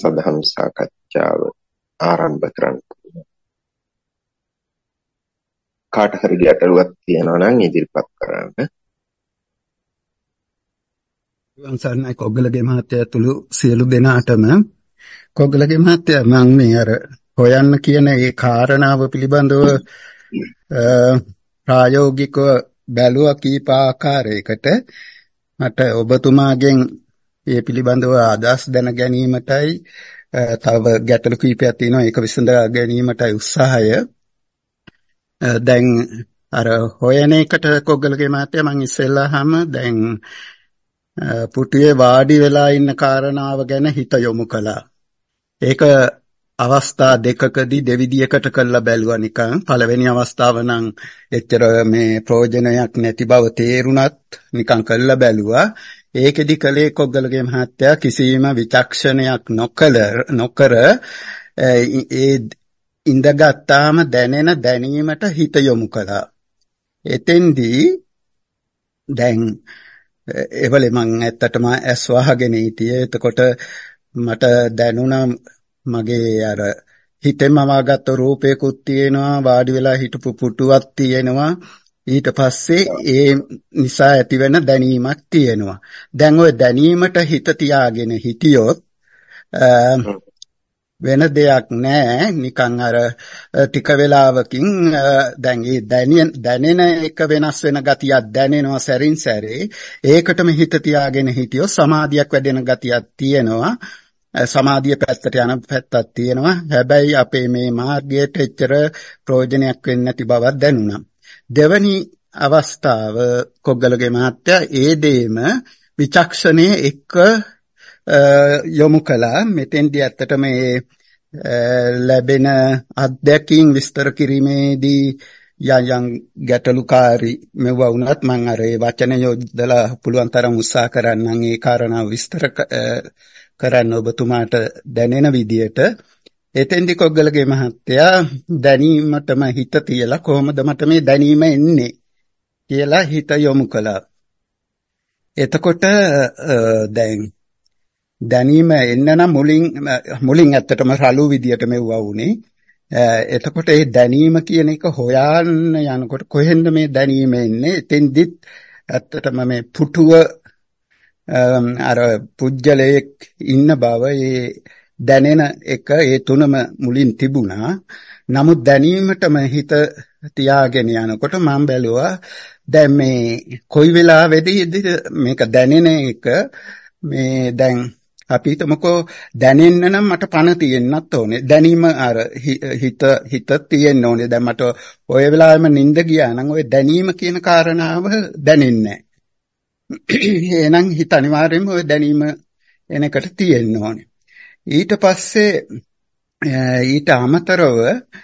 සදහම් සාකච්ඡාව ආරම්භ කරන්න. කාට හරි ගැටලුවක් තියෙනවා නම් ඉදිරිපත් කරන්න. වංශාරණයි කොග්ගලගේ මහත්තයා තුළු සියලු දෙනාටම කොග්ගලගේ මහත්තයා මම මේ අර හොයන්න කියන ඒ කාරණාව පිළිබඳව ප්‍රායෝගිකව බැලුවා කීප ආකාරයකට මට ඔබතුමාගෙන් ඒ පිළිබඳව අදහස් දැන ගැනීමටයි තව ගැටලු කීපයක් තියෙනවා ඒක විසඳා ගැනීමටයි උත්සාහය. දැන් අර හොයන එකට කොග්ගලගේ මහත්තයා මම ඉස්සෙල්ලාම දැන් පුටුවේ වාඩි වෙලා ඉන්න කාරණාව ගැන හිත යොමු කළා. ඒක අවස්ථා දෙකකදී දෙවිදියකට කළා බැලුවා නිකන්. පළවෙනි අවස්ථාව නම් එච්චර මේ ප්‍රයෝජනයක් නැති බව තේරුණත් නිකන් කළා බැලුවා. ඒකෙදි කලේ කොග්ගලගේ මහත්තයා කිසිම විචක්ෂණයක් නොකර ඒ ඉඳගත්තාම දැනෙන දැනීමට හිත යොමු කළා. එතෙන්දී දැන් ඒවලේ මං ඇත්තටම ඇස් වහගෙන හිටියේ. එතකොට මට දැනුණා මගේ අර හිතෙන්ම වගත්ත රූපයකුත් තියෙනවා, වාඩි වෙලා හිටපු පුටුවක් තියෙනවා. ඊට පස්සේ ඒ නිසා ඇතිවෙන දැනීමක් තියෙනවා. දැන් ওই දැනීමට හිත තියාගෙන හිටියොත් වෙන දෙයක් නැහැ. නිකන් අර ටික වෙලාවකින් දැන් ඒ දැනෙන එක වෙනස් වෙන ගතියක් දැනෙනවා සැරින් සැරේ. ඒකටම හිත තියාගෙන හිටියොත් සමාධියක් වැඩෙන ගතියක් තියෙනවා. සමාධිය පැත්තට යන පැත්තක් තියෙනවා. හැබැයි අපේ මේ මාර්ගයට එච්චර ප්‍රයෝජනයක් වෙන්නේ නැති බවක් දැනුණා. දෙවැනි අවස්ථාව කොග්ගලගේ මහත්තයා ඒ දේම විචක්ෂණයේ එක්ක යොමු කළා. මෙතෙන්දී ඇත්තටම මේ ලැබෙන අත්දැකීම් විස්තර කිරීමේදී යම් ගැටලුකාරී මෙවුවා වුණත් මම අර ඒ වචන යොදලා පුළුවන් තරම් උත්සාහ කරන්නම් ඒ කාරණා විස්තර කරන්න ඔබතුමාට දැනෙන විදියට. එතෙන්දී කොග්ගලගේ මහත්තයා දැනීමටම හිත තියලා කොහොමද මට මේ දැනීම එන්නේ කියලා හිත යොමු කළා. එතකොට දැන් දැනීම එන්න නම් මුලින් ඇත්තටම රළු විදියට මෙවුවා වුණේ. එතකොට ඒ දැනීම කියන එක හොයන්න යනකොට කොහෙන්ද මේ දැනීම එන්නේ? එතෙන්දිත් ඇත්තටම මේ පුටුව අර පුජ්‍යලයක් ඉන්න බව ඒ දැනෙන එක ඒ තුනම මුලින් තිබුණා. නමුත් දැනීමටම හිත තියාගෙන යනකොට මම බැලුවා දැන් මේ කොයි වෙලාවෙදීද මේක දැනෙන එක මේ දැන් අපි හිතමුකෝ දැනෙන්න නම් මට පණ තියෙන්නත් ඕනේ. දැනීම අර හිත තියෙන්න ඕනේ. දැන් මට ඔය වෙලාවෙම නිින්ද ගියා නම් ඔය දැනීම කියන කාරණාව දැනෙන්නේ නැහැ. එහෙනම් හිත අනිවාර්යයෙන්ම ඔය දැනීම එන එකට තියෙන්න ඕනේ. ඊට පස්සේ ඊට අමතරව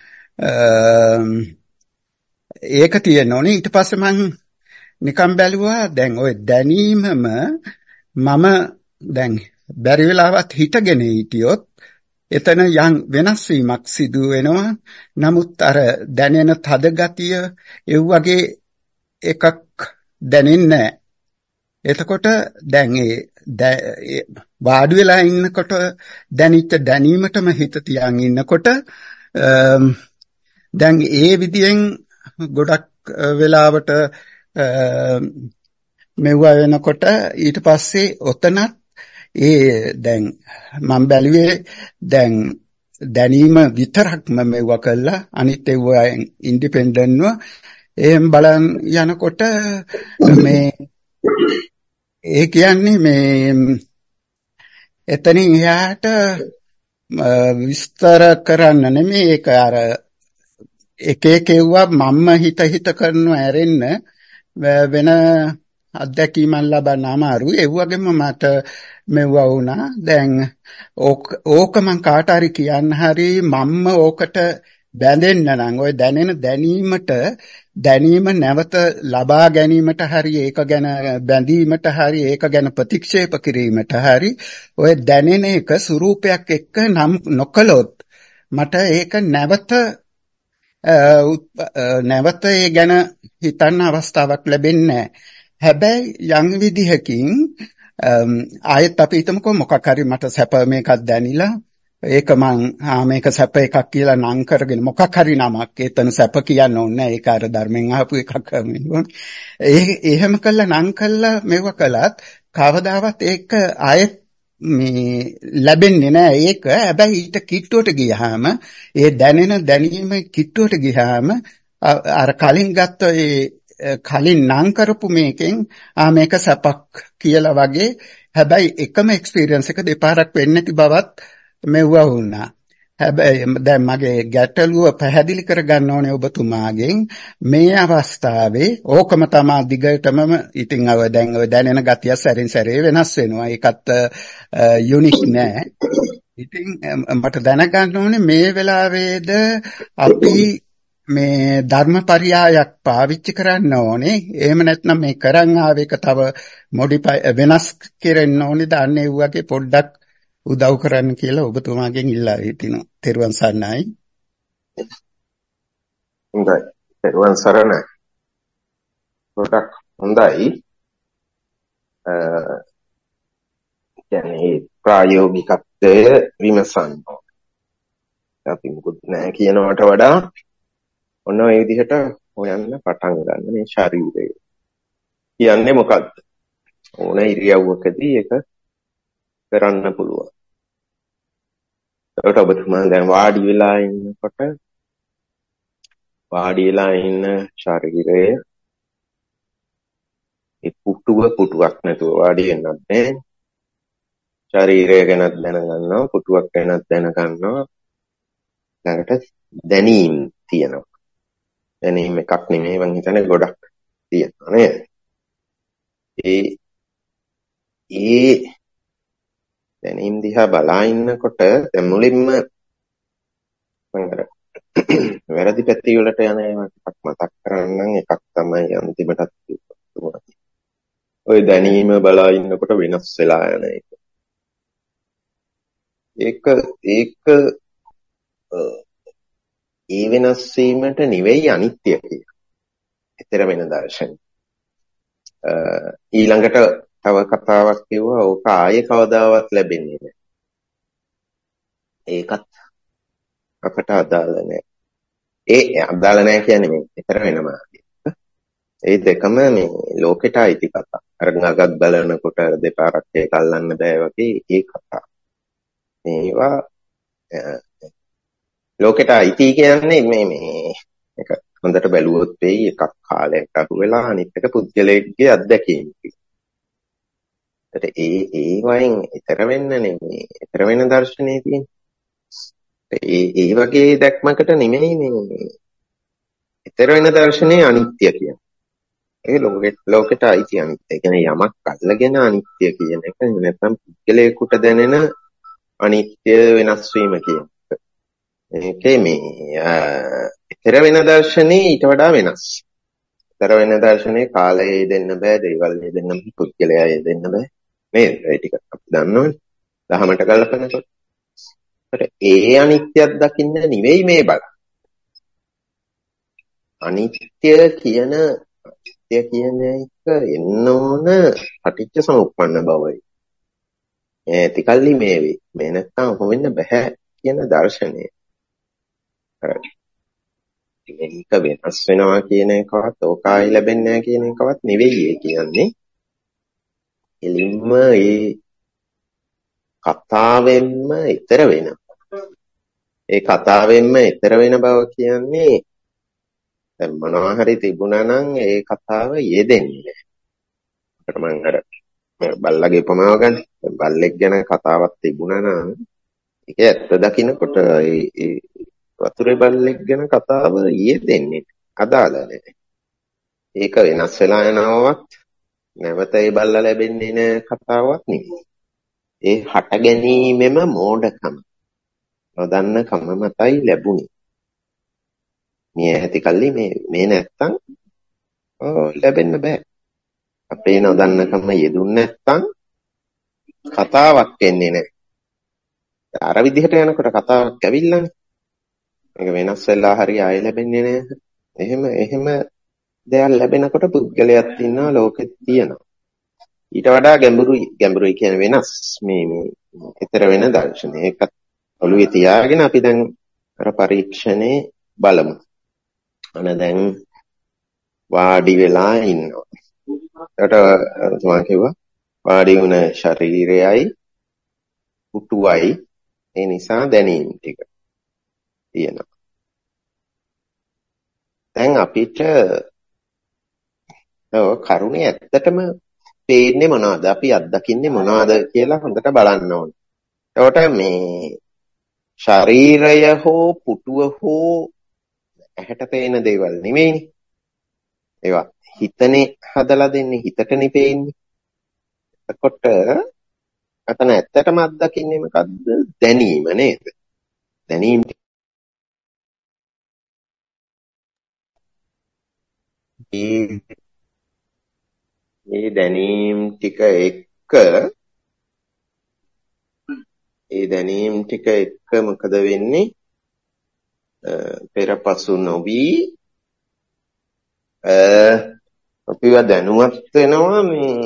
ඒක තියෙන්න ඕනේ. ඊට පස්සේ මම නිකන් බැලුවා දැන් ඔය දැනීමම මම දැන් බැරි වෙලාවත් හිතගෙන හිටියොත් එතන යම් වෙනස් වීමක් සිදු වෙනවා. නමුත් අර දැනෙන තද ගතිය ඒ වගේ එකක් දැනෙන්නේ නැහැ. එතකොට දැන් ඒ වාඩි වෙලා ඉන්නකොට දැනිච්ච දැනීමටම හිත තියන් ඉන්නකොට දැන් ඒ විදියෙන් ගොඩක් වෙලාවට මෙවුවා වෙනකොට ඊට පස්සේ ඔතනත් ඒ දැන් මම බැලුවේ දැන් දැනීම විතරක්ම මෙවුවා කළා. අනිත් ඒවා ඉන්ඩිපෙන්ඩන්ට්ව එහෙම බලන් යනකොට මේ ඒ කියන්නේ මේ එතනින් එහාට විස්තර කරන්න නෙමෙයි. ඒක අර එක මම හිත කරනව ඇරෙන්න වෙන අත්දැකීමක් ලබන්න අමාරුයි. ඒ වගේම මට මෙවුවා වුණා. දැන් ඕක මං කාට හරි කියන්න හරි මම්ම ඕකට බැඳෙන්න නම් ඔය දැනෙන දැනීම නැවත ලබා ගැනීමට හරි ඒක ගැන බැඳීමට හරි ඒක ගැන ප්‍රතික්ෂේප කිරීමට හරි ඔය දැනෙන එක ස්වරූපයක් එක්ක නම් නොකළොත් මට ඒක නැවත ඒ ගැන හිතන්න අවස්ථාවක් ලැබෙන්නේ නැහැ. හැබැයි යම් විදිහකින් ආයෙත් අපි හිතමුකෝ මොකක් හරි මට සැප මේකක් දැනිලා ඒක මේක සැප එකක් කියලා නම් කරගෙන මොකක් හරි නමක් එතන සැප කියන්න ඕනේ ඒක අර ධර්මෙන් අහපු එකක් එහෙම කළා නම් කළා මෙව කළත් කවදාවත් ඒක ආයෙත් මේ ලැබෙන්නේ නැහැ ඒක හැබැයි ඊට කිට්ටුවට ගියාම ඒ දැනීම කිට්ටුවට ගියාම අර කලින් ගත්ත ඒ කලින් නම් කරපු මේකෙන් මේක සැපක් කියලා වගේ හැබැයි එකම එක්ස්පීරියන්ස් එක දෙපාරක් වෙන්නේ නැති බවත් මෙවුවා වුණා. හැබැයි දැන් මගේ ගැටලුව පැහැදිලි කරගන්න ඕනේ ඔබතුමාගෙන් මේ අවස්ථාවේ ඕකම තමයි දිගටම ඉතින් දැන් දැනෙන ගතිය සැරින් සැරේ වෙනස් වෙනවා. ඒකත් යුනික් නෑ. ඉතින් මට දැනගන්න ඕනේ මේ වෙලාවේද අපි මේ ධර්මපරියායක් පාවිච්චි කරන්න ඕනේ. එහෙම නැත්නම් මේ කරන් ආව එක තව මොඩිෆයි වෙනස් කරන්න ඕනේ. දාන්න ඒ වගේ පොඩ්ඩක් උදව් කරන්න කියලා ඔබතුමාගෙන් ඉල්ලා හිටිනවා. තෙරුවන් සරණයි. හොඳයි. තෙරුවන් සරණයි. ගොඩක් හොඳයි. කියන්නේ ප්‍රායෝගිකත්වය විමසන්න ඕනේ. අපි මුකුත් නැහැ කියනවට වඩා ඔන්න ඔය විදිහට හොයන්න පටන් ගන්න මේ ශරීරය. කියන්නේ මොකද්ද? ඕන ඉරියව්වකදී ඒක කරන්න පුළුවන්. ඒකට ඔබතුමා දැන් වාඩි වෙලා ඉන්නකොට වාඩි වෙලා ඉන්න ශරීරය ඒ පුටුවක් නැතුව වාඩි වෙන්නත් බෑ. ශරීරය ගැනත් දැනගන්නවා, පුටුවක් ගැනත් දැනගන්නවා. ළඟට දැනීම් තියෙනවා. දැනීම් එකක් නෙමෙයි මං හිතන්නේ ගොඩක් තියෙනවා නේද? ඒ දැනීම් දිහා බලා ඉන්නකොට දැන් මුලින්ම මම අර වැරදි පැති වලට යන ඒවා ටිකක් මතක් කරගන්න එකක් තමයි අන්තිමටත් කිව්වා. ඔය දැනීම බලා ඉන්නකොට වෙනස් වෙලා යන එක. ඒක ඒ වෙනස් වීමට නෙවෙයි අනිත්‍ය කියන්නේ. ඊතර වෙන දර්ශන. ඊළඟට තව කතාවක් කිව්වා ඕක ආයේ කවදාවත් ලැබෙන්නේ නැහැ. ඒකත් අපට අදාළ නැහැ. ඒ අදාළ නැහැ කියන්නේ මේ ඊතර වෙනම. ඒ දෙකම මේ ලෝකෙට අයිති කතා. අර නගක් බලනකොට දෙපාරක් ඒක අල්ලන්න බෑ වගේ ඒ කතා. මේවා ලෝකෙට අයිති කියන්නේ මේ එක හොඳට බැලුවොත් වෙයි එකක් කාලයක් අහුවෙලා අනිත් එක පුද්ගලයෙක්ගේ අත්දැකීම්. ඒ වයින් ඊතර වෙන්න නෙමෙයි ඊතර වෙන දර්ශනේ තියෙන්නේ. ඒ වගේ දැක්මකට නෙමෙයි මේ ඊතර වෙන දර්ශනේ අනිත්‍ය කියන්නේ. ඒ ලෝකෙට අයිති අනිත්‍ය. ඒ කියන්නේ යමක් අල්ලගෙන අනිත්‍ය කියන එක නැත්නම් පුද්ගලයෙකුට දැනෙන අනිත්‍ය වෙනස් වීම කියන එක. ඒකේ මේ ඊතර වෙන දර්ශනේ ඊට වඩා වෙනස්. ඊතර වෙන දර්ශනේ කාලයේ දෙන්න බෑ, දේවල් දෙන්න බෑ, පුද්ගලයා දෙන්න බෑ. නේද? ඒ ටික අපි දන්නවනේ. දහමට කල්පනකොට. ඒ අනිත්‍යයක් දකින්න නෙවෙයි මේ බල. අනිත්‍ය කියන එක එන්න ඕන පටිච්ච සමුප්පන්න බවයි. ඒතිකල්ලි මේ වේ. මේ නැත්තම් හොවෙන්න බෑ කියන දර්ශනය. මේක වෙනස් වෙනවා කියන එකවත් ඕකායි ලැබෙන්නේ නැහැ කියන එකවත් නෙවෙයි ඒ කියන්නේ. එලින්ම ඒ කතාවෙන්ම ඊතර වෙනවා. ඒ කතාවෙන්ම ඊතර වෙන බව කියන්නේ දැන් මොනවා හරි තිබුණා නම් ඒ කතාව යෙදෙන්නේ නැහැ. මම අර බල්ලගේ උපමාව ගන්න. බල්ලෙක් ගැන කතාවක් තිබුණා නම් ඒක ඇත්ත දකින්නකොට ඒ වතුරේ බල්ලෙක් ගැන කතාව යෙදෙන්නේ අදාළ නැහැ. ඒක වෙනස් වෙලා යනවවත් නැවත ඒ බල්ලා ලැබෙන්නේ නැ කතාවක් නෙවෙයි. ඒ හට ගැනීමෙම මෝඩකම. නොදන්න කම මතයි ලැබුණේ. මේ ඇති කල්ලි මේ නැත්තම් ලැබෙන්න බෑ. අපේ නොදන්නකම යෙදුන්නේ නැත්තම් කතාවක් එන්නේ නැහැ. අර විදිහට යනකොට කතාවක් ඇවිල්ලානේ. මේක වෙනස් වෙලා හරි ආයෙ ලැබෙන්නේ නැහැ. එහෙම දෙයක් ලැබෙනකොට පුද්ගලයක් ඉන්නවා ලෝකෙත් තියෙනවා. ඊට වඩා ගැඹුරුයි කියන්නේ වෙනස් මේ ඊතර වෙන දර්ශනය. ඒකත් ඔළුවේ තියාගෙන අපි දැන් අර පරීක්ෂණේ බලමු. අන දැන් වාඩි වෙලා ඉන්නවා. ඒකට මම කිව්වා වාඩි වුණ ශරීරයයි පුටුවයි ඒ නිසා දැනීම් ටික තියෙනවා. දැන් අපිට කරුණේ ඇත්තටම පේන්නේ මොනවද? අපි අත්දකින්නේ මොනවද කියලා හොඳට බලන්න ඕනේ. එතකොට මේ ශරීරය හෝ පුටුව හෝ ඇහැට පේන දේවල් නෙමෙයිනේ. ඒවා හිතනේ හදලා දෙන්නේ, හිතටනේ පේන්නේ. එතකොට අතන ඇත්තටම අත්දකින්නේ මොකද්ද? දැනීම නේද? දැනීම මේ දැනීම් ටික එක්ක මොකද වෙන්නේ? පෙරපසු නොවි අපිව දැනුවත් වෙනවා මේ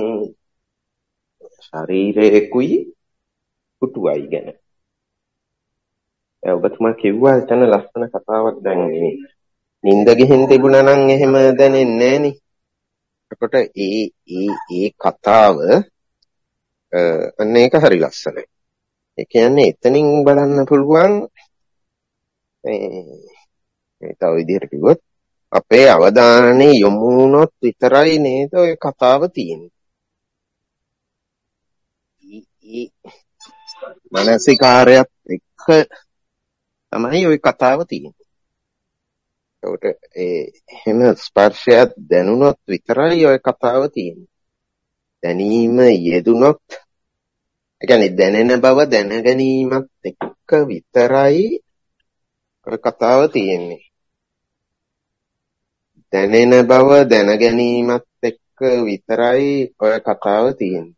ශරීරයකුයි පුටුවයි ගැන. ඔබතුමා කිව්වා එතන ලස්සන කතාවක් දැන් නිින්ද ගිහින් තිබුණා නම් එහෙම දැනෙන්නේ නැහනේ. එතකොට ඒ කතාව අන්න ඒක හරි ලස්සනයි. ඒ කියන්නේ එතනින් බලන්න පුළුවන් මේ තව විදිහට කිව්වොත් අපේ අවධානය යොමු වුණොත් විතරයි නේද ඔය කතාව තියෙන්නේ. මානසිකාරයත් එක්ක තමයි ওই කතාව තියෙන්නේ. ඒකට එහෙම ස්පර්ශයක් දැනුණොත් විතරයි ওই කතාව තියෙන්නේ. දැනීම යෙදුනොත් ඒ කියන්නේ දැනෙන බව දැනගැනීමත් එක්ක විතරයි ඔය කතාව තියෙන්නේ. දැනෙන බව දැනගැනීමත් එක්ක විතරයි ඔය කතාව තියෙන්නේ.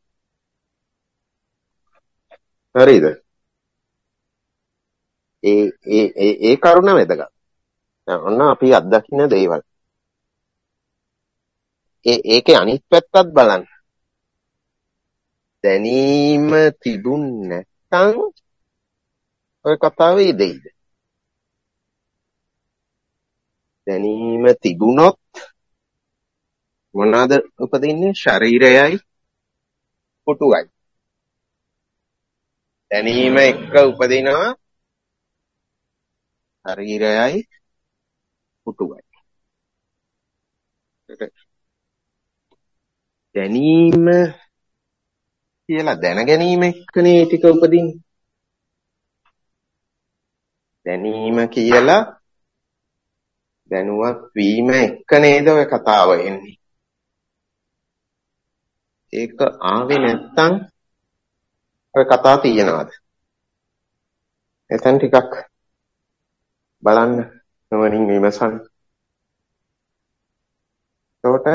හරිද? ඒ කරුණ වැදගත්. ඔන්න අපි අත්දකින්න දේවල්. ඒකේ අනිත් පැත්තත් බලන්න. දැනීම තිබුණ නැත්නම් ඔය කතාවේ දෙයිද? දැනීම තිබුණොත් මොනවාද උපදින්නේ? ශරීරයයි පුටුවයි. දැනීම එක්ක උපදිනවා ශරීරයයි පුටුවයි. දැනීම කියලා දැනගැනීම එක්කනේ ටික උපදින්නේ. දැනීම කියලා දැනුවත් වීම එක්ක නේද ඔය කතාව එන්නේ. ඒක ආවේ නැත්තම් ඔය කතාව තියෙනවද? එතන ටිකක් බලන්න නොවනින් විමසන්න. එතකොට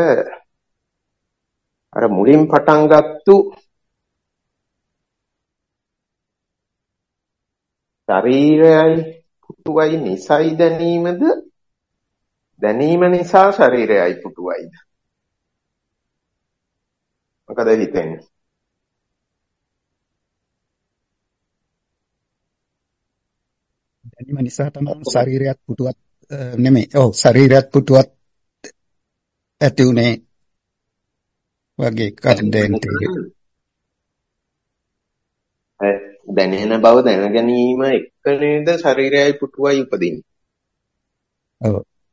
අර මුලින් පටන් ගත්තු ශරීරයයි පුටුවයි නිසයි දැනීමද? දැනීම නිසා ශරීරයයි පුටුවයිද? මොකද හිතෙන්නේ? දැනීම නිසා තමයි ශරීරයත් පුටුවත් නෙමෙයි. ඔව් ශරීරයත් පුටුවත් ඇති උනේ වගේ කන්දෙන්ට් දැනෙන බව දැන ගැනීම එක්ක නේද ශරීරයයි පුටුවයි උපදින්නේ. ඔව්.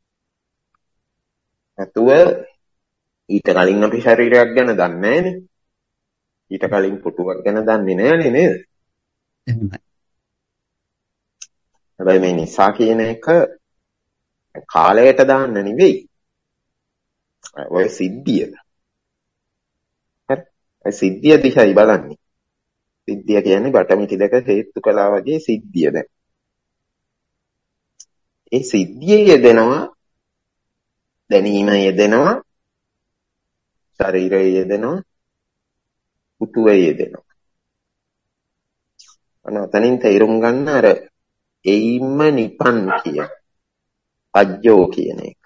නැතුව ඊට කලින් අපි ශරීරයක් ගැන දන්නේ නැහනේ. ඊට කලින් පුටුවක් ගැන දන්නේ නැහනේ නේද? එහෙමයි. හැබැයි මේ නිසා කියන එක කාලයට දාන්න නෙවෙයි. ඔය සිද්ධිය. හරි. ඒ සිද්ධිය දිහායි බලන්නේ. සිද්ධිය කියන්නේ බටමිටි දෙක හේතු කළා වගේ සිද්ධිය දැන්. ඒ සිද්ධියේ යෙදෙනවා දැනීම යෙදෙනවා ශරීරය යෙදෙනවා පුටුවේ යෙදෙනවා. අනතනින් තේරුම් ගන්න අර එයින්ම නිපන් කිය අජ්ජෝ කියන එක.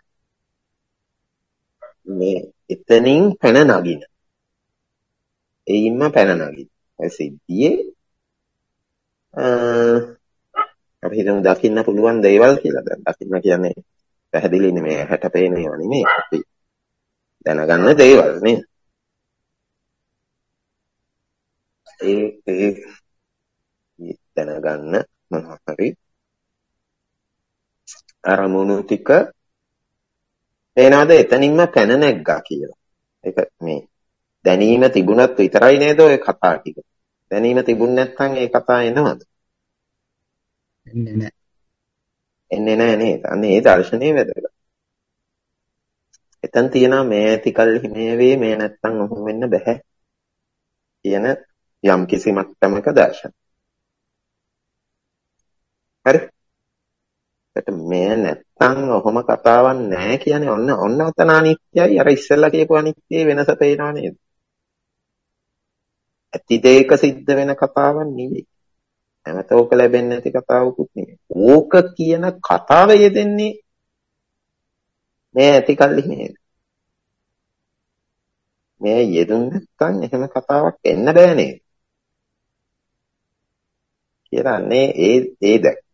මේ එතනින් පැන නගින. එයින්ම පැන නගින. ඒ සිද්ධියේ අපි හිතමු දකින්න පුළුවන් දේවල් කියලා. දැන් දකින්න කියන්නේ පැහැදිලි නෙමෙයි, හැට පේන ඒවා නෙමෙයි. අපි දැනගන්න දේවල් නේ. ඒ දැනගන්න මොනවා හරි අරමුණු ටික එනවාද එතනින්ම පැන නැග්ගා කියලා. ඒක මේ දැනීම තිබුණත් විතරයි නේද ඔය කතා ටික. දැනීම තිබුණ නැත්නම් ඒ කතා එනවද? එන්නේ නැහැ. එන්නේ නැහැ නේද? අනේ ඒ දර්ශනේ වැදගත්. එතන තියෙනවා මේ ඇති කල්හි මේ වේ මේ නැත්නම් ඔහොම වෙන්න බෑ කියන යම් කිසි මට්ටමක දර්ශන. හරි? ඒකට මේ නැත්නම් ඔහොම කතාවක් නැහැ කියන්නේ ඔන්න ඔතන අනිත්‍යයි. අර ඉස්සෙල්ලා කියපු අනිත්‍යයේ වෙනස පේනවා නේද? ඇති දෙයක සිද්ධ වෙන කතාවක් නෙවෙයි. නැවත ඕක ලැබෙන්නේ නැති කතාවකුත් නෙවෙයි. ඕක කියන කතාව යෙදෙන්නේ මේ ඇති කල්හි නේද? මේ යෙදුන් නැත්නම් එහෙම කතාවක් එන්න බෑ නේද? කියලානේ ඒ දැක්ම.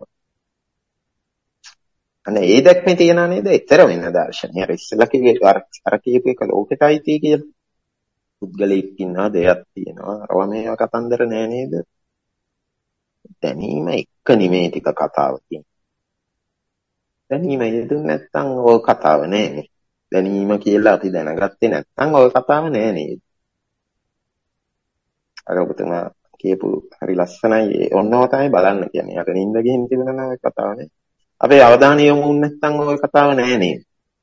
අනේ ඒ දැක්මේ තියනා නේද? ඊතර වෙන දර්ශනය. අර ඉස්සලා කිව්වේ අර කියපු එක ලෝකෙටයි tie කියලා. පුද්ගලෙක් ඉන්නවා, දෙයක් තියෙනවා. අරවා මේවා කතන්දර නෑ නේද? දැනීම එක නෙමේ ටික කතාව කියන්නේ. දැනීම යෙදුන් නැත්නම් ওই කතාව නෑනේ. දැනීම කියලා අපි දැනගත්තේ නැත්නම් ওই කතාව නෑ නේද? අර ඔබතුමා කියපු හරි ලස්සනයි. ඔන්නව තමයි බලන්න කියන්නේ. අර නිින්ද ගිහින් තිබුණා නම් ওই කතාව නෑ. අපේ අවධානය යොමු වුනේ නැත්නම් ওই කතාව නෑ නේද?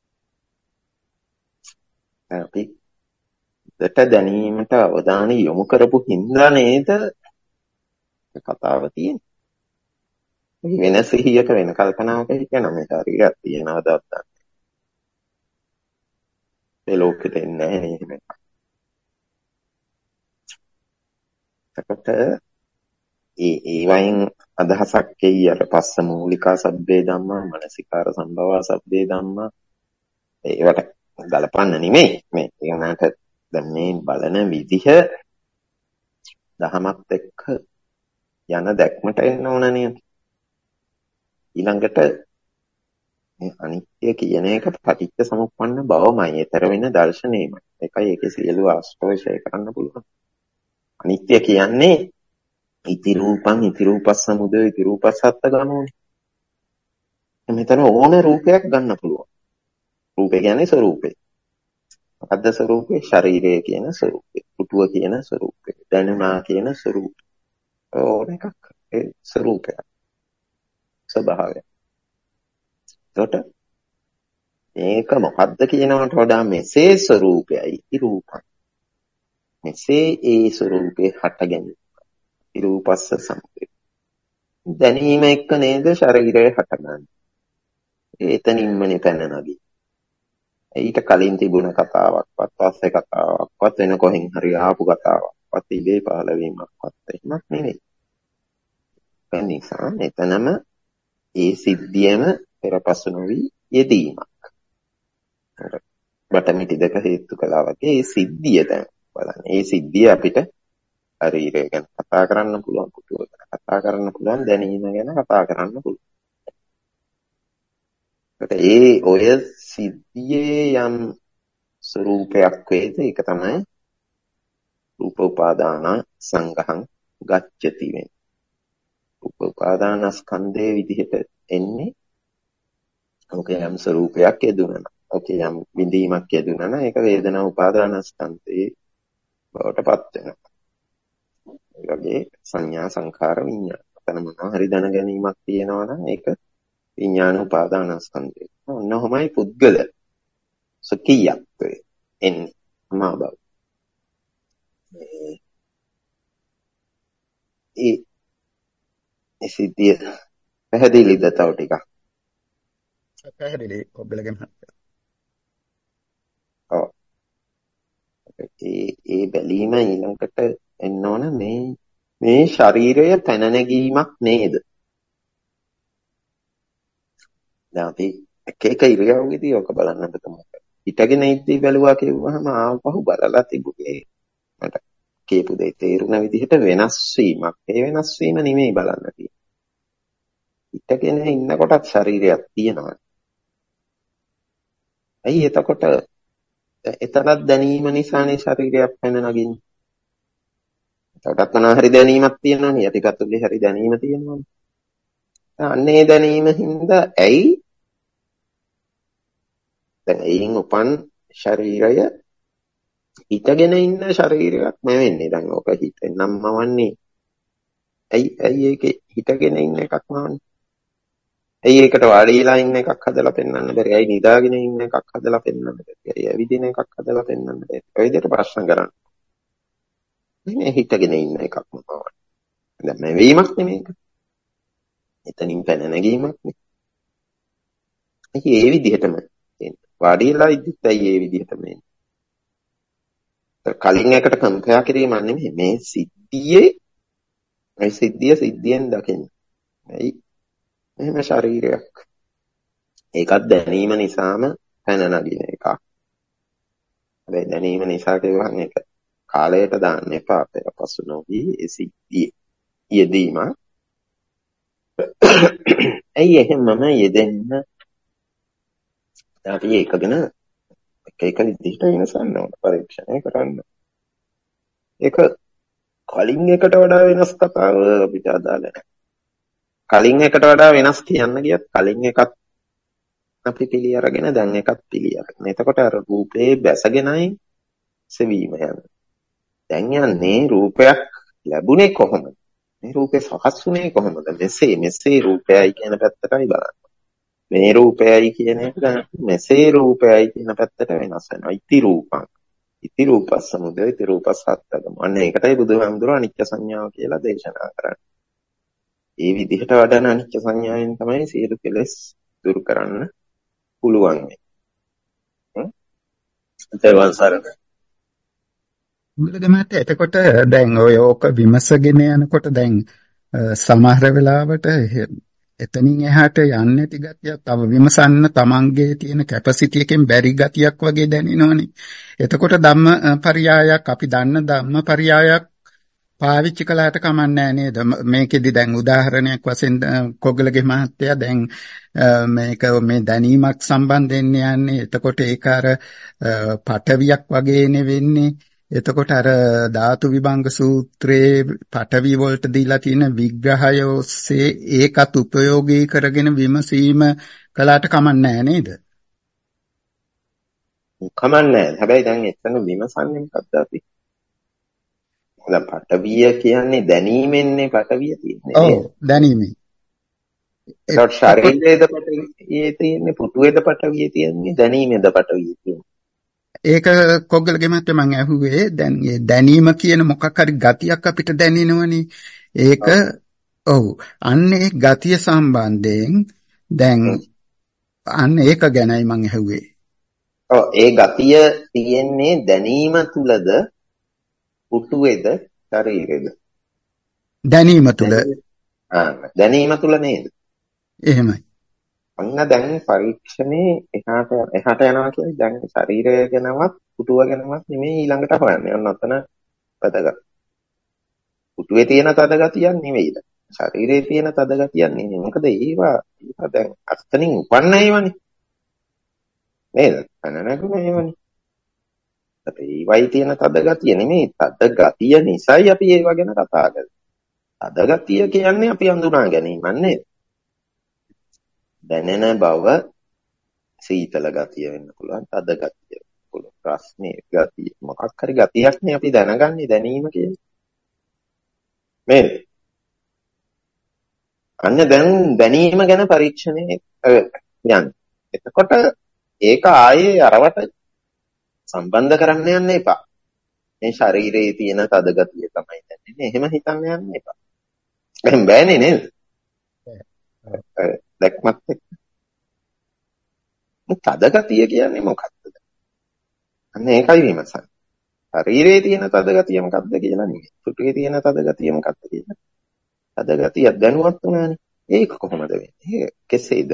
අපි දෙට දැනීමට අවධානය යොමු කරපු හින්දා නේද කතාව තියෙන්නේ. වෙන සිහියක වෙන කල්පනාවක කියන මේ හරියට තියනවද නැත්නම් ඒ ලෝකෙට එන්නේ නැහැ නේද? එතකොට ඒ වයින් අදහසක් එයි අර පස්ස මූලිකා සබ්බේ ධම්මා මනසිකාර සම්භවා සබ්බේ ධම්මා ඒවට ගලපන්න නෙමෙයි මේ ඒකට දැන් මේ බලන විදිහ දහමත් එක්ක යන දැක්මට එන්න ඕන නේද? ඊළඟට මේ අනිත්‍ය කියන එක පටිච්ච සමුප්පන්න බවමයි. ඊතර වෙන දර්ශනයමයි. ඒකයි ඒකේ සියලු ආශ්‍රෝෂය කරන්න පුළුවන්. අනිත්‍ය කියන්නේ ඉති රූපං ඉති රූපස්සමුදය ඉති රූපස්සත්ත ගන්නෝනේ. මෙතන ඕන රූපයක් ගන්න පුළුවන්. රූපය කියන්නේ ස්වરૂපේ. මොකද්ද ස්වરૂපේ? ශරීරය කියන ස්වરૂපේ. පුටුව කියන ස්වરૂපේ. දැනුණා කියන ස්වરૂපේ. ඕන එකක් ඒ ස්වરૂපය. ස්වභාවය. එතකොට මේක මොකද්ද කියනවට වඩා මෙසේ ස්වરૂපයයි ඉති රූපං. මෙසේ ඒ ස්වરૂපේ හටගැනීම. ඉති රූපස්ස සමුදය. දැනීම එක්ක නේද ශරීරය හටගන්නේ. එතනින්මනේ පැන නගී. ඊට කලින් තිබුණ කතාවක්වත් පස්සේ කතාවක්වත් වෙන කොහෙන් හරි ආපු කතාවක්වත් ඉබේ පහළ වීමක්වත් එහෙමත් නෙවෙයි. ඒ නිසා එතනම ඒ සිද්ධියම පෙරපසු නොවි යෙදීමක්. බටමිටි දෙක හේතු කළා වගේ ඒ සිද්ධිය දැන් බලන්න. ඒ සිද්ධිය අපිට ශරීරය ගැන කතා කරන්න පුළුවන්, පුටුව ගැන කතා කරන්න පුළුවන්, දැනීම ගැන කතා කරන්න පුළුවන්. ඒ ඔය සිද්ධියේ යම් ස්වરૂපයක් වේද ඒක තමයි රූප උපාදාන සංඝං ගච්ඡති වෙන්නේ. රූප උපාදාන ස්කන්ධයේ විදිහට එන්නේ ඔකේ යම් ස්වરૂපයක් යෙදුණා. ඔකේ යම් විඳීමක් යෙදුණා නම් ඒක වේදනා උපාදාන ස්කන්ධේ බවට පත් වෙනවා. ඒ වගේ සංඥා සංඛාර විඤ්ඤාණ. අතන මොනවා හරි දැන ගැනීමක් තියෙනවා නම් ඒක විඥාන උපාදානස්කන්ධය. ඔන්නෝමයි පුද්ගල සුඛියත්වය එන්නේ මා බව. ඒ සිද්ධිය පැහැදිලිද තව ටිකක්? පැහැදිලි ඔබලගෙන්. ඔව්. ඒ බැලීම ඊළඟට එන්න ඕන මේ ශරීරය පැන නැගීමක් නේද? දැන් අපි එක ඉරියව්වෙදී ඔක බලන්නත් තමයි. හිටගෙන ඉද්දී බැලුවා කියුවහම ආපහු බලලා තිබුණේ මට කියපු දෙය තේරුණ විදිහට වෙනස් වීමක්. ඒ වෙනස් වීම නෙමෙයි බලන්න තියෙන්නේ. හිතගෙන ඉන්නකොටත් ශරීරයක් තියෙනවා. ඇයි එතකොට එතනත් දැනීම නිසානේ ශරීරයක් පැන නගින්නේ. එතකොටත් මොනවා හරි දැනීමක් තියෙනවනේ. යටිපතුලේ හරි දැනීම තියෙනවනේ. අන්නේ දැනීම හින්දා ඇයි දැන් එයින් උපන් ශරීරය හිතගෙන ඉන්න ශරීරයක් නෙවෙන්නේ. දැන් ඕක හිතෙන්නම් මවන්නේ. ඇයි ඒකේ හිතගෙන ඉන්න එකක් නවන්නේ. ඇයි ඒකට වාඩිලා ඉන්න එකක් හදලා පෙන්වන්න බැරි. ඇයි නිදාගෙන ඉන්න එකක් හදලා පෙන්වන්න බැරි. ඇයි ඇවිදින එකක් හදලා පෙන්වන්න බැරි. ඔය විදිහට ප්‍රශ්න කරන්නේ. මේ හිතගෙන ඉන්න එකක් නවන්නේ. දැන් මේ වීමක් නෙමේක. එතනින් පැන නැගීමක් නේ. ඒ විදිහටම වාඩිලා ඉද්දිත් ඇයි ඒ විදිහටම එන්නේ. කලින් එකට කම්පයා කිරීමක් නෙමෙයි මේ සිද්ධියෙන් දකින්න. ඇයි එහෙම ශරීරයක්. ඒකත් දැනීම නිසාම පැන නගින එකක්. හැබැයි දැනීම නිසා කියවහන් එක කාලයට දාන්න එපා. පසු නොවි ඒ සිද්ධිය යෙදීම. ඇයි එහෙමම යෙදෙන්න අපි ඒකගෙන එක විදිහට වෙනසන්න ඕන පරීක්ෂණය කරන්න. ඒක කලින් එකට වඩා වෙනස් කතාව අපිට අදාළ නැහැ. කලින් එකට වඩා වෙනස් කියන්න ගියත් කලින් එකත් අපි පිළි අරගෙන දැන් එකත් පිළි අරගෙන. එතකොට අර රූපේ බැසගෙනයි සෙවීම යන්නේ. දැන් යන්නේ රූපයක් ලැබුණේ කොහොමද? මේ රූපේ සකස් වුණේ කොහොමද? මෙසේ රූපයයි කියන පැත්තටයි බලන්න. මේ රූපයයි කියන එක මෙසේ රූපයයි කියන පැත්තට වෙනස් වෙනවා. ඉති රූපස් සමුදය ඉති රූපස් හත්ගම. අන්න ඒකටයි බුදුහාමුදුරුවෝ අනිත්‍ය සංඥාව කියලා දේශනා කරන්නේ. ඒ විදිහට වඩන අනිත්‍ය සංඥාවෙන් තමයි සියලු කෙලෙස් දුරු කරන්න පුළුවන් වෙන්නේ. තේරුවන් සරණ. මුලදමත් එතකොට දැන් ඔය ඕක විමසගෙන යනකොට දැන් සමහර වෙලාවට එතනින් එහාට යන්නේ නැති ගතියක් තව විමසන්න තමන්ගේ තියෙන කැපැසිටි එකෙන් බැරි ගතියක් වගේ දැනෙනවනේ. එතකොට ධම්මපරියායක් අපි දන්න ධම්මපරියායක් පාවිච්චි කළාට කමන්නේ නේද? මේකෙදි දැන් උදාහරණයක් වශයෙන් කොගලගේ මහත්තයා දැන් මේක මේ දැනීමක් සම්බන්ධයෙන් යන්නේ. එතකොට ඒක අර පටවියක් වගේ වෙන්නේ. එතකොට අර ධාතු විභංග සූත්‍රයේ පටවි වලට දීලා තියෙන විග්‍රහය ඔස්සේ ඒකත් උපයෝගී කරගෙන විමසීම කළාට කමන්නේ නේද? කමන්නේ. හැබැයි දැන් එතන විමසන්නේ මොකක්ද අපි? දැන් පටවිය කියන්නේ දැනීමෙන්නේ පටවිය තියෙන්නේ. ඔව් දැනීමෙන්. ඒකට ශරීරයේද පටවිය තියෙන්නේ පුටුවේද පටවිය තියෙන්නේ දැනීමේද පටවිය තියෙන්නේ. ඒක කොග්ගලගේ මහත්තයා මම අහුවේ දැන් මේ දැනීම කියන මොකක් හරි ගතියක් අපිට දැනෙනවනේ. ඒක ඔව් අන්නේ ගතිය සම්බන්ධයෙන් දැන් අන්න ඒක ගැනයි මම අහුවේ. ඔව් ඒ ගතිය තියෙන්නේ දැනීම තුලද පුටුවේද ශරීරයේද? දැනීම තුල. දැනීම තුල නේද? එහෙමයි. අන්න දැන් පරීක්ෂණේ එහාට යනවා කියන්නේ දැන් ශරීරය ගැනවත් පුටුව ගැනවත් නෙමෙයි ඊළඟට හොයන්නේ. ඔන්න ඔතන වැදගත්. පුටුවේ තියෙන තද ගතියක් නෙමෙයිද? ශරීරයේ තියෙන තද ගතියක් නෙමෙයි. මොකද ඒවා දැන් අත්තනින් උපන්න ඒවානේ. නේද? අනනකුනේ ඒවානේ. අපි ඒවයි තියෙන තද ගතිය නෙමෙයි. තද ගතිය නිසායි අපි ඒවා ගැන කතා කරන්නේ. තද ගතිය කියන්නේ අපි හඳුනා ගැනීමක් නේද? දැනෙන බව සීතල ගතිය වෙන්න පුළුවන්, තද ගතිය වෙන්න පුළුවන්, ප්‍රශ්නේ ගතිය. මොකක් හරි ගතියක් නේ අපි දැනගන්නේ දැනීම කියන්නේ. නේද? අන්න දැන් දැනීම ගැන පරීක්ෂණේ යන්නේ. එතකොට ඒක ආයේ අරවට සම්බන්ධ කරන්න යන්න එපා. මේ ශරීරයේ තියෙන තද ගතිය තමයි දැනෙන්නේ. එහෙම හිතන්න යන්න එපා. එහෙනම් බෑනේ නේද? දැක්මත් එක්ක. තද ගතිය කියන්නේ මොකක්ද? අන්න ඒකයි විමසන්නේ. ශරීරයේ තියෙන තද ගතිය මොකක්ද කියලා නෙමෙයි. පුටුවේ තියෙන තද ගතිය මොකක්ද කියලා. තද ගතිය දැනුවත් වුණානේ. ඒක කොහොමද වෙන්නේ? කෙසේද?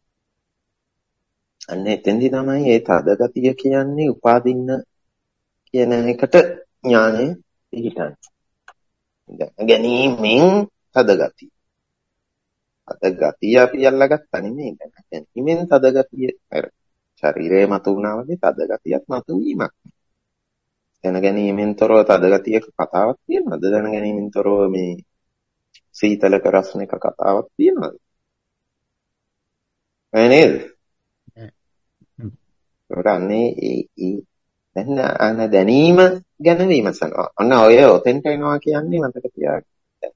අන්න එතෙන්දි තමයි මේ තද ගතිය කියන්නේ උපාදින්න කියන එකට ඥානය පිහිටන්නේ. ගැනීමෙන් තද ගතිය. තද ගතිය අපි අල්ලගත්තා නෙමෙයි. දැනීමෙන් තද ගතිය අර ශරීරයේ මතු වුණා වගේ තද ගතියක් මතුවීමක්. දැන ගැනීමෙන් තොරව තද ගතියක කතාවක් තියෙනවද? දැන ගැනීමෙන් තොරව මේ සීතලක රස්නක කතාවක් තියෙනවද? නේද? ඒකට දැන් අන්න දැනීම ගැන විමසනවා. අන්න ඔය ඔතෙන්ට එනවා කියන්නේ මතක තියාගන්න.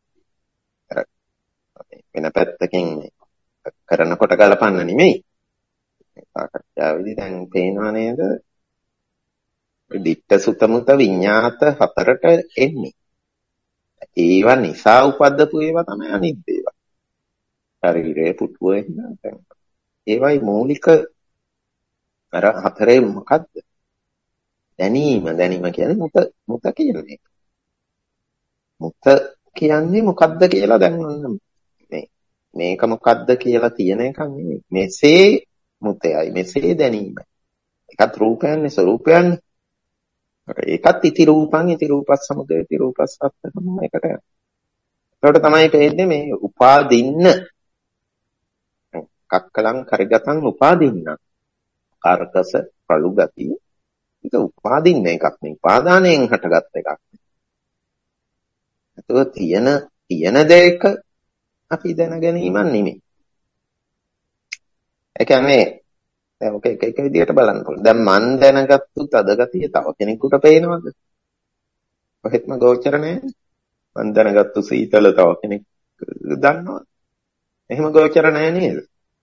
වෙන පැත්තකින් කරනකොට ගලපන්න නෙමෙයි. සාකච්ඡාවේදී දැන් පේනවා නේද? ditta sutta mutta විඤ්ඤාත හතරට එන්නේ. ඒවා නිසා උපද්දපු ඒවා තමයි අනිත් ඒවා. ශරීරයේ පුටුව එන්න. ඒවයි මූලික අර හතරේ මොකද්ද? දැනීම කියන්නේ මුත කියන්නේ. මුත කියන්නේ මොකද්ද කියලා දැන් මේක මොකද්ද කියලා තියෙන එකක් නෙමෙයි. මෙසේ මුතයයි මෙසේ දැනීමයි. එකත් රූපයන්නේ ස්වરૂපයන්නේ. ඒකත් ඉති රූපස් සමුදය ඉති රූපස් අත්තම එකට යනවා. ඒකට තමයි තේන්නේ මේ උපාදින්න කක්කලං කරගතං උපාදින්න කාර්කස පළු ගතිය. ඒක උපාදින්න එකක් නේ. උපාදානයෙන් හටගත් එකක්. ඒක තියෙන දෙයක අපි දැන ගැනීමක් නෙමෙයි. ඒ කියන්නේ දැන් ඔක එක විදිහට බලන්න පුළුවන්. දැන් මන් දැනගත්තු තද ගතිය තව කෙනෙකුට පේනවද? කොහෙත්ම ගෝචර නැහැ. මන් දැනගත්තු සීතල තව කෙනෙක් දන්නවද? එහෙම ගෝචර නැහැ නේද?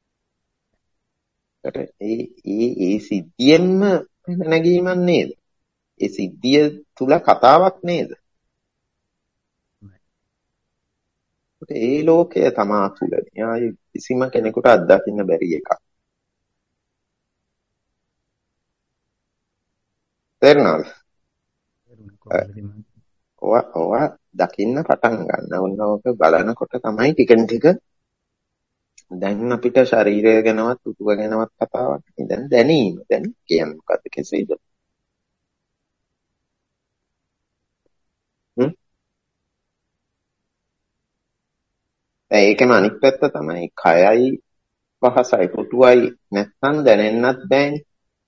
ඒ සිද්ධියෙන්ම නැගීමක් නේද? ඒ සිද්ධිය තුල කතාවක් නේද? ඒ ලෝකය තමා තුලනේ. ආයේ කිසිම කෙනෙකුට අත්දකින්න බැරි එකක්. තේරුණාද? ඔවා දකින්න පටන් ගන්න. ඕනෝක බලනකොට තමයි ටික දැන් අපිට ශරීරය ගැනවත් උතුව ගැනවත් කතාවක් දැන් දැනීම. දැන් කියන්නේ මොකද්ද කෙසේද? ඒකම අනිත් පැත්ත තමයි කයයි පහසයි පුටුවයි නැත්නම් දැනෙන්නත් බෑනේ.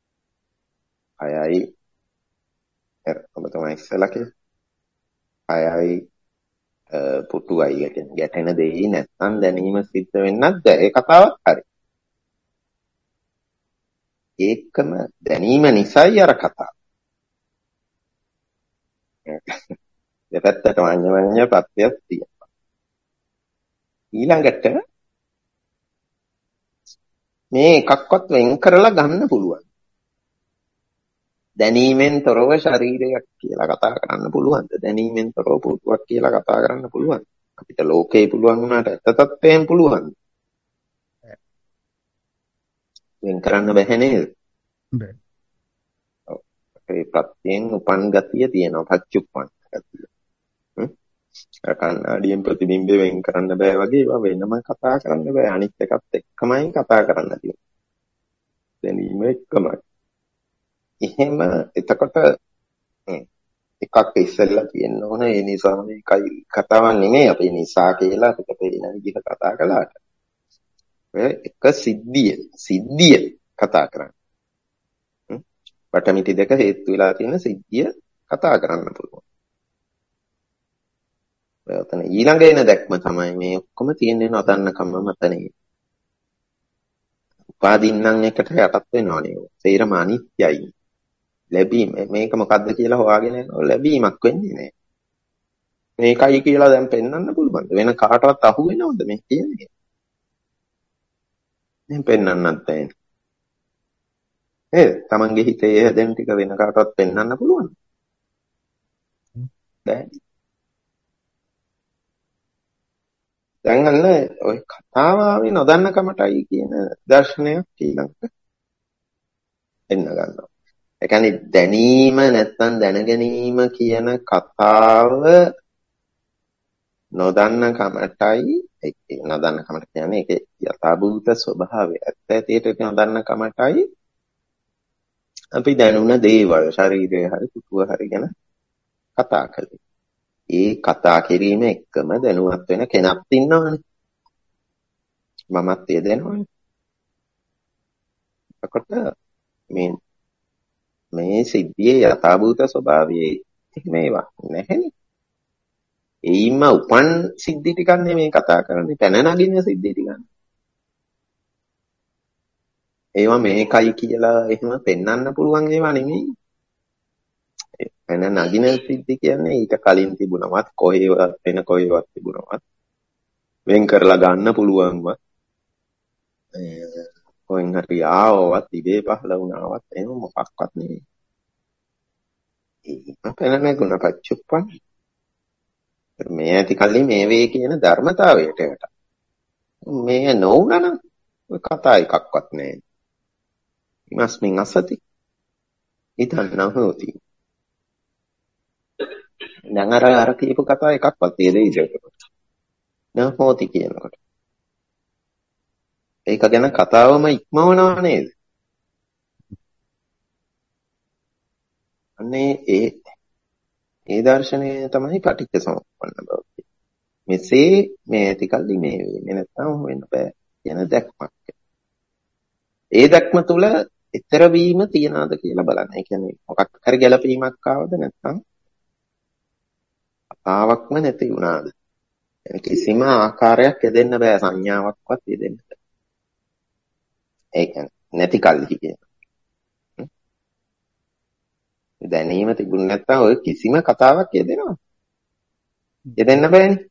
කයයි ඔබ තමයි ඉස්සලා කියලා. කයයි පුටුවයි ගැටෙන දෙයි නැත්නම් දැනීම සිද්ධ වෙන්නත් බෑ. ඒ කතාවක් හරි. ඒකම දැනීම නිසායි අර කතාව. දෙපැත්තටම අඤ්ඤමඤ්ඤ ප්‍රත්‍යක් තියෙනවා. ඊළඟට මේ එකක්වත් වෙන් කරලා ගන්න පුළුවන්. දැනීමෙන් තොරව ශරීරයක් කියලා කතා කරන්න පුළුවන්ද? දැනීමෙන් තොරව පුටුවක් කියලා කතා කරන්න පුළුවන්. අපිට ලෝකේ පුළුවන් වුණාට ඇත්ත තත්ත්වයෙන් පුළුවන්. වෙන් කරන්න බැහැ නේද? බැහැ. ඒ ප්‍රත්‍යයෙන් උපන් ගතිය තියෙනවා. පච්චුප්පන් ගතිය. කන්නාඩියෙන් ප්‍රතිබිම්බේ වෙන් කරන්න බෑ වගේ ඒවා වෙනම කතා කරන්න බෑ. අනිත් එකත් එක්කමයි කතා කරන්න තියෙන්නේ. දැනීම එක්කමයි. එහෙම එතකොට එකක් ඉස්සෙල්ලා කියන්න ඕන. ඒ නිසා මේකයි කතාවක් නෙමෙයි. අපි නිසා කියලා අපිට පේන විදිහට කතා කළාට. එක සිද්ධිය කතා කරන්න. වටමිටි දෙක හේතු වෙලා තියෙන සිද්ධිය කතා කරන්න පුළුවන්. ඔතන ඊළඟ එන දැක්ම තමයි මේ ඔක්කොම තියෙන්නේ නොදන්නකම මතනේ. උපාදින්නම් එකට යටත් වෙනවනේ. සේරම අනිත්‍යයි. ලැබීම මේක මොකද්ද කියලා හොයාගෙන යනවා. ලැබීමක් වෙන්නේ නැහැ. මේකයි කියලා දැන් පෙන්වන්න පුළුවන්. වෙන කාටවත් අහු වෙනවද මේ කියන්නේ? දැන් පෙන්වන්නත් බැහැ. තමන්ගේ හිතේ හැදෙන ටික වෙන කාටවත් පෙන්වන්න පුළුවන්. දැන් අන්න ඔය කතාව ආවේ නොදන්න කමටයි කියන දර්ශනයක් ඊළඟට එන්න ගන්නවා. ඒ කියන්නේ දැනීම නැත්නම් දැනගැනීම කියන කතාව නොදන්න කමටයි නොදන්න කමට කියන්නේ ඒකේ යථාභූත ස්වභාවය ඇත්ත ඇතියට නොදන්න කමටයි අපි දැනුණ දේවල් ශරීරය හරි පුටුව හරි ගැන කතා කළේ. ඒ කතා කිරීම එක්කම දැනුවත් වෙන කෙනෙක් ඉන්නවනේ. මමත් යෙදෙනවනේ. එතකොට මේ සිද්ධියේ යථාභූත ස්වභාවයේ එහෙම ඒවා නැහැනේ. එයින්ම උපන් සිද්ධි ටිකක් නෙමෙයි කතා කරන්නේ. පැන නගින සිද්ධි ටිකක්. ඒවා මේකයි කියලා එහෙම පෙන්වන්න පුළුවන් ඒවා නෙමෙයි. පැන නගින සිද්ධි කියන්නේ ඊට කලින් තිබුණවත් කොහේවත් වෙන කොහේවත් තිබුණවත් වෙන් කරලා ගන්න පුළුවන්ව කොහෙන් හරි ආවවත් ඉබේ පහළ වුණාවත් එහෙම මොකක්වත් නෙමෙයි. ඒක පැන නැගුණ පච්චුප්පන් මේ ඇති කලින් මේ වේ කියන ධර්මතාවයට යට. මේ නොවුනනම් ඔය කතා එකක්වත් නැහැ. ඉමස්මින් අසති ඉතන්න හොති. දැන් අර කියපු කතා එකක්වත් තියෙදෙයිද ඒකට? නෑ හොති කියනකොට. ඒක ගැන කතාවම ඉක්මවනවා නේද? අන්නේ ඒ දර්ශනය තමයි පටිච්ච සමුප්පන්න බව. මෙසේ මේ ඇති කල්ලි මේ වෙන්නේ නැත්නම් වෙන්න බෑ කියන දැක්මක්. ඒ දැක්ම තුළ ඊතර වීම තියනවාද කියලා බලන්න. ඒ කියන්නේ මොකක් හරි ගැළපීමක් ආවද නැත්නම් කතාවක්ම නැති වුණාද? කිසිම ආකාරයක් යෙදෙන්න බෑ සංඥාවක්වත් යෙදෙන්න බෑ. ඒ කියන්නේ නැති කල්හි කියන. දැනීම තිබුණ නැත්නම් ඔය කිසිම කතාවක් යෙදෙනවද? යෙදෙන්න බෑනේ.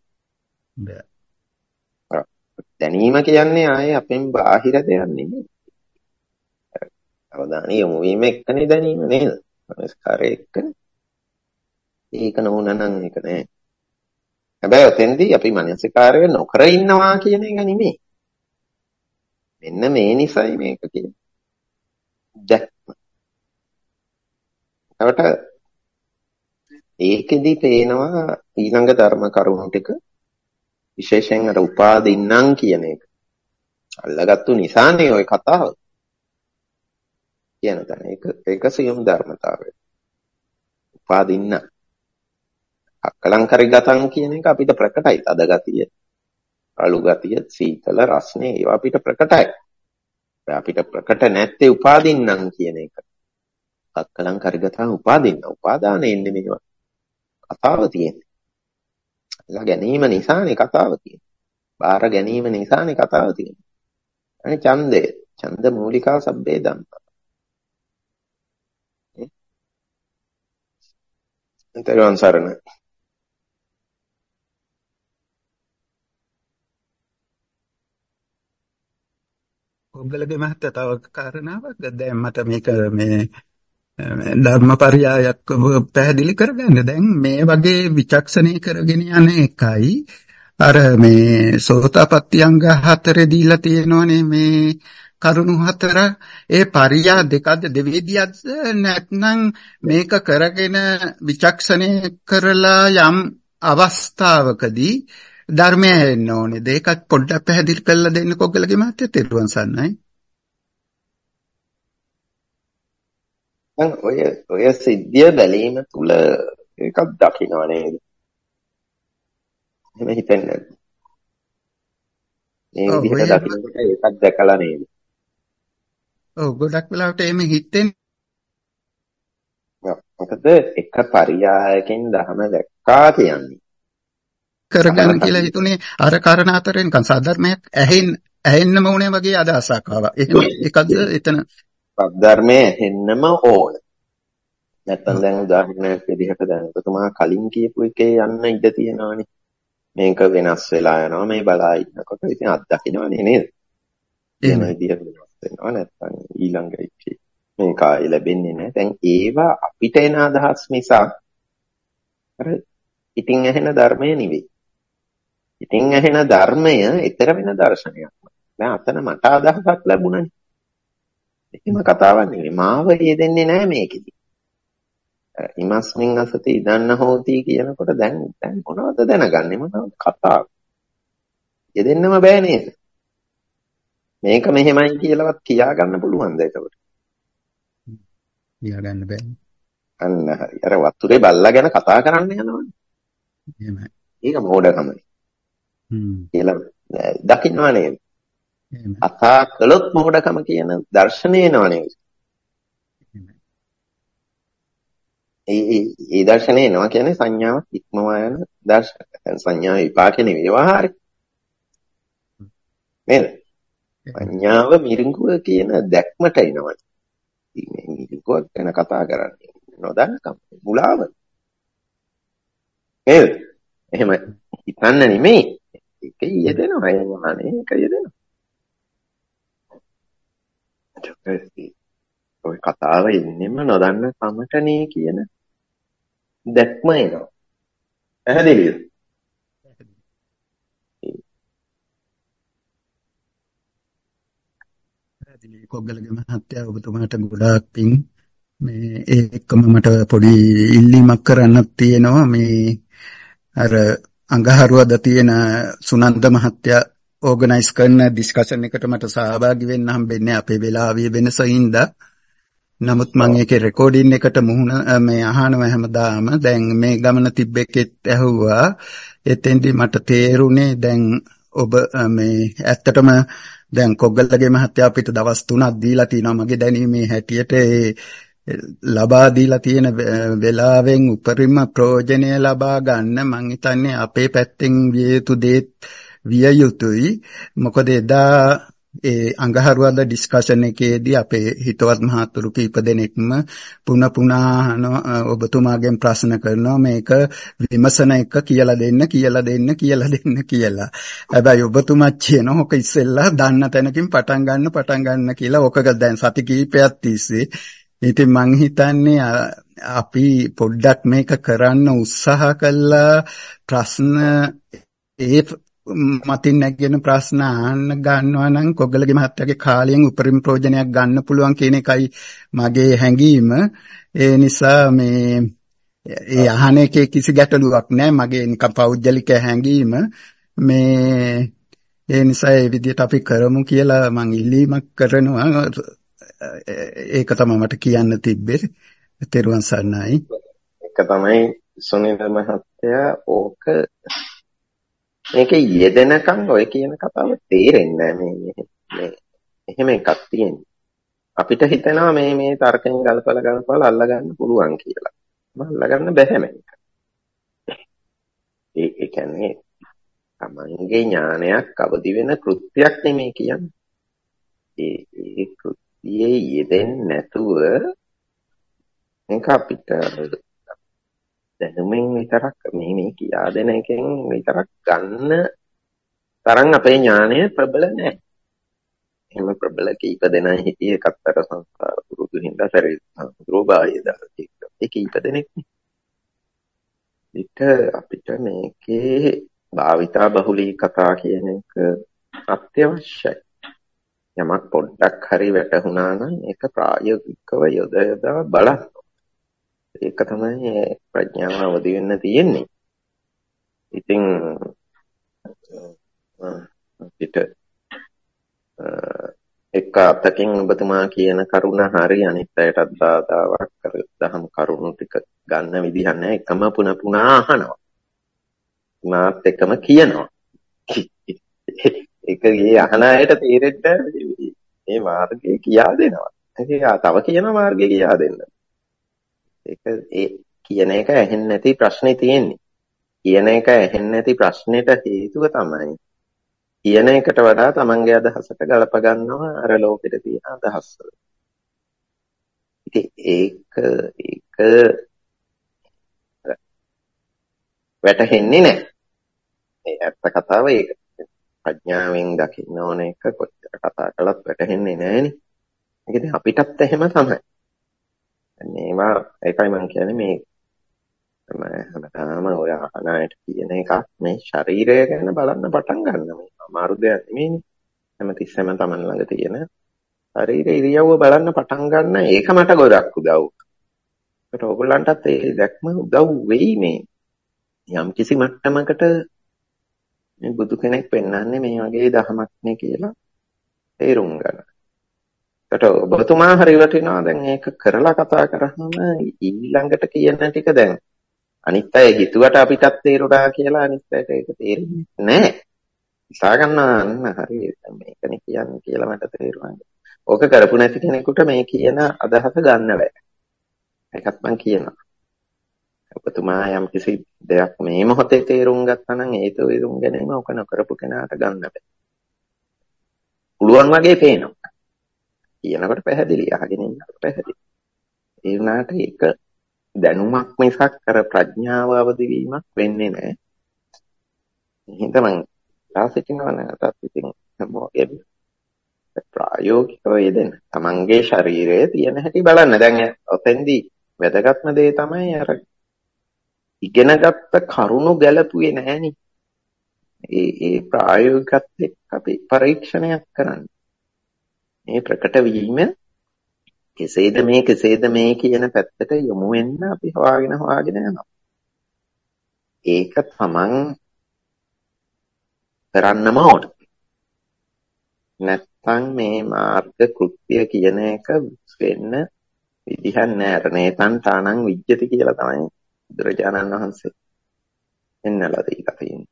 බෑ. දැනීම කියන්නේ ආයේ අපෙන් බාහිර දෙයක් නෙමෙයි. අවධානය යොමු වීම එක්කනේ දැනීම නේද? සංස්කාරය එක්කනේ. ඒක නොවුනනම් ඒක නෑ. හැබැයි ඔතෙන්දී අපි මනසිකාරය නොකර ඉන්නවා කියන එක නෙමෙයි. මෙන්න මේ නිසයි මේක කියන්නේ. දැක්ම. ඒකට ඒකෙදි පේනවා ඊළඟ ධර්ම කරුණු ටික විශේෂයෙන් අර උපාදින්නම් කියන එක. අල්ලගත්තු නිසානේ ওই කතාව. කියන තැන ඒක සියුම් ධර්මතාවය. උපාදින්න අකලංකරි ගතන් කියන එක අපිට ප්‍රකටයි. තද ගතිය, අලු ගතිය, සීතල රස්නේ ඒවා අපිට ප්‍රකටයි. අපිට ප්‍රකට නැත්තේ උපාදින්නම් කියන එක. අකලංකරි ගතන් උපාදින්න. උපාදානෙ ඉන්නේ මේවා. කතාව තියෙන්නේ. එලා ගැනීම නිසානේ කතාව තියෙන්නේ. බාර ගැනීම නිසානේ කතාව තියෙන්නේ. අනේ ඡන්දය. ඡන්ද මූලිකා සබ්බේ ධම්මා. තෙරුවන් සරණයි. ඔබලගේ මහත්තයා තව කාරණාවක් දැන් මට මේක මේ ධර්මපරියායක් පැහැදිලි කරගන්න. දැන් මේ වගේ විචක්ෂණය කරගෙන යන එකයි අර මේ සෝතාපට්ටි අංග 4 දීලා තියෙනවනේ මේ කරුණු 4. ඒ පරියා දෙකද දෙවේදියක්ද නැත්නම් මේක කරගෙන විචක්ෂණය කරලා යම් අවස්ථාවකදී ධර්මය එන්න ඕනේ. ඒකත් පොඩ්ඩක් පැහැදිලි කරලා දෙන්නකෝ ඔයගලගේ මහත්තයා. තෙරුවන් සරණයි. දැන් ඔය සිද්ධිය බැලීම තුල එකක් දකින්න නේද? එහෙම හිතන්නේ. මේ විදිහට දකින්නකොට ඒකක් දැකලා නේද? ඔව් ගොඩක් වෙලාවට එහෙම හිතෙන්නේ. මොකද එක පරියායකින් ධර්ම දැක්කා කියන්නේ. කරගන්න කියලා හිතුනේ අර කාරණා අතරින් නිකන් සාධර්මයක් ඇහෙන්නම ඕනේ වගේ අදහසක් ආවා. එහෙම එකද එතන? ධර්මයේ ඇහෙන්නම ඕන. නැත්තම් දැන් උදාහරණයක් විදිහට දැන් ඔබතුමා කලින් කියපු එකේ යන්න ඉඩ තියෙනවානේ. මේක වෙනස් වෙලා යනවා මේ බලා ඉන්නකොට ඉතින් අත්දකින්නවනේ නේද? එහෙම විදිහට වෙනස් වෙනවා නැත්තම් ඊළඟ එකේ මේක ආයෙ ලැබෙන්නේ නැහැ. දැන් ඒවා අපිට එන අදහස් නිසා අර ඉතින් ඇහෙන ධර්මය නෙවෙයි. ඉතින් ඇහෙන ධර්මය ඊතර වෙන දර්ශනයක්. දැන් අතන මට අදහසක් ලැබුණානේ. එහෙම කතාවක් නෙවෙයි. මාව යෙදෙන්නේ නැහැ මේකෙදි. ඉමස්මින් අසති ඉදන්න හෝති කියනකොට දැන් මොනවද දැනගන්නේ? මොනවද කතාව? යෙදෙන්නම බෑ නේද? මේක මෙහෙමයි කියලාවත් කියා ගන්න පුළුවන්ද ඒකට? කියා ගන්න බෑ. අන්න හරි. අර වතුරේ බල්ලා ගැන කතා කරන්න යනවනේ. එහෙමයි. ඒක මෝඩකමයි. කියලා දකින්නව නේද? කතා කළොත් මොකටකම කියන දර්ශනය එනවනේ. ඒ දර්ශනය එනවා කියන්නේ සංඥාවක් ඉක්මවා යන දර්ශනය. සංඥා විපාකනේ ව්‍යවහාරය. නේද? සංඥාව මිරිඟුව කියන දැක්මට එනවා. මේ මිරිඟුවක් ගැන කතා කරන්නේ නොදන්නකම මුලාව. නේද? එහෙම හිතන්න නෙමෙයි. ඒක යෙදෙනවා. අනේ ඒක යෙදෙනවා. ඔය කතාව එන්නෙම නොදන්න කමටනේ කියන දැක්ම එනවා. පැහැදිලිද? කොග්ගලගේ මහත්තයා ඔබතුමාට ගොඩාක් පිං. මේ ඒකම මට පොඩි ඉල්ලීමක් කරන්නක් තියෙනවා. මේ අර අඟහරුවද තියෙන සුනන්ද මහත්තයා ඕගනයිස් කරන ඩිස්කෂන් එකට මට සහභාගී වෙන්න හම්බෙන්නේ අපේ වෙලාවේ වෙනසින්ද. නමුත් මම ඒකේ රෙකෝඩින් එකට මුහුණ මේ අහනවා හැමදාම. දැන් මේ ගමන තිබ්බෙකෙත් ඇහුවා. එතෙන්දි මට තේරුනේ දැන් ඔබ මේ ඇත්තටම දැන් කොග්ගලගේ මහත්තයා අපිට දවස් 3ක් දීලා තිනවා මගේ දැනීමේ හැටියට. ලබා දීලා තියෙන වෙලාවෙන් උපරිම ප්‍රයෝජනය ලබා ගන්න මං හිතන්නේ අපේ පැත්තෙන් විය යුතු දේ විය යුතුයි. මොකද එදා ඒ අඟහරුවාදා ඩිස්කෂන් එකේදී අපේ හිතවත් මහතුරු කීප දෙනෙක්ම පුන ඔබතුමාගෙන් ප්‍රශ්න කරනවා මේක විමසන එක කියලා දෙන්න කියලා. හැබැයි ඔබතුමා කියනවා ඔක ඉස්සෙල්ලා දන්න තැනකින් පටන් ගන්න කියලා. ඔක දැන් සති කීපයක් තිස්සේ. ඉතින් මං හිතන්නේ අපි පොඩ්ඩක් මේක කරන්න උත්සාහ කළා. ප්‍රශ්න ඒ මතින් නැගෙන ප්‍රශ්න අහන්න ගන්නවා නම් කොග්ගලගේ මහත්තයාගේ කාලයෙන් උපරිම ප්‍රයෝජනයක් ගන්න පුළුවන් කියන එකයි මගේ හැඟීම. ඒ නිසා මේ ඒ අහන එකේ කිසි ගැටලුවක් නැහැ. මගේ නිකන් පෞද්ගලික හැඟීම. මේ ඒ නිසා ඒ විදිහට අපි කරමු කියලා මං ඉල්ලීමක් කරනවා. ඒක තමයි මට කියන්න තිබ්බේ. තෙරුවන් සරණයි. ඒක තමයි සුනිල් මහත්තයා ඕක මේක යෙදෙනකම් ඔය කියන කතාව තේරෙන්නේ නැහැ. මේ එහෙම එකක් තියෙනවා. අපිට හිතෙනවා මේ තර්කයෙන් ගල්පලා අල්ලගන්න පුළුවන් කියලා. අල්ලගන්න බැහැ මේක. ඒ කියන්නේ තමන්ගේ ඥානයක් අවදි වෙන කෘත්‍යයක් නෙමෙයි කියන්නේ. ඒ කෘත්‍යයේ යෙදෙන්නේ නැතුව මේක අපිට දැනුමින් විතරක් මේ කියා දෙන එකෙන් විතරක් ගන්න තරම් අපේ ඥානය ප්‍රබල නැහැ. එහෙම ප්‍රබල කීප දෙනා හිටියේ කත්තර සංස්කාර පුරුදු හින්දා සැරියුත් සම්පූර්ණ බාහියදා ඒ කීප දෙනෙක්. අපිට මේකේ භාවිතා බහුලී කතා කියන එක අත්‍යවශ්‍යයි. යමක් පොඩ්ඩක් හරි වැටහුණා නම් ඒක ප්‍රායෝගිකව යොදා බලන්න. ඒක තමයි ප්‍රඥාව අවදි වෙන්න තියෙන්නේ. ඉතින් අපිට එක අතකින් ඔබතුමා කියන කරුණ හරි අනිත් අයටත් බාධාවක් කර දහම් කරුණු ටික ගන්න විදිහ නැහැ. එකම පුනා අහනවා. මාත් එකම කියනවා. ඒක ඒ අහන අයට තේරෙන්න මේ මාර්ගය කියා දෙනවා. ඒක තව කියන මාර්ගය කියා දෙන්න. ඒක ඒ කියන එක ඇහෙන්නේ නැති ප්‍රශ්නේ තියෙන්නේ. කියන එක ඇහෙන්නේ නැති ප්‍රශ්නෙට හේතුව තමයි කියන එකට වඩා තමන්ගේ අදහසට ගලප ගන්නවා අර ලෝකෙට තියෙන අදහස් වල. ඉතින් ඒක වැටහෙන්නේ නැහැ. ඒ ඇත්ත කතාව ඒක. ප්‍රඥාවෙන් දකින්න ඕන එක කොච්චර කතා කළත් වැටහෙන්නේ නැහැනේ. ඒක ඉතින් අපිටත් එහෙම තමයි. මේවා ඒකයි මම කියන්නේ මේ හැමදාම ඔය අහනායට කියන එකක් මේ ශරීරය ගැන බලන්න පටන් ගන්න. මේ අමාරු දෙයක් නෙමෙයිනේ. හැමතිස්සෙම Taman ළඟ තියෙන ශරීර ඉරියව්ව බලන්න පටන් ගන්න ඒක මට ගොඩක් උදව්. ඒකට ඕගොල්ලන්ටත් ඒ දැක්ම උදව් වෙයි මේ. යම් කිසි මට්ටමකට මේ බුදු කෙනෙක් පෙන්වන්නේ මේ වගේ දහමක් නේ කියලා තේරුම් ගන්න. ඒකට ඔබතුමා හරි වටිනවා දැන් ඒක කරලා කතා කරාම ඊළඟට කියන ටික දැන් අනිත් අය හිතුවට අපිටත් තේරුණා කියලා අනිත් අයට ඒක තේරෙන්නේ නැහැ. හිතා ගන්න හරි මේකනේ කියන්නේ කියලා මට තේරුණා. ඕක කරපු නැති කෙනෙකුට මේ කියන අදහස ගන්න බෑ. ඒකත් මම කියනවා. ඔබතුමා යම් කිසි දෙයක් මේ මොහොතේ තේරුම් ගත්තා නම් ඒ තේරුම් ගැනීම ඔක නොකරපු කෙනාට ගන්න බෑ. පුළුවන් වගේ පේනවා. කියනකොට පැහැදිලි, අහගෙන ඉන්නකොට පැහැදිලි. ඒ වුණාට ඒක දැනුමක් මිසක් අර ප්‍රඥාව අවදි වීමක් වෙන්නේ නැහැ. එහෙනම් මම සිටිනවා නැතත් ඉතින් මොකද ප්‍රායෝගිකව යෙදෙන තමන්ගේ ශරීරයේ තියෙන හැටි බලන්න. දැන් ඔතෙන්දී වැදගත්ම දේ තමයි අර ඉගෙනගත්ත කරුණු ගැලපුවේ නැහෙනි. ඒ ප්‍රායෝගිකත් එක්ක අපි පරීක්ෂණයක් කරන්නේ. මේ ප්‍රකට වීම කෙසේද මේ කියන පැත්තට යොමු වෙන්න අපි හොයාගෙන යනවා. ඒක තමන් කරන්නම ඕන. නැත්නම් මේ මාර්ග කෘත්‍ය කියන එක වෙන්න විදිහක් නෑ. අරණේතන් තානං විජ්ජති කියලා තමයි බුදුරජාණන් වහන්සේ එන්නලා දීලා තියෙන්නේ.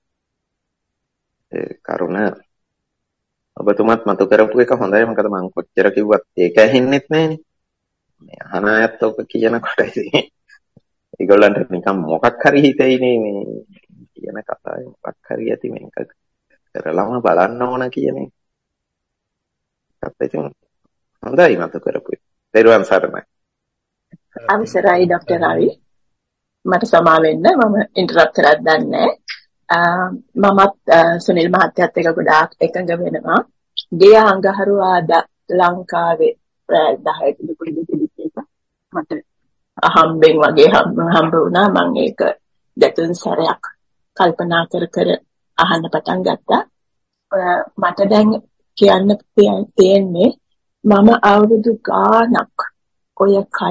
ඒ කරුණ ඔබතුමත් මතු කරපු එක හොඳයි. මොකද මම කොච්චර කිව්වත් ඒක ඇහෙන්නෙත් නෑනේ. මේ අහන අයත් ඔක කියනකොට ඉතින් ඒගොල්ලන්ට නිකන් මොකක් හරි හිතෙයිනේ මේ කියන කතාවේ මොකක් හරි ඇති මේක කරලම බලන්න ඕන කියන එක. ඉතින් හොඳයි මතු කරපු එක. දරුවන් සරණයි. අවසරයි ડોક્ટર රවි. මට සමා වෙන්න මම ඉන්ටරප්ට් කරලා දන්නේ. මමත් සුනිල් මහත්තයත් එක්ක ගොඩාක් එකඟ වෙනවා. ගිය අඟහරුවාදා ලංකාවේ 10ට දුපුඩි දෙක මට හම්බෙන් වගේ හම්බ වුණා. මම ඒක දෙතුන් සැරයක් කල්පනා කර අහන්න පටන් ගත්තා. මට දැන් කියන්න තියෙන්නේ මම අවුරුදු ගාණක් ඔය කය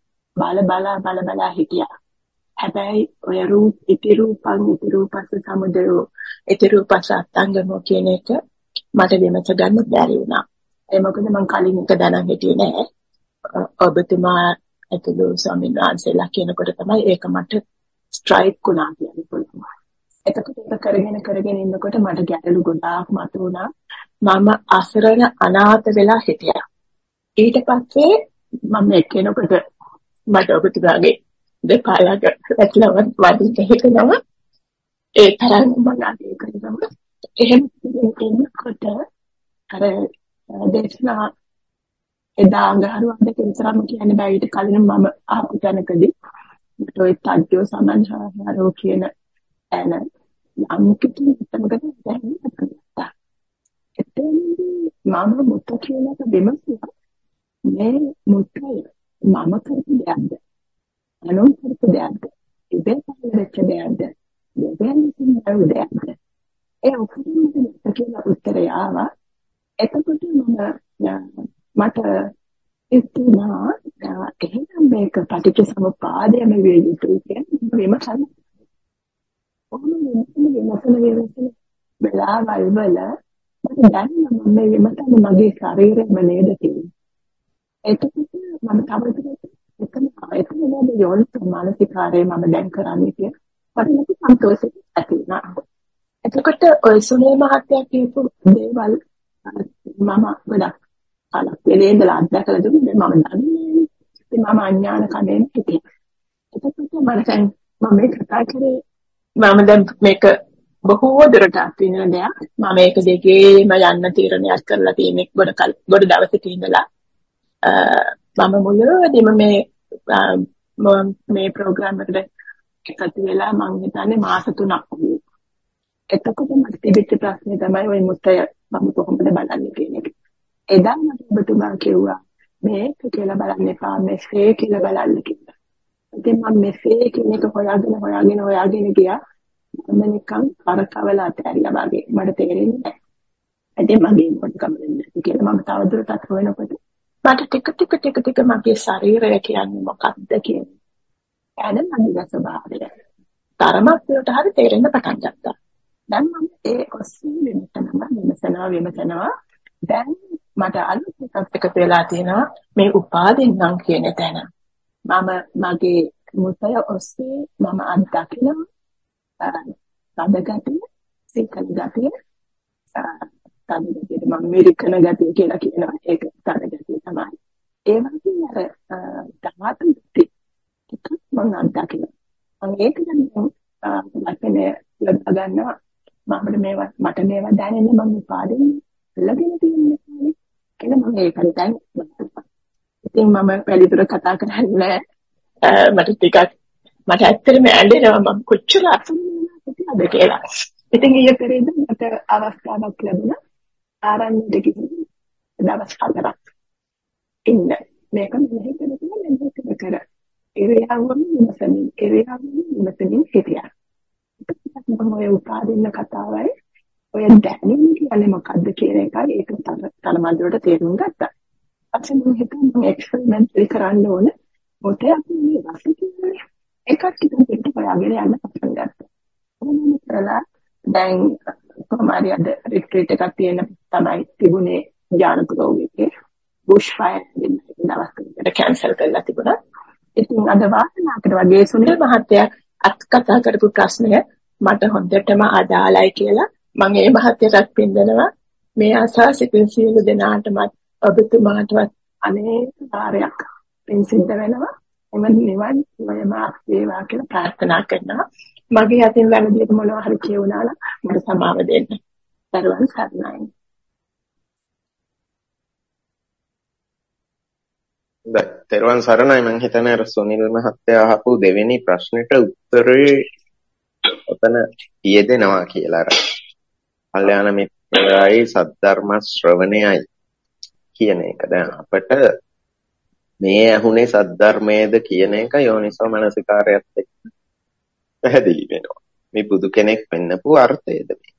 බල හිටියා. හැබැයි ඔය ඉති රූපස්ස සමුදයෝ ඉති රූපස්ස අත්ංගමෝ කියන එක මට විමස ගන්න බැරි වුණා. ඒ මොකද මම කලින් එක දැනන් හිටියේ නෑ. ඔබතුමා ඇතුළු ස්වාමීන් වහන්සේලා කියනකොට තමයි ඒක මට ස්ට්‍රයික් වුණා කියන්න පුළුවන්. එතකොට ඒක කරගෙන ඉන්නකොට මට ගැටලු ගොඩාක් මතුවුණා. මම අසරණ අනාථ වෙලා හිටියා. ඊට පස්සේ මම එක්කෙනෙකුට මට ඔබතුමාගේ දෙපා ළඟ ඇතුළව වදින්න හිතෙනවා. ඒ තරම් මම ආදී කරනවා. එහෙම ඉන්නකොට අර දේශනා එදා අඟහරුවාදා කෙතරම් කියන්නේ බෑ. ඊට කලින් මම ආපු තැනකදී මට ඔය තජ්ජෝ සමන්හාරෝ කියන එන යම් කිසි තැනකට දැනෙනවා. එතෙන්දී මම මුත කියන එක විමසුවා. මේ මුතය මම කරපු දෙයක්ද? අනුන් කරපු දෙයක්ද? ඉබේ පහළට දෙයක්ද? දෙවියන්ගෙන් ලැබු දෙයක්ද? ඒ ඔක්කොම මුත කියන උත්තරය ආවා. එතකොට මට ඉතිනා එහෙනම් මේක පටිච්චසමුප්පාදයම විය යුතුයි කියන විමසන. විමසන වෙලාවල් වල මට දැනෙනවා මම විමසන්නේ මගේ ශරීරෙම නේද කියන්නේ. එතකොට මම තවදුරටත් එතන නේද යෝනිසෝ මානසිකාරය මම දැන් කරන්නේ කියලා මට ලොකු සන්තෝෂයක් ඇති වුණා. එතකොට ඔය සුනිල් මහත්තයා කියපු දේවල් මම ගොඩක් කාලක් ඉඳලා අත්දැකලා දුන්නේ මම දන්නේ. ඉතින් මම අඥාන කණෙන් හිටියා. එතකොට මම මේ කතා කරේ මම දැන් මේක බොහෝ දුරට අත්විඳින දෙයක්. මම මේක දෙකේම යන්න තීරණයක් කරලා තියෙන්නේ ගොඩ දවසක ඉඳලා. මම මුලින්ම මේ ප්‍රෝග්‍රෑම් එකට එකතු වෙලා මම හිතන්නේ මාස 3ක් වගේ. එතකොට මට තිබිච්ච ප්‍රශ්නේ තමයි ওই මුත්තය මම කොහොමද බලන්නේ කියන එක. එදා මට ඔබතුමා කිව්වා මේක කියලා බලන්න එපා මෙසේ කියලා බලන්න කියලා. ඉතින් මම මෙසේ කියන එක හොයාගෙන ගියා. මම නිකන් කරකවලා ඇතැරියා වගේ මට තේරෙන්නේ නැහැ. ඉතින් මගේ මොකක්ද වෙන්නේ කියලා මම තවදුරටත් හොයනකොට මට ටික මගේ ශරීරය කියන්නේ මොකක්ද කියන්නේ. එන මගේ ස්වභාවය. තරමක් වලට හරි තේරෙන්න පටන් ගත්තා. දැන් මම ඒ ඔස්සේ විමසනවා. දැන් මට අලුත් එකක් එකතු වෙලා තියෙනවා මේ උපාදින්නම් කියන තැන. මම මගේ මුතය ඔස්සේ මම අත්දකිනවා සඳගතිය, සීතල ගතිය, තද ගතියට මම මෙරිකන ගතිය කියලා කියනවා. ඒක තද ගතිය තමයි. ඒ වගේ අර තවත් ටිකක් මම අත්දකිනවා. මම ඒක දැන් වචනේ ලබා ගන්නවා. මට මේවා දැනෙන්නේ මම පාඩෙන් ලගෙන තියෙන්නේ කියලා මම ඒකට දැන් ඉතින් මම වැඩිදුර කතා කරන්නේ මට ඇත්තටම ඇඬෙනවා මම කොච්චර අසන්නද කියලා. ඉතින් ඊයේ පෙරේද මට අවස්ථාවක් ලැබුණා ආරණ්‍යයට ගිහින් දවස් 4ක් ඉන්න. මේක මෙහෙ කර ඉරියව්වම විමසමින් හිටියා. මම ඔය උපාදින්න කතාවයි ඔය දැනීම කියන්නේ මොකද්ද කියන එකයි ඒක තරමද්දට තේරුම් ගත්තා. අච්චන් මම හිතුවා මම එක්ස්පෙරිමන්ට් කරන්න ඕන. මොකද අපි මේ රස කියන්නේ එකක් ටිකක් හොයාගෙන යන්න පටන් ගත්තා. මොනවද කරලා දැන් කොහමද අද රිට්‍රීට් එකක් තියෙන තමයි තිබුණේ ජානකෝවිගේ බුෂ් ෆයර් දවස්කට කැන්සල් කරලා තිබුණා. ඉතින් අද වාසනාවකට වගේ සුනිල් මහත්තයා කතා කරපු ප්‍රශ්නය මට හොඳටම අදාළයි කියලා මම ඒ මහත්තයාට පින්දනවා. මේ ආසා සිතින් සියලු දෙනාටමත් ඔබතුමාටවත් අනේක කාර්යයක් පින් සිද්ධ වෙනවා. එම නිවන් වේවා කියලා ප්‍රාර්ථනා කරනවා. මගේ අතින් වැරදියට මොනවා හරි කියුණා නම් මට සමාව දෙන්න. දරුවන් සරණයි. තෙරුවන් සරණයි. මම හිතන්නේ අර සුනිල් මහත්තයා අහපු දෙවෙනි ප්‍රශ්නෙට උත්තරේ ඔතන යෙදෙනවා කියලා. අර කල්යාණ මිත්‍රයයි සද්ධර්ම ශ්‍රවණයයි කියන එක. දැන් අපිට මේ ඇහුනේ සද්ධර්මයේද කියන එක යෝනිසෝ මනසිකාරයත් එක්ක පැහැදිලි වෙනවා. මේ බුදු කෙනෙක් වෙන්නපු අර්ථයද මේක.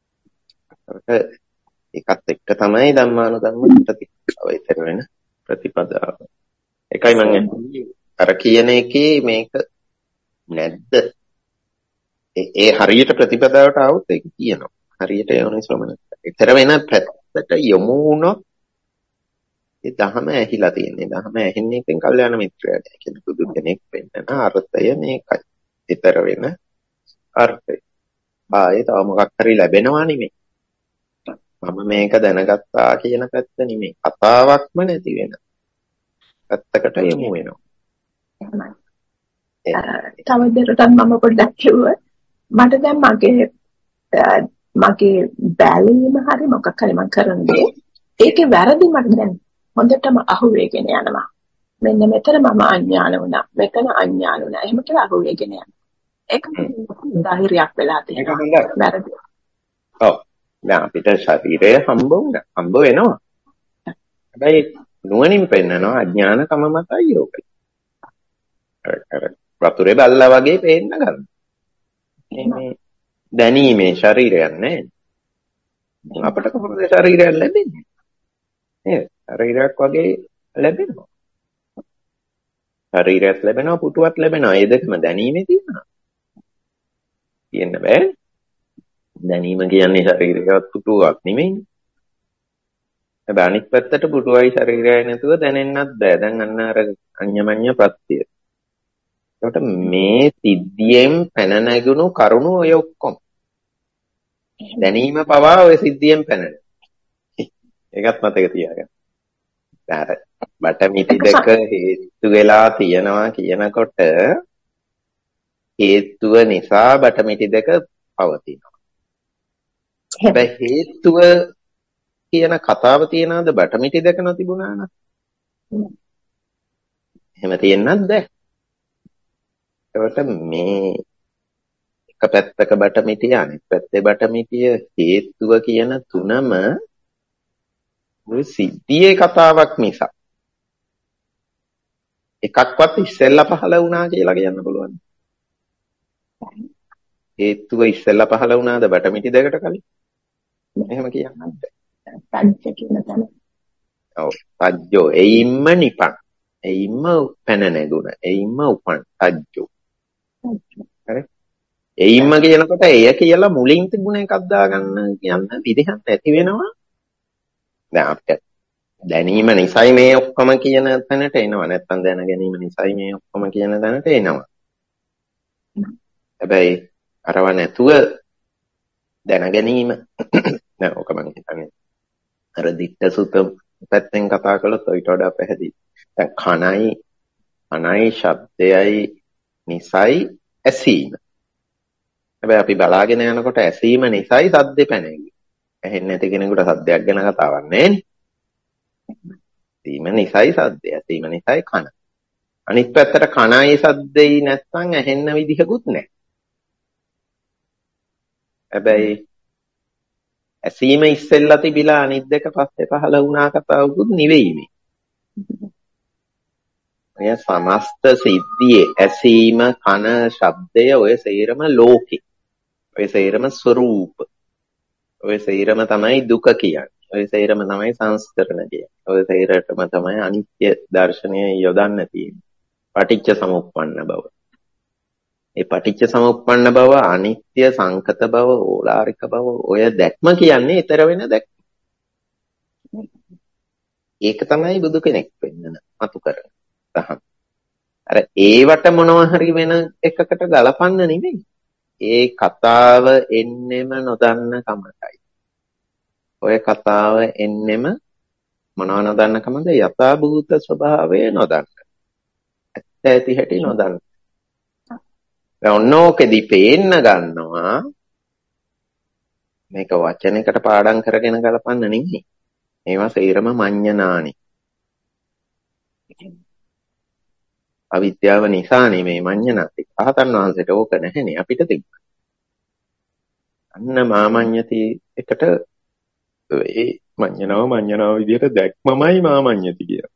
ඒකත් එක්ක තමයි ධම්මානුධම්ම ප්‍රතිපදාව ඉතර වෙන ප්‍රතිපදාව. ඒකයි මම අර කියන එකේ මේක නැද්ද? ඒ හරියට ප්‍රතිපදාවට આવුත් ඒක කියනවා. හරියට යෝනිසෝ මනසිකාරය. ඉතර වෙන පැත්තට යොමු වුණොත් ඒ ධහම ඇහිලා තියෙන්නේ. ධහම ඇහින්නේ එකෙන් කල්යාණ මිත්‍රයාට. ඒ කියන්නේ බුදු කෙනෙක් වෙන්න අර්ථය මේකයි. ඊතර වෙන අර්ථය. ආයේ තව මොකක් හරි ලැබෙනවා නෙමෙයි. මම මේක දැනගත්තා කියන පැත්ත නෙමෙයි. කතාවක්ම නැති වෙන පැත්තකට යමු වෙනවා. තවදුරටත් මම පොඩ්ඩක් කිව්වා. මට දැන් මගේ බැලීම හරි මොකක් හරි මම කරන්නේ. ඒකේ වැරදි මට දැන් හොඳටම අහුවෙගෙන යනවා. මෙන්න මෙතන මම අඥාන වුණා. මෙතන අඥාන වුණා. එහෙම කියලා අහුවෙගෙන යනවා. ඒක ධෛර්යයක් වෙලා තියෙනවා. වැරදි. ඔව්. දැන් අපිට ශරීරය හම්බ වුණා. හම්බ වෙනවා. හැබැයි නුවණින් පෙන්නනවා අඥානකම මතයි යෝගය. අර වතුරේ බල්ලා වගේ පේන්න ගන්න. මේ දැනීමේ ශරීරයක් නැහැ. අපිට කොහොමද ශරීරයක් ලැබෙන්නේ? නේද? ශරීරයක් වගේ ලැබෙනවා. ශරීරයක් ලැබෙනවා, පුටුවක් ලැබෙනවා. ඒ දෙකම දැනීමේ තියෙනවා. කියන්න බෑ. දැනීම කියන්නේ ශරීරයවත් පුටුවක් නෙමෙයි. හැබැයි අනිත් පැත්තට පුටුවයි ශරීරයයි නැතුව දැනෙන්නත් බෑ. දැන් අන්න අර අඤ්ඤමඤ්ඤ ප්‍රත්‍ය. ඒකට මේ සිද්ධියෙන් පැන නැගුණු කරුණු ඔය ඔක්කොම. දැනීම පවා ඔය සිද්ධියෙන් පැන. ඒකත් මතක තියාගන්න. අර බටමිටි දෙක හේතු වෙලා තියනවා කියනකොට හේතුව නිසා බටමිටි දෙක පවතිනවා. හැබැයි හේතුව කියන කතාව තියනවාද බටමිටි දෙක නොතිබුණා නම්? එහෙම තියෙන්නත් බෑ. ඒකට මේ එක පැත්තක බටමිටිය අනිත් පැත්තේ බටමිටිය හේතුව කියන තුනම ඔය සිද්ධියේ කතාවක් නිසා එකක්වත් ඉස්සෙල්ලා පහළ වුණා කියලා කියන්න පුළුවන්. හේතුව ඉස්සෙල්ලා පහළ වුණාද බටමිටි දෙකට කලින්? එහෙම කියන්නත් බෑ. පංච කියන තැන. ඔව්. පජ්ජෝ එයින්ම නිපන්. එයින්ම පැන නැගුණ. එයින්ම උපන්. පජ්ජෝ. හරි. එයින්ම කියනකොට එය කියලා මුලින් තිබුණ එකක් දාගන්න යන්න විදිහක් නැති වෙනවා. දැන් අපිට දැනීම නිසයි මේ ඔක්කොම කියන තැනට එනවා. නැත්තම් දැන ගැනීම නිසයි මේ ඔක්කොම කියන තැනට එනවා. හැබැයි අරව නැතුව දැන ගැනීම නෑ ඔක මම හිතන්නේ අර ditta sutta පැත්තෙන් කතා කළොත් ඊට වඩා පැහැදිලි. දැන් කණයි ශබ්දයයි නිසයි ඇසීම. හැබැයි අපි බලාගෙන යනකොට ඇසීම නිසයි සද්දේ පැනෙන්නේ. ඇහෙන්නේ නැති කෙනෙකුට සද්දයක් ගැන කතාවක් නෑනේ. ඇසීම නිසයි සද්දය, ඇසීම නිසයි කන. අනිත් පැත්තට කණයි සද්දෙයි නැත්නම් ඇහෙන්න විදිහකුත් නෑ. හැබැයි ඇසීම ඉස්සෙල්ලා තිබිලා අනිත් දෙක පස්සේ පහළ වුණා කතාවකුත් නෙවෙයි මේ. ඔය සමස්ත සිද්ධියේ ඇසීම, කන, ශබ්දය ඔය සේරම ලෝකේ. ඔය සේරම ස්වરૂප. ඔය සේරම තමයි දුක කියන්නේ. ඔය සේරම තමයි සංස්කරණ කියන්නේ. ඔය සේරටම තමයි අනිත්‍ය දර්ශනය යොදන්න තියෙන්නේ. පටිච්ච සමුප්පන්න බව. ඒ පටිච්ච සමුප්පන්න බව, අනිත්‍ය සංකත බව, ඕලාරික බව ඔය දැක්ම කියන්නේ ඊතර වෙන දැක්ම. ඒක තමයි බුදු කෙනෙක් වෙන්න මතු කරන තහනම්. අර ඒවට මොනවා හරි වෙන එකකට ගලපන්න නෙමෙයි. ඒ කතාව එන්නෙම නොදන්න කමයි. ඔය කතාව එන්නෙම මොනවා නොදන්න කමද? යථාභූත ස්වභාවය නොදන්න. ඇත්ත ඇති හැටි නොදන්න. දැන් ඔන්නෝකෙදි පේන්න ගන්නවා මේක වචනයකට පාඩම් කරගෙන ගලපන්න නෙමෙයි. ඒවා සේරම මඤ්ඤණානි. අවිද්‍යාව නිසා නෙමෙයි මඤ්ඤණාති. රහතන් වහන්සේට ඕක නැහැනේ අපිට තිබ්බා. අන්න මාමඤ්ඤති එකට ඒ මඤ්ඤණාව විදිහට දැක්මමයි මාමඤ්ඤති කියලා.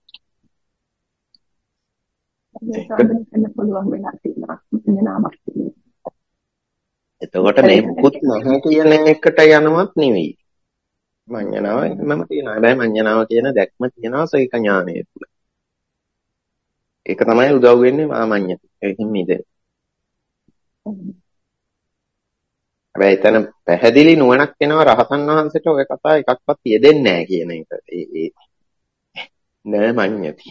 එතකොට මේ මුකුත් නැහැ කියන එකට යනවත් නෙවෙයි. මඤ්ඤණාව මම කියනවා. හැබැයි මඤ්ඤණාව කියන දැක්ම තියෙනවා සෝයික ඥානය තුල. ඒක තමයි උදව් වෙන්නේ මාමඤ්ඤති. ඒකෙන් මිදෙන්න. හැබැයි එතන පැහැදිලි නුවණක් වෙනවා රහතන් වහන්සේට ඔය කතා එකක්වත් යෙදෙන්නේ නැහැ කියන එක. ඒ නෑ මඤ්ඤති.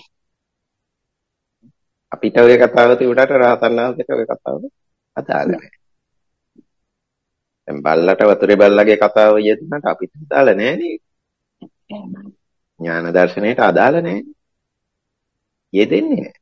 අපිට ඔය කතාව තිබුණාට රහතන් වහන්සේට ඔය කතාව අදාළ නැහැ. දැන් බල්ලට වතුරේ බල්ලගේ කතාව යෙදුනට අපිට අදාළ නැහැ නේ. ඥාන දර්ශනයට අදාළ නැහැ. යෙදෙන්නේ නැහැ.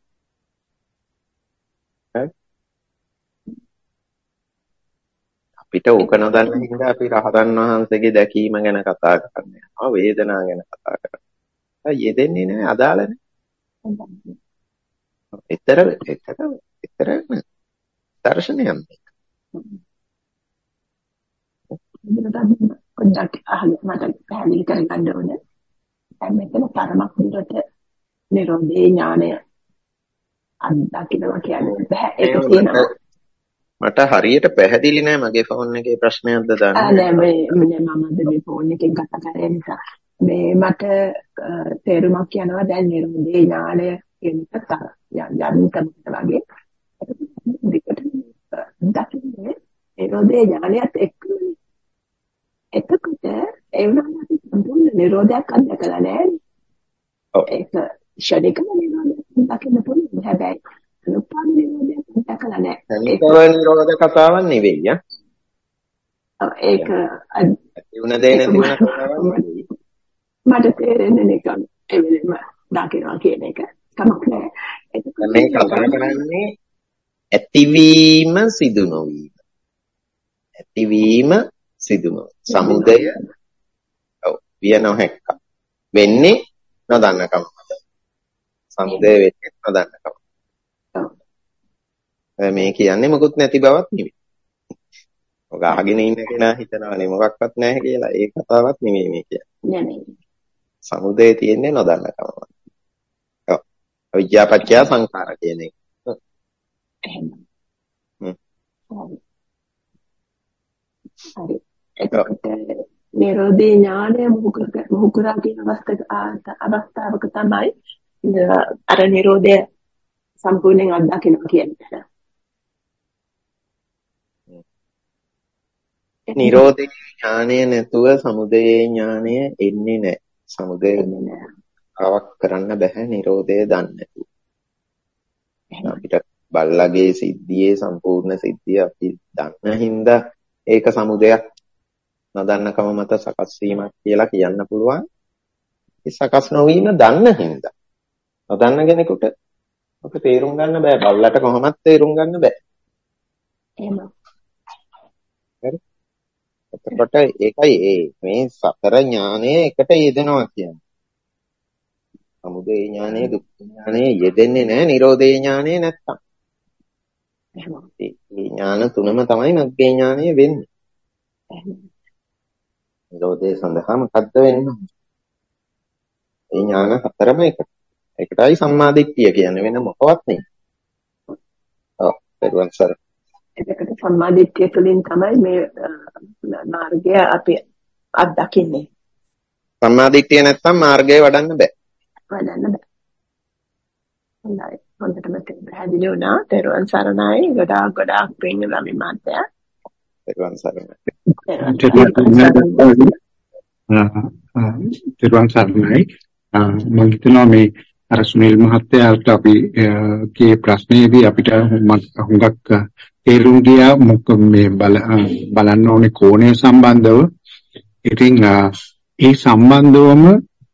අපිට ඕක නොදන්න හින්දා අපි රහතන් වහන්සේගේ දැකීම ගැන කතා කරන්නේ. වේදනාව ගැන කතා කරන්නේ. යෙදෙන්නේ නැහැ, අදාළ නැහැ. ඊතර දර්ශනයක්. පොඩ්ඩක් අහන්න මට පැහැදිලි කරගන්න ඕනේ. දැන් මෙතන පරමක් විදිහට නිරෝධේ ඥානය අත්දකින්නවා කියන්නේ බෑ. ඒක තියෙනවා. මට හරියට පැහැදිලි නෑ මගේ ෆෝන් එකේ ප්‍රශ්නයක්ද දන්නේ නෑ මම මේ ෆෝන් එකෙන් කතා කරේ නිසා මේ මට තේරුමක් යනවා දැන් නිරෝධේ ඥානය කියන එක යන්තමකට වගේ දෙකට දකින්නේ නිරෝධේ ඥානයත් එක්කම එතකොට ඒ වුණාම අපි සම්පූර්ණ නිරෝධයක් අත්දකලා නෑ. ඒක ෂඩිකම නිරෝධයක් දකින්න පුළුවන්. හැබැයි අනුපාන නිරෝධයක් අත්දකලා නෑ. ඒක නිරෝධ කතාවක් නෙවෙයි යා. ඒක වුණ දේ නැති වුණ කතාවක් නෙවෙයි. මට තේරෙන්නේ නිකන් ඒ වෙලෙම දකිනවා කියන එක කමක් නෑ. එතකොට මේ කතා කරන්නේ ඇතිවීම සිදු නොවීම. ඇතිවීම සිදු නොවීම. සමුදය විය නොහැක්ක. වෙන්නේ නොදන්නකම. සමුදය වෙන්නේ නොදන්නකම. මේ කියන්නේ මොකුත් නැති බවක් නෙවෙයි. ඔක අහගෙන ඉන්න කෙනා හිතනවානේ මොකක්වත් නැහැ කියලා. ඒ කතාවක් නෙවෙයි මේ කියන්නේ. නෙමෙයි. සමුදය තියෙන්නේ නොදන්නකම. ඔව්. අවිද්‍යාපච්චය සංඛාර කියන එක. එහෙනම්. හරි. එතකොට නිරෝධේ ඥානය මොහු කරා කියන අවස්ථාවක තමයි අර නිරෝධය සම්පූර්ණයෙන් අත්දකින්න කියන්නේ. නිරෝධේ ඥානය නැතුව සමුදයේ ඥානය එන්නේ නැහැ. සමුදය ආවක් කරන්න බෑ නිරෝධය දන්නේ නැතුව. අපිට බල්ලගේ සිද්ධියේ සම්පූර්ණ සිද්ධිය අපි දන්න හින්දා ඒක සමුදයක් නොදන්නකම මත සකස් වීමක් කියලා කියන්න පුළුවන්. ඒ සකස් නොවීම දන්න හින්දා. නොදන්න කෙනෙකුට ඔක තේරුම් ගන්න බෑ. බල්ලට කොහොමත් තේරුම් ගන්න බෑ. එහෙම. හරි. එතකොට ඒකයි මේ සතර ඥානය එකට යෙදෙනවා කියන්නේ. සමුදය ඥානය, දුක්ඛ ඥානය යෙදෙන්නේ නැහැ නිරෝධේ ඥානය නැත්තම්. එහෙම. මේ ඥාන තුනම තමයි මග්ගේ ඥානය වෙන්නේ. එහෙම. නිරෝධය සඳහා මොකද්ද වෙන්නේ? මේ ඥාන හතරම එකට. ඒකටයි සම්මාදිට්ඨිය කියන්නේ වෙන මොකවත් නෙවෙයි. ඔව් පෙරවන් සර්. එතකොට සම්මාදිට්ඨිය තුළින් තමයි මේ මාර්ගය අපි අත්දකින්නේ. සම්මාදිට්ඨිය නැත්තම් මාර්ගය වඩන්න බෑ. වඩන්න බෑ. හොඳයි. හොඳටම පැහැදිලි වුණා. පෙරවන් සරණයි. ගොඩාක් පින් රවි මහත්තයා. පෙරවන් සරණයි. පෙරවන් සරණයි. මම හිතනවා මේ අර සුනිල් මහත්තයාට අපි කී ප්‍රශ්නේදී අපිට හුඟක් තේරුම් ගියා මොකද මේ බලන්න ඕනේ කෝණය සම්බන්ධව. ඉතින් ඒ සම්බන්ධවම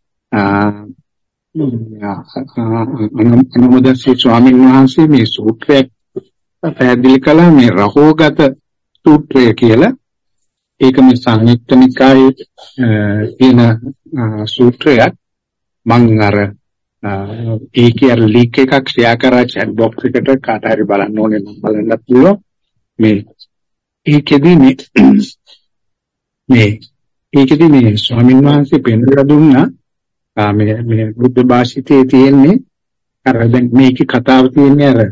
අනුමෝදස්සී ස්වාමීන් වහන්සේ මේ සූත්‍රය පැහැදිලි කළා මේ රහෝගත සූත්‍රය කියලා. ඒක මේ සංයුක්ත නිකායේ තියෙන සූත්‍රයක්. මම අර ඒකේ අර ලින්ක් එකක් ෂෙයා කරා chat box එකට කාට හරි බලන්න ඕනේ නම් බලන්නත් පුළුවන්. මේ ඒකෙදි මේ ස්වාමීන් වහන්සේ පෙන්වලා දුන්නා මේ බුද්ධ භාෂිතයේ තියෙන්නේ අර දැන් මේකේ කතාව තියෙන්නේ අර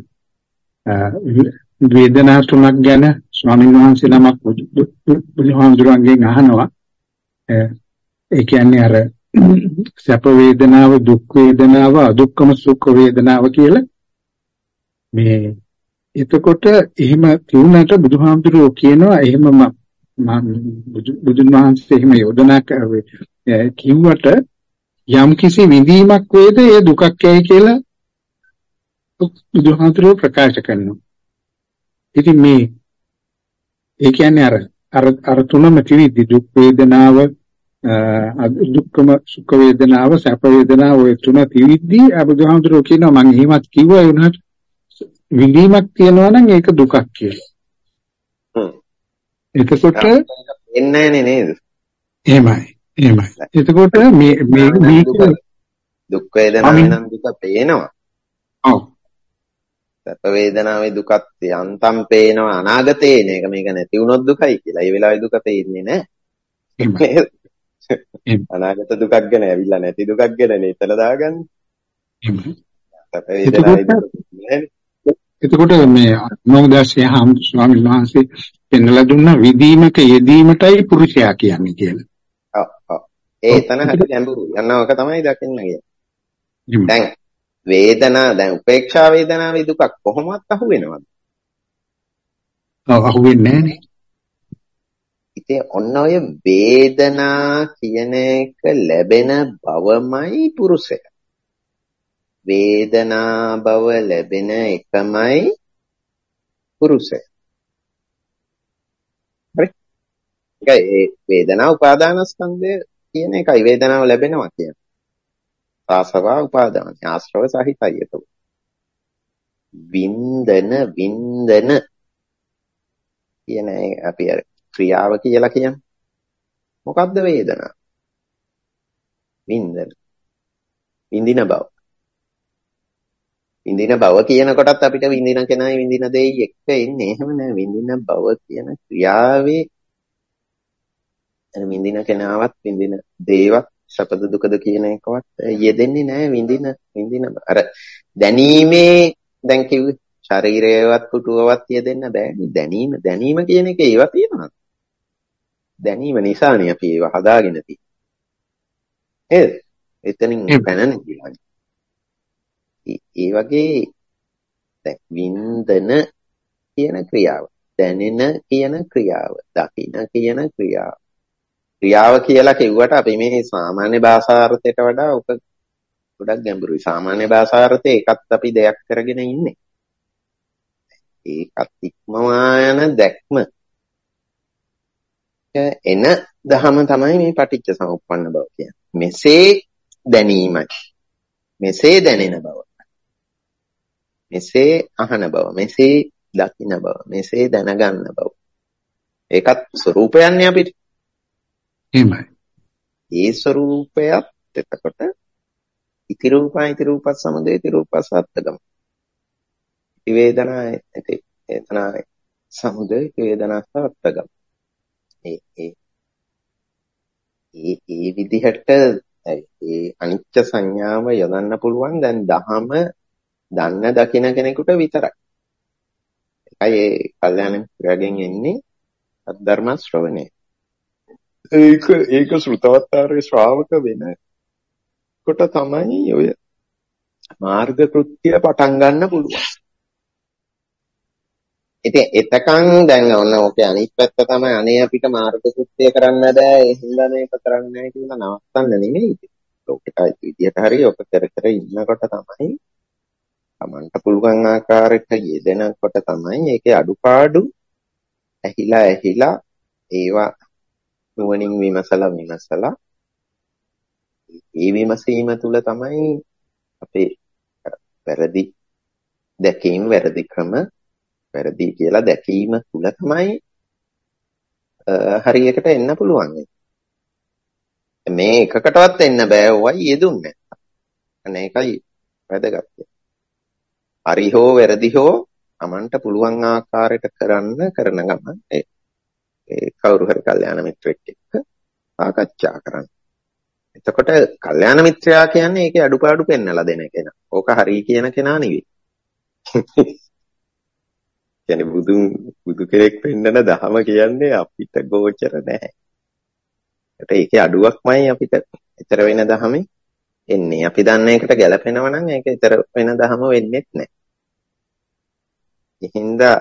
වේදනා තුනක් ගැන ස්වාමීන් වහන්සේ නමක් බුදුහාමුදුරන්ගෙන් අහනවා. ඒ කියන්නේ අර සැප වේදනාව, දුක් වේදනාව, අදුක්කම සුඛ වේදනාව කියලා. මේ එතකොට එහෙම කියුණාට බුදුහාමුදුරුවෝ කියනවා එහෙම බුදුන් වහන්සේ එහෙම යෝජනා කිව්වට යම් කිසි විඳීමක් වේද ඒ දුකක් යයි කියලා බුදුහාමුදුරුවෝ ප්‍රකාශ කරනවා. ඉතින් මේ ඒ කියන්නේ අර තුනම කිවිදි දුක් වේදනාව, දුක්ඛම සුඛ වේදනාව, සැප වේදනාව ඔය තුන කිවිද්දී බුදුහාමුදුරුවෝ කියනවා මම එහෙමත් කිව්වා ඒ උනාට විඳීමක් තියනවා නම් ඒක දුකක් කියලා. එතකොට එන්නේ නේද? එහෙමයි. එතකොට මේ දුක් වේදනාවේ නම් දුක පේනවා. ඔව්. සැප වේදනාවේ දුකත් යන්තම් පේනවා අනාගතේ මේක නැති වුණොත් දුකයි කියලා. ඒ වෙලාවේ දුක පේන්නේ නැහැ. අනාගත දුකක් ගැන ඇවිල්ලා නැති දුකක් ගැන නේතල දාගන්නේ. සැප වේදනාවේ දුක නැහැ. එතකොට මේ අනුමෝදස්සේ ස්වාමීන් වහන්සේ පෙන්වලා දුන්න විදීමක යෙදීමටයි පුරුෂයා කියන්නේ කියලා. ඔව්. ඒ තන හරි ගැඹුරුයි. යන්නවක තමයි දකින්න කියන්නේ. දැන් වේදනා උපේක්ෂා වේදනාවේ දුකක් කොහොමවත් අහු වෙනවද? ඔව් අහු වෙන්නේ නැහැ. ඉතින් ඔන්න ඔය වේදනා කියන එක ලැබෙන බවමයි පුරුෂය. වේදනා බව ලැබෙන එකමයි පුරුෂය. හරි. ඒ වේදනා උපාදානස්කන්ධය කියන එකයි වේදනාව ලැබෙනවා කියන්නේ. ආසවා උපාදාන ආශ්‍රව සහිතයි ඒක. වින්දන කියන අපි ක්‍රියාව කියලා කියන්නේ. මොකද්ද වේදනාව? විඳින බව. විඳින බව කියන කොටත් අපිට විඳින කෙනායි විඳින දෙයි එක්ක එන්නේ. එහෙම නෑ. විඳින බව කියන ක්‍රියාවේ විඳින කෙනාවත් විඳින දේවත් සැපද දුකද කියන එකවත් යෙදෙන්නේ නැහැ විඳින අර දැනීමේ දැන් කිව්වේ ශරීරයවත් පුටුවවත් යෙදෙන්න බෑනේ දැනීම කියන එක ඒවා තියෙනවා දැනීම නිසානේ අපි ඒවා හදාගෙන තියෙන්නේ නේද එතනින් පැනන්නේ කියන්නේ ඒ වගේ දැන් විඳන කියන ක්‍රියාව දැනෙන කියන ක්‍රියාව දකින කියන ක්‍රියාව කියලා කිව්වට අපි මේ සාමාන්‍ය භාෂාර්ථයට වඩා උක ගොඩක් ගැඹුරුයි. සාමාන්‍ය භාෂාර්ථයේ එකත් අපි දෙයක් කරගෙන ඉන්නේ. ඒකත් ඉක්මවා යන දැක්ම. එන දහම තමයි මේ පටිච්ච සමුප්පන්න බව කියන්නේ. මෙසේ දැනීමයි. මෙසේ දැනෙන බව. මෙසේ අහන බව. මෙසේ දකින බව. මෙසේ දැනගන්න බව. ඒකත් ස්වરૂපයන්නේ අපිට. එහෙමයි. ඒ ස්වરૂපයත් එතකොට ඉති රූපස් සමුදය ඉති රූපස් අත්ථගම. ඉති වේදනා ඉති වේදනා සමුදය ඉති වේදනා අත්ථගම. ඒ විදිහට ඒ අනිත්‍ය සංඥාව යොදන්න පුළුවන් දැන් දහම දන්න දකින කෙනෙකුට විතරයි. ඒකයි ඒ කල්යාණ මිත්‍රයගෙන් එන්නේ අධර්ම ශ්‍රවණය. ඒක ශ්‍රුතවත්තරේ ශ්‍රාවක වෙන කොට තමයි ඔය මාර්ග කෘත්‍ය පටන් ගන්න පුළුවන්. ඉතින් එතකන් දැන් ඔන්න ඔකේ අනිත් පැත්ත තමයි අනේ අපිට මාර්ග කෘත්‍ය කරන්න බෑ ඒ හින්දා මේක කරන්නේ නැහැ කියලා නවත්තන්න නෙමෙයි. ලෝකෙට විදියට හරි ඔක කර කර ඉන්නකොට තමයි තමන්ට පුළුවන් ආකාරයට යෙදෙනකොට තමයි ඒකේ අඩුපාඩු ඇහිලා ඒවා නුවණින් විමසලා ඒ විමසීම තුළ තමයි අපේ වැරදි දැකීම වැරදි ක්‍රම වැරදි කියලා දැකීම තුළ තමයි හරියකට එන්න පුළුවන්. මේ එකකටවත් එන්න බෑ වයි යෙදුන්නේ. අනේ ඒකයි වැදගත්. හරි හෝ වැරදි හෝ Tamanට පුළුවන් ආකාරයට කරන ගමන් ඒ කවුරු හරි කල්යාණ මිත්‍රෙක් එක්ක සාකච්ඡා කරන්න. එතකොට කල්යාණ මිත්‍රයා කියන්නේ ඒකේ අඩුපාඩු පෙන්නලා දෙන කෙනා. ඕක හරි කියන කෙනා නෙවෙයි. කියන්නේ බුදු කෙනෙක් පෙන්නන දහම කියන්නේ අපිට ගෝචර නැහැ. ඒකේ අඩුවක්මයි අපිට ඊතර වෙන දහමේ එන්නේ. අපි දන්න එකට ගැලපෙනවා නම් ඒක ඊතර වෙන දහම වෙන්නේ නැහැ. හින්දා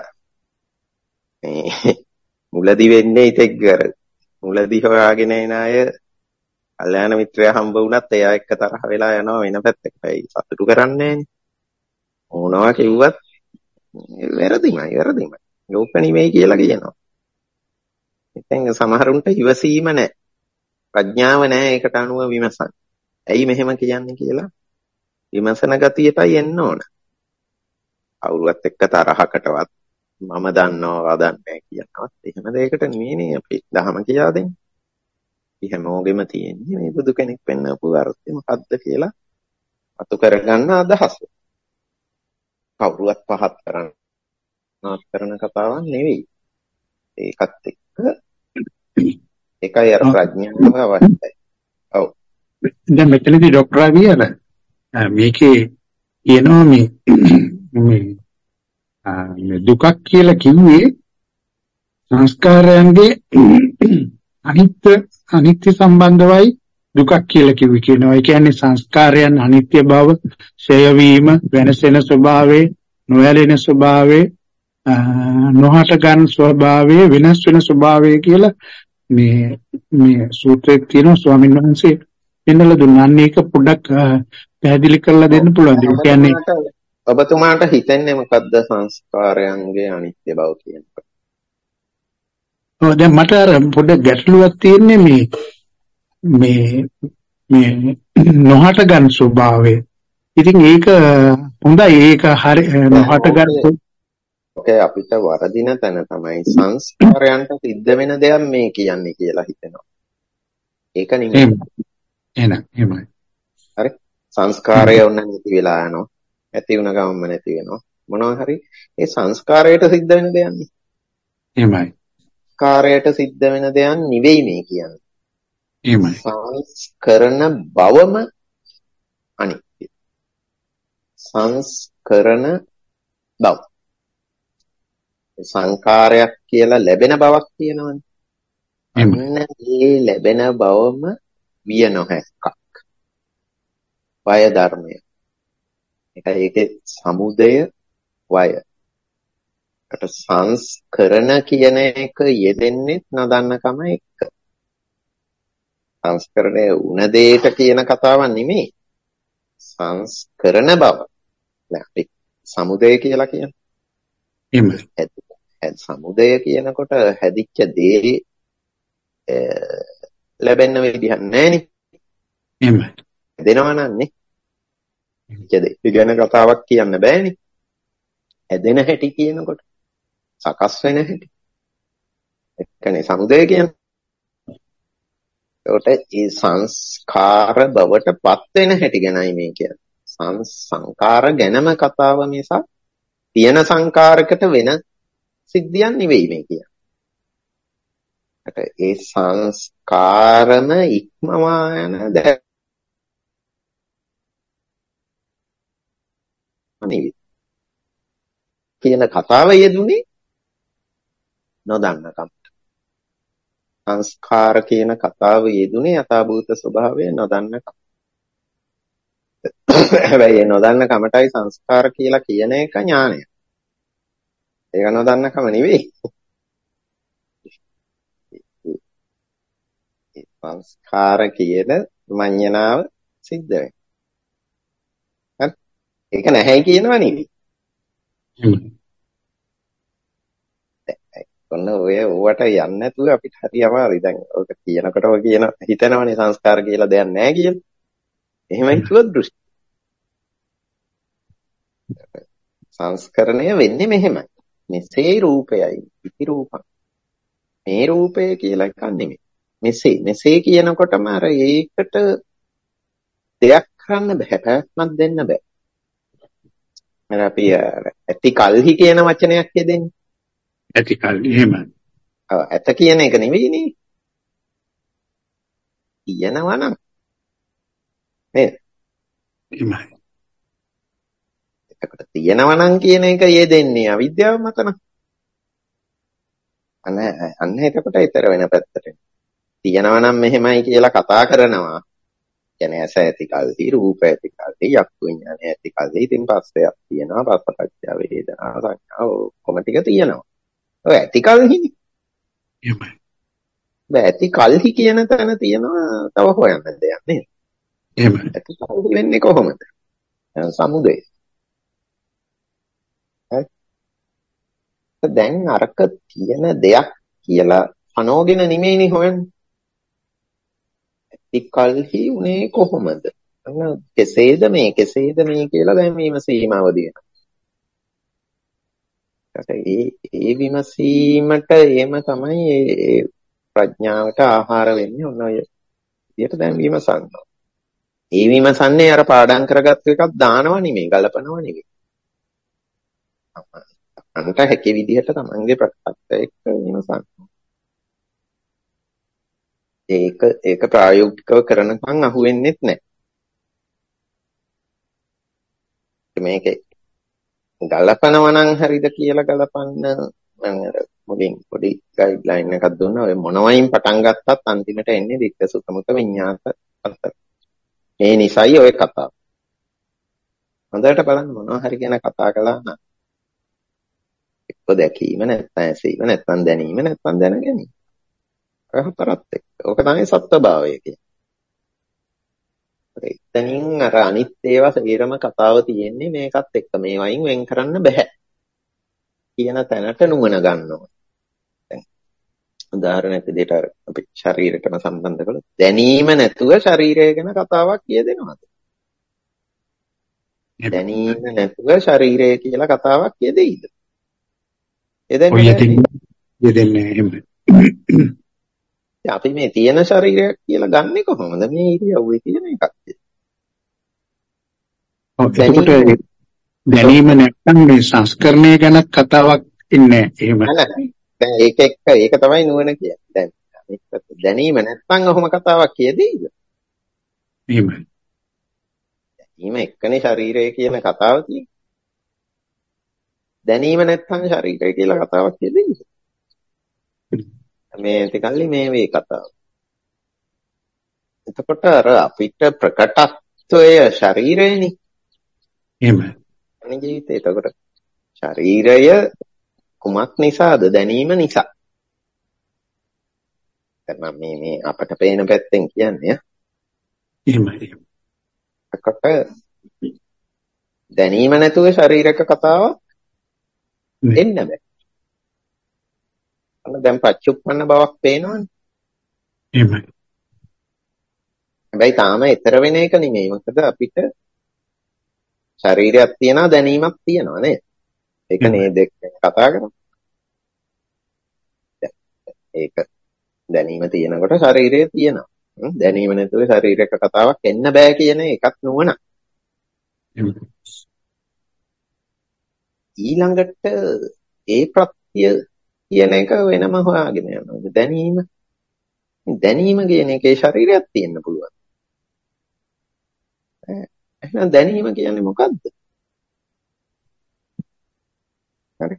මුලදි වෙන්නේ ඉතින් මුලදි හොයාගෙන එන අය කල්යාණ මිත්‍රයා හම්බ වුණත් එයා එක්ක තරහ වෙලා යනවා වෙන පැත්තකට. ඒ සතුටු කරන්නේ නැහැ. ඕනවා කිව්වත් වැරදිමයි. ලෝක නෙමෙයි කියලා කියනවා. ඉතින් සමහරුන්ට ඉවසීම නැහැ. ප්‍රඥාව නැහැ ඒකට අනුව විමසන්න. ඇයි මෙහෙම කියන්නේ කියලා විමසන ගතියටයි එන්න ඕන. අවුරුවත් එක්ක තරහකටවත් මම දන්නවා දන්නේ කියනවත් එහෙම දෙයකට නෙමෙයි අපි දහම කියලා දෙන්නේ. අපි හැමෝගෙම තියෙන්නේ මේ බුදු කෙනෙක් පෙන්වපු අර්ථය මොකද්ද කියලා අතු කරගන්න අදහස. කවුරුවත් පහත් කරන කතාවක් නෙවෙයි. ඒකත් එක්ක ඒකයි අර ප්‍රඥාව අවශ්‍යයි. ඔව්. දැන් මෙතනදී ડોක්ටර් ආවියන මේකේ කියනවා මේ දුකක් කියලා කිව්වේ සංස්කාරයන්ගේ අනිත්‍ය සම්බන්ධවයි දුකක් කියලා කිව්වේ කියනවා. ඒ කියන්නේ සංස්කාරයන් අනිත්‍ය බව, ඡය වීම, වෙනසෙන ස්වභාවය, නොයැලෙන ස්වභාවය, නොහට ගන්න ස්වභාවය, වෙනස් වෙන ස්වභාවය කියලා මේ සූත්‍රයේ තියෙන ස්වාමීන් වහන්සේ පෙන්නලා දුන්නා. ඒක පොඩ්ඩක් පැහැදිලි කරලා දෙන්න පුළුවන්ද? ඒ කියන්නේ ඔබතුමාට හිතෙන්නේ මොකද්ද සංස්කාරයන්ගේ අනිත්‍ය බව කියනකොට? දැන් මට අර පොඩ්ඩක් ගැටලුවක් තියෙන්නේ මේ නොහට ගන්න ස්වභාවය. ඉතින් ඒක හොඳයි. ඒක හරි නොහට ගන්න. ඔකේ අපිට වරදින තැන තමයි සංස්කාරයන්ට සිද්ධ වෙන දෙයක් මේ කියන්නේ කියලා හිතෙනවා. ඒක නෙමෙයි. එහෙමයි. හරි. සංස්කාරය ඔන්න නැති වෙලා යනවා. ඇති වුණ ගමන්ම නැති වෙනවා. මොනවා හරි ඒ සංස්කාරයට සිද්ධ වෙන දෙයක් නේ. එහෙමයි. කාර්යයට සිද්ධ වෙන දෙයක් නෙවෙයි මේ කියන්නේ. එහෙමයි. සංස්කරණ බවම අනිත්‍ය. සංස්කරණ බව. සංකාරයක් කියලා ලැබෙන බවක් තියෙනවනේ. අන්න ඒ ලැබෙන බවම විය නොහැක්කක්. වය ධර්මය. ඒකේ සමුදය වය. කට සංස්කරණ කියන එක යෙදෙන්නේ නොදන්නකම එක්ක. සංස්කරණය වුණ දෙයට කියන කතාවක් නෙමෙයි. සංස්කරණ බව. නෑ අපි සමුදය කියලා කියන්නේ. එහෙමයි. සමුදය කියනකොට හැදිච්ච දේ ලැබෙන්න විදිහක් නැහැනේ. එහෙමයි. දෙනවා නන්නේ. ඉගෙන කතාවක් කියන්න බෑනේ. ඇදෙන හැටි කියනකොට සකස් වෙන හැටි. එක්කනේ සමුදය කියන්නේ. ඒකට ඒ සංස්කාර බවට පත් වෙන හැටි ගැනයි මේ කියන්නේ. සංස්කාර ගැනම කතාව මිසක් තියෙන සංකාරයකට වෙන සිද්ධියක් නෙවෙයි මේ කියන්නේ. ඒ සංස්කාරම ඉක්මවා යන කියන කතාව යෙදුනේ නොදන්නකම. සංස්කාර කියන කතාව යෙදුනේ යථාභූත ස්වභාවය නොදන්නකම. හැබැයි ඒ නොදන්න කමටයි සංස්කාර කියලා කියන එක ඥානය. ඒක නොදන්නකම නෙවෙයි. සංස්කාර කියන මඤ්ඤණාව සිද්ධ වෙනවා. ඒක නැහැ කියනවා නෙවෙයි. ඔන්න ඔය ඌවට යන්නේ නැතුව අපිට හරි අමාරුයි. දැන් ඔක කියනකොට ඔය කියන හිතනවනේ සංස්කාර කියලා දෙයක් නැහැ කියලා. එහෙම හිතුවොත් දෘෂ්ටි. සංස්කරණය වෙන්නේ මෙහෙමයි. මෙසේ රූපයයි ඉති රූපං. මේ රූපය කියලා එකක් නෙමෙයි. මෙසේ කියනකොටම අර ඒකට දෙයක් කරන්න බෑ. පැවැත්මක් දෙන්න බෑ. අර අපි ඇති කල්හි කියන වචනයක් යෙදෙන්නේ. ඇති කල්හි එහෙමයි. ඔව් ඇත කියන එක නෙවෙයිනේ. කියනවා නම් නේද? එහෙමයි. එතකොට තියෙනවා නම් කියන එක යෙදෙන්නේ අවිද්‍යාව මත නම්. අන්න එතකොට ඊතර වෙන පැත්තට. තියෙනවා නම් මෙහෙමයි කියලා කතා කරනවා. කියන්නේ ඇස ඇති කල්හි රූප ඇති කල්හි යක්ඛු විඤ්ඤාණය ඇති කල්හි ඉතින් පස්සයක් තියෙනවා පස්සපච්චය වේදනා සංඥා ඔක්කොම ටික තියෙනවා. ඔය ඇති කල්හිනේ. එහෙමයි. බෑ ඇති කල්හි කියන තැන තියෙනවා තව හොයන්න දෙයක් නේද? එහෙමයි. ඇති කල්හි වෙන්නේ කොහොමද? සමුදය. දැන් අරක තියෙන දෙයක් කියලා අනෝගෙන නෙමෙයිනේ හොයන්නේ. කල්හි උනේ කොහොමද? කෙසේද මේ කියලා දැන් විමසීමව දිනනවා. ඒ විමසීමට එහෙම තමයි ඒ ප්‍රඥාවට ආහාර වෙන්නේ. ඔන්න ඔය විදියට දැන් විමසනවා. ඒ විමසන්නේ අර පාඩම් කරගත්තු එකක් දානව නෙමෙයි, ගලපනව නෙමෙයි. අන්ට හැකි විදිහට තමන්ගේ ප්‍රත්‍යක්ෂ එක්ක විමසනවා. ඒක ප්‍රායෝගිකව කරනකම් අහුවෙන්නෙත් නැහැ. මේකේ ගලපනවා නම් හරිද කියලා ගලපන්න මම මුලින් පොඩි ගයිඩ්ලයින් එකක් දුන්නා. ඔය මොනවයින් පටන් ගත්තත් අන්තිමට එන්නේ දික්ක සුතමුත විඤ්ඤාත අතර. මේ නිසයි ඔය කතාව. හොඳට බලන්න මොනවා හරි ගැන කතා කළා නම් එක්ක දැකීම නැත්නම් ඇසීම නැත්නම් දැනීම නැත්නම් දැන ගැනීම. හතරත් එක්ක. ඕක තමයි සත්‍යභාවය කියන්නේ. එතනින් අර අනිත් ඒවා සේරම කතාව තියෙන්නේ මේකත් එක්ක මේ වයින් වෙන් කරන්න බෑ. කියන තැනට නුවණ ගන්නවා. දැන් උදාහරණයක් විදිහට අර අපි ශරීරයටම සම්බන්ධ කළොත් දැනීම නැතුව ශරීරය ගැන කතාවක් කියදෙනවද? දැනීම නැතුව ශරීරය කියලා කතාවක් කියදෙයිද? යෙදෙන්නේ එහෙම. අපි මේ තියෙන ශරීරයක් කියලා ගන්නෙ කොහොමද? මේ ඉරියව්වේ තියෙන එකක්. එතකොට දැනීම නැත්නම් මේ සංස්කරණය ගැන කතාවක් ඉන්නේ එහෙම. දැන් ඒක තමයි නුවණ කියන්නේ. දැන් දැනීම නැත්නම් ඔහොම කතාවක් කියදෙයිද? එහෙමයි. දැනීම එක්කනේ ශරීරය කියන කතාව තියෙන්නේ. දැනීම නැත්නම් ශරීරය කියලා කතාවක් කියදෙයිද? මේ ටිකල්ලි මේ වේ කතාව. එතකොට අර අපිට ප්‍රකටත්වය ශරීරයනේ. එහෙමයි. අනේ ජීවිතේ එතකොට ශරීරය කුමක් නිසාද? දැනීම නිසා. දැන් මේ අපට පේන පැත්තෙන් කියන්නේ. එහෙමයි. එතකොට දැනීම නැතුව ශරීරක කතාවක් එන්න බෑ. දැන් පච්චුප්පන්න බවක් පේනවනේ. එහෙමයි. හැබැයි තාම ඊතර වෙන එක නෙමෙයි. මොකද අපිට ශරීරයක් තියෙනවා දැනීමක් තියෙනවා නේද? ඒක නේද කතා කරන්නේ. ඒක දැනීම තියෙනකොට ශරීරය තියෙනවා. දැනීම නැතුව ශරීරයක කතාවක් එන්න බෑ කියන එකක් නුවණ. ඊළඟට ඒ ප්‍රත්‍ය කියන එක වෙනම හොයාගෙන යනවා. දැනීම කියන එකේ ශරීරයක් තියෙන්න පුළුවන්. එහෙනම් දැනීම කියන්නේ මොකද්ද? හරි.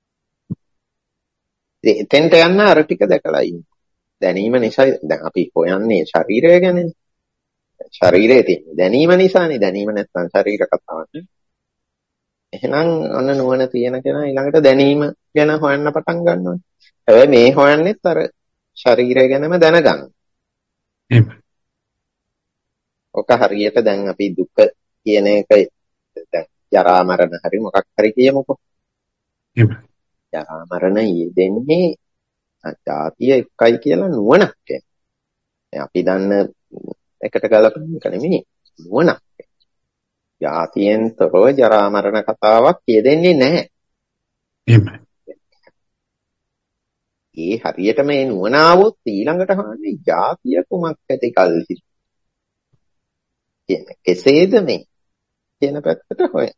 එතෙන්ට යන්න අර ටික දැකලා ඉන්න. දැනීම නිසා දැන් අපි හොයන්නේ ශරීරය ගැනනේ. ශරීරයේ තියෙන දැනීම නිසානේ. දැනීම නැත්නම් ශරීර කතාවක්. එහෙනම් ඔන්න නුවණ තියෙන කෙනා ඊළඟට දැනීම ගැන හොයන්න පටන් ගන්නවා. හැබැයි මේ හොයන්නේත් අර ශරීරය ගැනම දැනගන්න. ඔක හරියට දැන් අපි දුක කියන එක දැන් ජරා මරණ හරි මොකක් හරි කියමුකෝ. ජරා මරණ යෙදෙන්නේ ජාතිය එකයි කියලා නුවණක් කියන්නේ. අපි දන්න එකට ගලපන එක නෙමෙයි නුවණක්. ජාතියෙන් තොරව ජරා මරණ කතාවක් යෙදෙන්නේ නැහැ. ඒ හරියට මේ නුවණ આવොත් ඊළඟට හන්නේ ජාතිය කුමක් ඇති කල්හි. කෙසේද මේ කියන පැත්තට හොයන.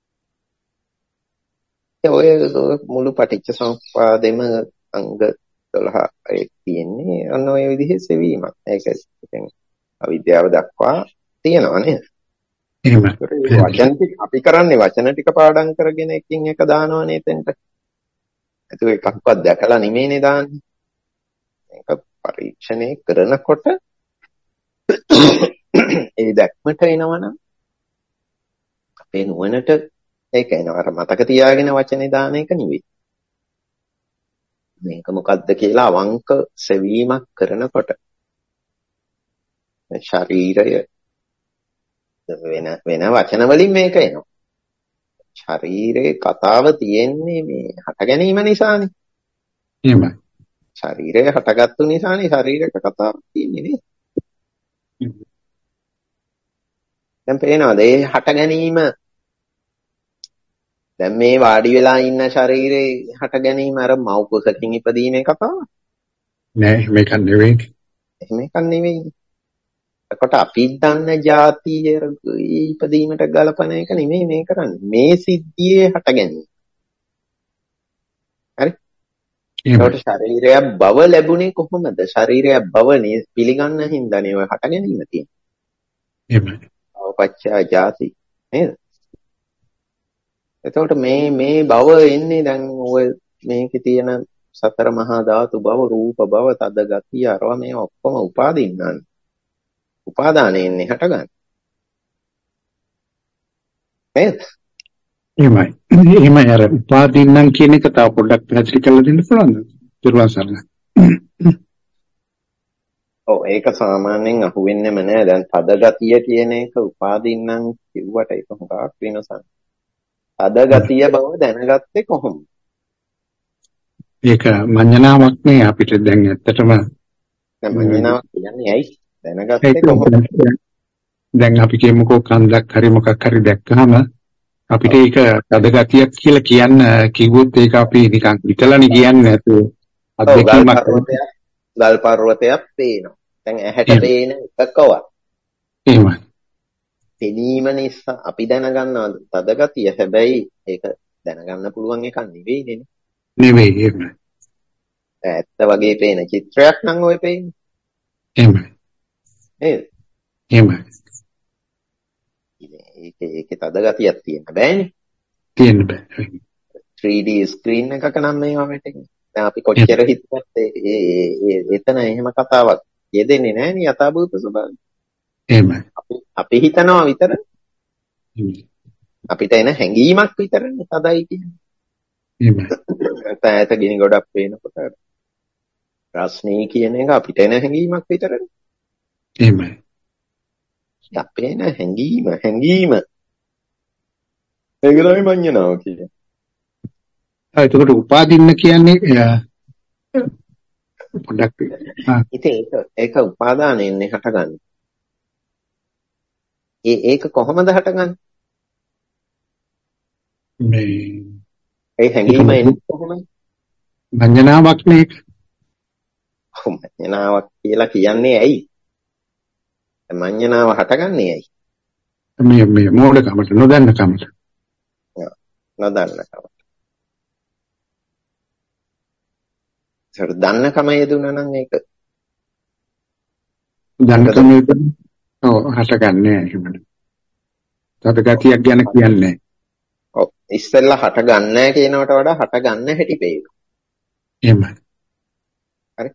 ඔය මුළු පටිච්ච සමුප්පාදෙම අංග 12 තියෙන්නේ අන්න ඔය විදිහේ සෙවීමක්. ඒක ඉතින් අවිද්‍යාව දක්වා තියෙනවා නේද? එහෙමයි. වචන ටික අපි කරන්නේ වචන ටික පාඩම් කරගෙන එකින් එක දානවනේ එතෙන්ට. ඒක එකක්වත් දැකලා නෙමෙයිනේ දාන්නේ. ඒක පරීක්ෂණය කරනකොට ඒ දැක්මට එනවනම් අපේ නුවණට ඒක එනවා. අර මතක තියාගෙන වචනේ දාන එක නෙවෙයි. මේක මොකද්ද කියලා අවංක සෙවීමක් කරනකොට ශරීරය වෙන වචන වලින් මේක එනවා. ශරීරයේ කතාව තියෙන්නේ මේ හට ගැනීම නිසානේ. එහෙමයි. ශරීරය හටගත්තු නිසානේ ශරීරයක කතාවක් තියෙන්නේ නේද? දැන් පේනවාද ඒ හට ගැනීම දැන් මේ වාඩි වෙලා ඉන්න ශරීරේ හට ගැනීම අර මව් කුසකින් ඉපදීමේ කතාව නෑ මේක නෙවෙයි. එහෙම එකක් නෙවෙයි. එතකොට අපි දන්න જાතිය ඉපදීමට ගලපන එක නෙමෙයි මේ කරන්නේ. මේ සිද්ධියේ හට ගැනීම. හරි? ඒකට ශරීරය බව ලැබුණේ කොහොමද? ශරීරය බවනේ පිළිගන්න හින්දානේ ඔය හට ගැනීම තියෙන්නේ. එහෙමයි. අවපච්චා ಜಾති නේද? එතකොට මේ භව එන්නේ දැන් ඔය මේකේ තියෙන සතර මහා ධාතු භව රූප භව තද ගතිය අරවා මේ ඔක්කොම උපාදින්නානේ. උපාදානෙ එන්නේ හට ගන්න. නේද? එහෙමයි. එහෙමයි අර උපාදින්නම් කියන එක තව පොඩ්ඩක් පැහැදිලි කරලා දෙන්න පුළුවන්ද? පිරුවන් සරණ. ඔව් ඒක සාමාන්‍යයෙන් අහුවෙන්නෙම නෑ. දැන් තද ගතිය කියන එක උපාදින්නම් කිව්වට ඒක හුඟක් වෙනසක්. තද ගතිය බව දැනගත්තේ කොහොමද? ඒක මඤ්ඤණාවක් නේ අපිට දැන් ඇත්තටම. දැන් මඤ්ඤණාවක් කියන්නේ ඇයි? දැනගත්තේ කොහොමද? දැන් අපි කියමුකෝ කන්දක් හරි මොකක් හරි දැක්කහම අපිට ඒක තද ගතියක් කියලා කිව්වොත් ඒක අපි නිකන් විතලනේ කියන්නේ නැතුව අත්දැකීමක්. ගල් පර්වතයක් පේනවා. දැන් ඇහැට පේන එකකවත්. එහෙමයි. පෙනීම නිසා අපි දැනගන්නවා තද ගතිය. හැබැයි ඒක දැනගන්න පුළුවන් එකක් නෙවෙයිනේ. නෙවෙයි එහෙමයි. ඇත්ත වගේ පේන චිත්‍රයක් නම් ඔය පේන්නේ. එහෙමයි. නේද? එහෙමයි. ඒකේ තද ගතියක් තියෙන්න බෑනේ. තියෙන්න බෑ. 3D ස්ක්‍රීන් එකක නම් මේවා වැටෙන්නේ. දැන් අපි කොච්චර හිතුවත් එතන එහෙම කතාවක් යෙදෙන්නේ නැහැ යථාභූත ස්වභාවය. එහෙමයි. අපි හිතනවා විතරයි. අපිට එන හැඟීමක් විතරනේ තදයි කියන්නේ. එහෙමයි. ඈත ගිනි ගොඩක් පේනකොට රස්නේ කියන එක අපිට එන හැඟීමක් විතරනේ. එහෙමයි. අපේ එන හැඟීම ඒක තමයි මඤ්ඤණාව කියන්නේ. එතකොට උපාදින්න කියන්නේ පොඩ්ඩක් ඉතින් ඒක උපාදානයෙන්නේ හටගන්නේ. ඒක කොහොමද හටගන්නේ? මේ ඒ හැඟීම එන්නේ කොහොමද? මඤ්ඤණාවක් නේ. මඤ්ඤණාවක් කියලා කියන්නේ ඇයි? මඤ්ඤණාව හටගන්නේ ඇයි? මේ මෝඩකමට නොදන්නකමට. නොදන්නකම. ඒකට දන්නකම යෙදුණා නම් ඒක දන්නකම හටගන්නේ එහෙමද? තද ගතියක් ගැන කියන්නේ. ඔව් ඉස්සෙල්ලා හටගන්නේ කියනවට වඩා හටගන්න හැටි පේනවා. එහෙමයි. හරි.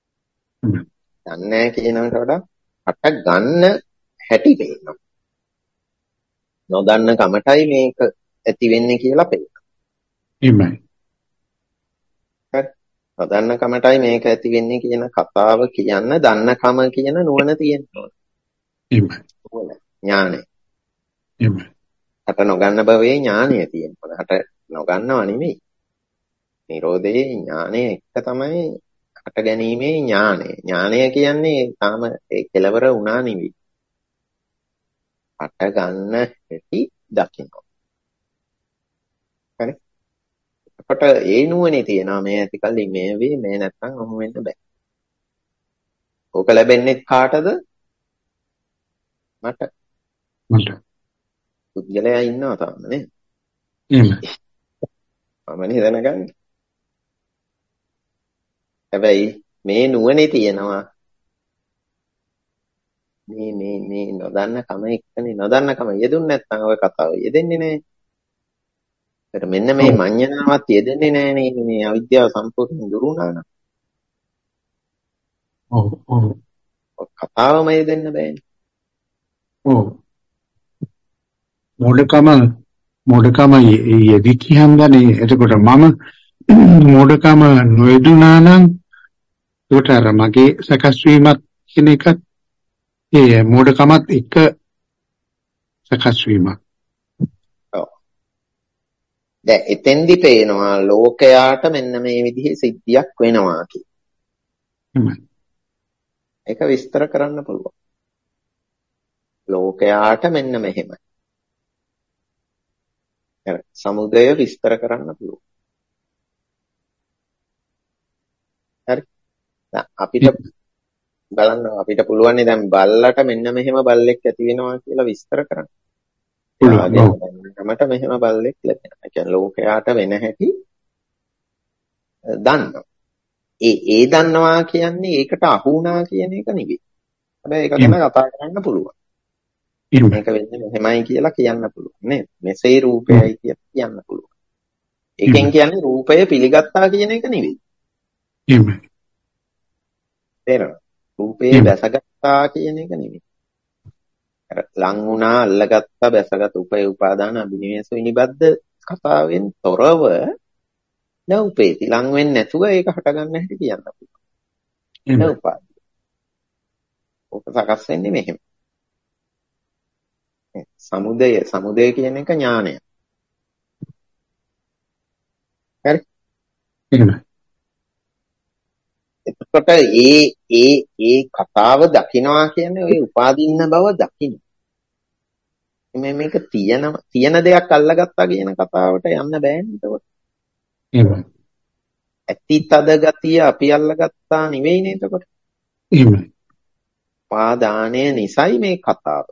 දන්නේ කියනවට වඩා හටගන්න හැටි පේනවා. නොදන්න කමටයි මේක ඇති වෙන්නේ කියලා පේනවා. එහෙමයි. හරි. නොදන්න කමටයි මේක ඇති වෙන්නේ කියන කතාව කියන්න දන්නකම කියන නුවණ තියෙනවා. එහෙමයි. ඥානය. එහෙමයි. හට නොගන්න භවයේ ඥානය තියෙනවා. හට නොගන්නව නෙමෙයි. නිරෝධයේ ඥානය එක තමයි හට ගැනීමේ ඥානය. ඥානය කියන්නේ තාම ඒ කෙලවර වුණා නෙවෙයි. හට ගන්න හැටි දකින්න. හරි. එතකොට ඒ නුවණේ තියෙනවා මේ ඇතිකල්ලි මේ වේ මේ නැත්තම් ඔහොම වෙන්න බෑ. ඕක ලැබෙන්නේ කාටද? මට. පුද්ගලයා ඉන්නවා තාම නේ. එහෙමයි. මම නේ දැනගන්නේ. හැබැයි මේ නුවණේ තියෙනවා මේ නොදන්න කම එක්කනේ නොදන්න කම යෙදුන්නේ නැත්නම් ඔය කතාව යෙදෙන්නේ නැහැ. ඒකට මෙන්න මේ මඤ්ඤණාවත් යෙදෙන්නේ නැහැ නේ මේ අවිද්‍යාව සම්පූර්ණයෙන් දුරු වුණා නම්. ඔව්. ඔය කතාවම යෙදෙන්න බෑනේ. ඔව්. මොඩකම යෙදි කියන්නනේ. එතකොට මම මොඩකම නොයදුනා නම් ඒකට අර මගේ සකස් වීමත් කියන එකත් ඒ මොඩකමත් එක සකස් වීමක්. ඔව්. දැන් එතෙන්දි පේනවා ලෝකයාට මෙන්න මේ විදිහේ සිද්ධියක් වෙනවා කියලා. ඒක විස්තර කරන්න පුළුවන්. ලෝකයාට මෙන්න මෙහෙමයි. සමුදය විස්තර කරන්න පුළුවන්. හරි. අපිට බලන්න අපිට පුළුවන් දැන් බල්ලට මෙන්න මෙහෙම බල්ලෙක් ඇති වෙනවා කියලා විස්තර කරන්න. මට මෙහෙම බල්ලෙක් ලැබෙනවා. ඒ කියන්නේ ලෝකයාට වෙන හැටි දන්නවා. ඒ දන්නවා කියන්නේ ඒකට අහු වුණා කියන එක නෙවෙයි. හැබැයි ඒක ගැන කතා කරන්න පුළුවන්. මේක වෙන්නේ මෙහෙමයි කියලා කියන්න පුළුවන් නේද? මෙසේ රූපයයි කියලා කියන්න පුළුවන්. ඒකෙන් කියන්නේ රූපය පිළිගත්තා කියන එක නෙවෙයි. එහෙමයි. තේරෙනවද? රූපේ දැසගත්තා කියන එක නෙවෙයි. අර ලං වුණා, අල්ලගත්තා, බැසගත් උපේ උපාදාන අභිනිවෙස විනිබද්ද කතාවෙන් තොරව නූපේති. ලං වෙන්නේ නැතුව ඒක හටගන්න හැටි කියන්න පුළුවන්. නූපාද. ඕක සකස් වෙන්නේ මෙහෙම. සමුදය කියන එක ඥානය. හරි? එහෙමයි. එතකොට ඒ කතාව දකිනවා කියන්නේ ඔය උපාදින්න බව දකින්න. මේක තියෙන දෙයක් අල්ලගත්තා කියන කතාවට යන්න බෑනේ එතකොට. එහෙමයි. ඇති තද ගතිය අපි අල්ලගත්තා නෙවෙයිනේ එතකොට. එහෙමයි. උපාදානය නිසයි මේ කතාව.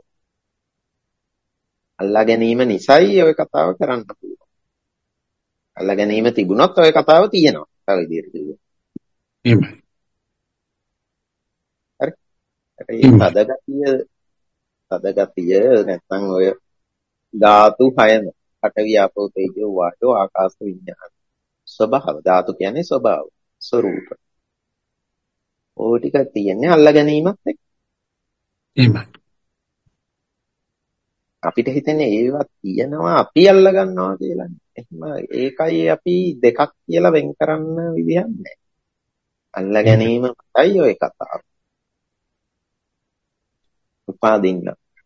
අල්ලා ගැනීම නිසයි ඔය කතාව කරන්න පුළුවන්. අල්ලා ගැනීම තිබුණොත් ඔය කතාව තියෙනවා. තව විදිහට කිව්වොත්. එහෙමයි. තදගතිය නැත්නම් ඔය ධාතු 6ම පඨවි ආපෝ තේජෝ වායෝ ආකාශ විඥාන ස්වභාව ධාතු කියන්නේ ස්වභාව ස්වરૂප ඕක ටික තියෙන්නේ අල්ලා ගැනීමත් එක්ක. එහෙමයි. අපිට හිතෙන්නේ ඒවා තියෙනවා අපි අල්ලා ගන්නවා කියලා. එහෙම ඒකයි අපි දෙකක් කියලා වෙන් කරන්න විදිහක් නැහැ. අල්ලා ගැනීමයි ඔය කතාව. උපාදින්න.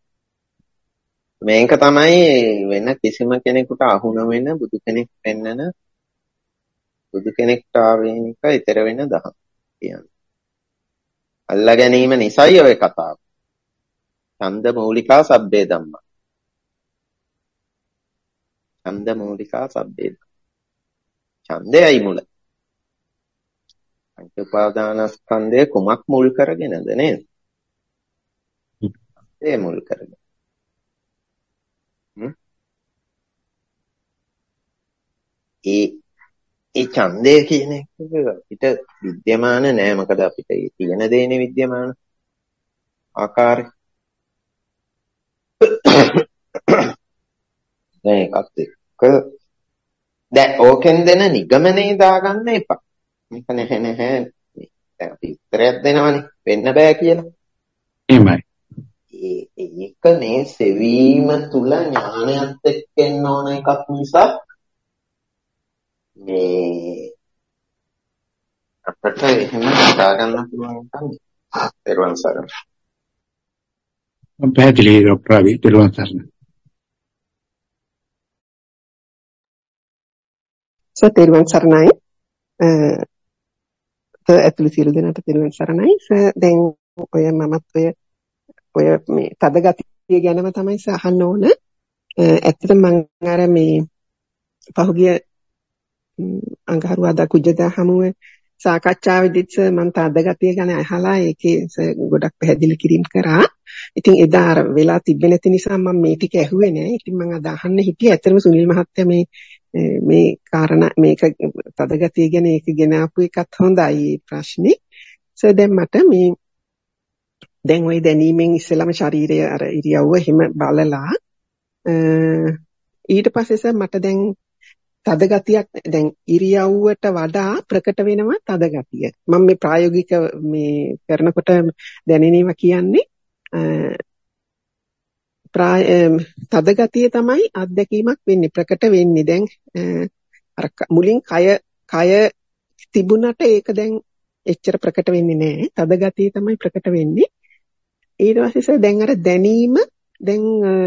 මේක තමයි වෙන කිසිම කෙනෙකුට අහු නොවන බුදු කෙනෙක් පෙන්නන බුදු කෙනෙක්ට ආවේනික ඊතර වෙන දහම කියන්නේ. අල්ලා ගැනීම නිසයි ඔය කතාව. ඡන්ද මූලිකා සබ්බේ ධම්මා. ඡන්ද මූලිකා සබ්බේ. ඡන්දයයි මුල. පංච උපාදානස්කන්ධය කුමක් මුල් කරගෙනද නේද? ඒ මුල් කරගෙන. ඒ ඡන්දය කියන එක අපිට විද්‍යමාන නෑ. මොකද අපිට තියෙන දේනේ විද්‍යමාන ආකාරය. දැන් ඒකත් එක්ක දැන් ඕකෙන් දෙන නිගමනේ දාගන්න එපා. මේක නැහැ. දැන් අපි උත්තරයක් දෙනවනේ වෙන්න බෑ කියලා. එහෙමයි. ඒක මේ සෙවීම තුල ඥානයත් එක්ක එන්න ඕන එකක් නිසා මේ අපිට එහෙම දාගන්න පුළුවන් එකක් නෙවෙයි. පෙරවන් සරණ. පැහැදිලි ડોક્ટર රවි පෙරවන් සරණ. තෙරුවන් සරණයි. ඇතුළු සියලු දෙනාට තෙරුවන් සරණයි. දැන් ඔය මමත් ඔය මේ තද ගතිය ගැනම තමයි අහන්න ඕන. ඇත්තටම මම අර මේ පහුගිය අඟහරුවාදා කුජදා හමුවේ සාකච්ඡාවේදීත් මම තද ගතිය ගැන අහලා ඒකේ ගොඩක් පැහැදිලි කිරීම කරා. ඉතින් එදා අර වෙලා තිබෙන්නේ නැති නිසා මම මේ ටික ඇහුවේ නෑ. ඉතින් මම අද අහන්න හිටියේ. ඇත්තටම සුනිල් මහත්තයා මේ කාරණා මේක තද ගතිය ගැන ඒක ගෙන ආපු එකත් හොඳයි ප්‍රශ්නේ. දැන් මට මේ දැන් ওই දැනීමෙන් ඉස්සෙල්ලාම ශරීරය අර ඉරියව්ව එහෙම බලලා ඊට පස්සේ මට දැන් තද ගතියක් දැන් ඉරියව්වට වඩා ප්‍රකට වෙනවා තද ගතිය. මම මේ ප්‍රායෝගික මේ කරනකොට දැනෙනවා කියන්නේ තද ගතිය තමයි අත්දැකීමක් වෙන්නේ ප්‍රකට වෙන්නේ. දැන් අර මුලින් කය තිබුණට ඒක දැන් එච්චර ප්‍රකට වෙන්නේ නැහැ. තද ගතිය තමයි ප්‍රකට වෙන්නේ. ඊට පස්සේ දැන් අර දැනීම දැන්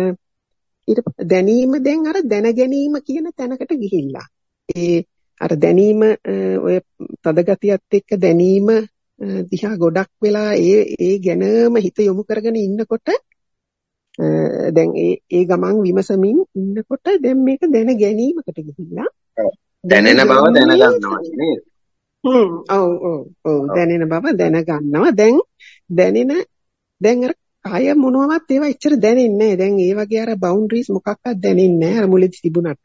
අර දැන ගැනීම කියන තැනකට ගිහිල්ලා. අර දැනීම ඔය තද ගතියත් එක්ක දැනීම දිහා ගොඩක් වෙලා ඒ ගැනම හිත යොමු කරගෙන ඉන්නකොට දැන් ඒ ගමන් විමසමින් ඉන්නකොට දැන් මේක දැන ගැනීමකට ගිහිල්ලා දැනෙන බව දැනගන්නවා නේද? ඔව් දැනෙන බව දැනගන්නවා. දැන් අර කය මොනවත් ඒවා එච්චර දැනෙන්නේ නැහැ. දැන් ඒ වගේ අර බවුන්ඩරිස් මොකක්වත් දැනෙන්නේ නැහැ. අර මුලදී තිබුණාට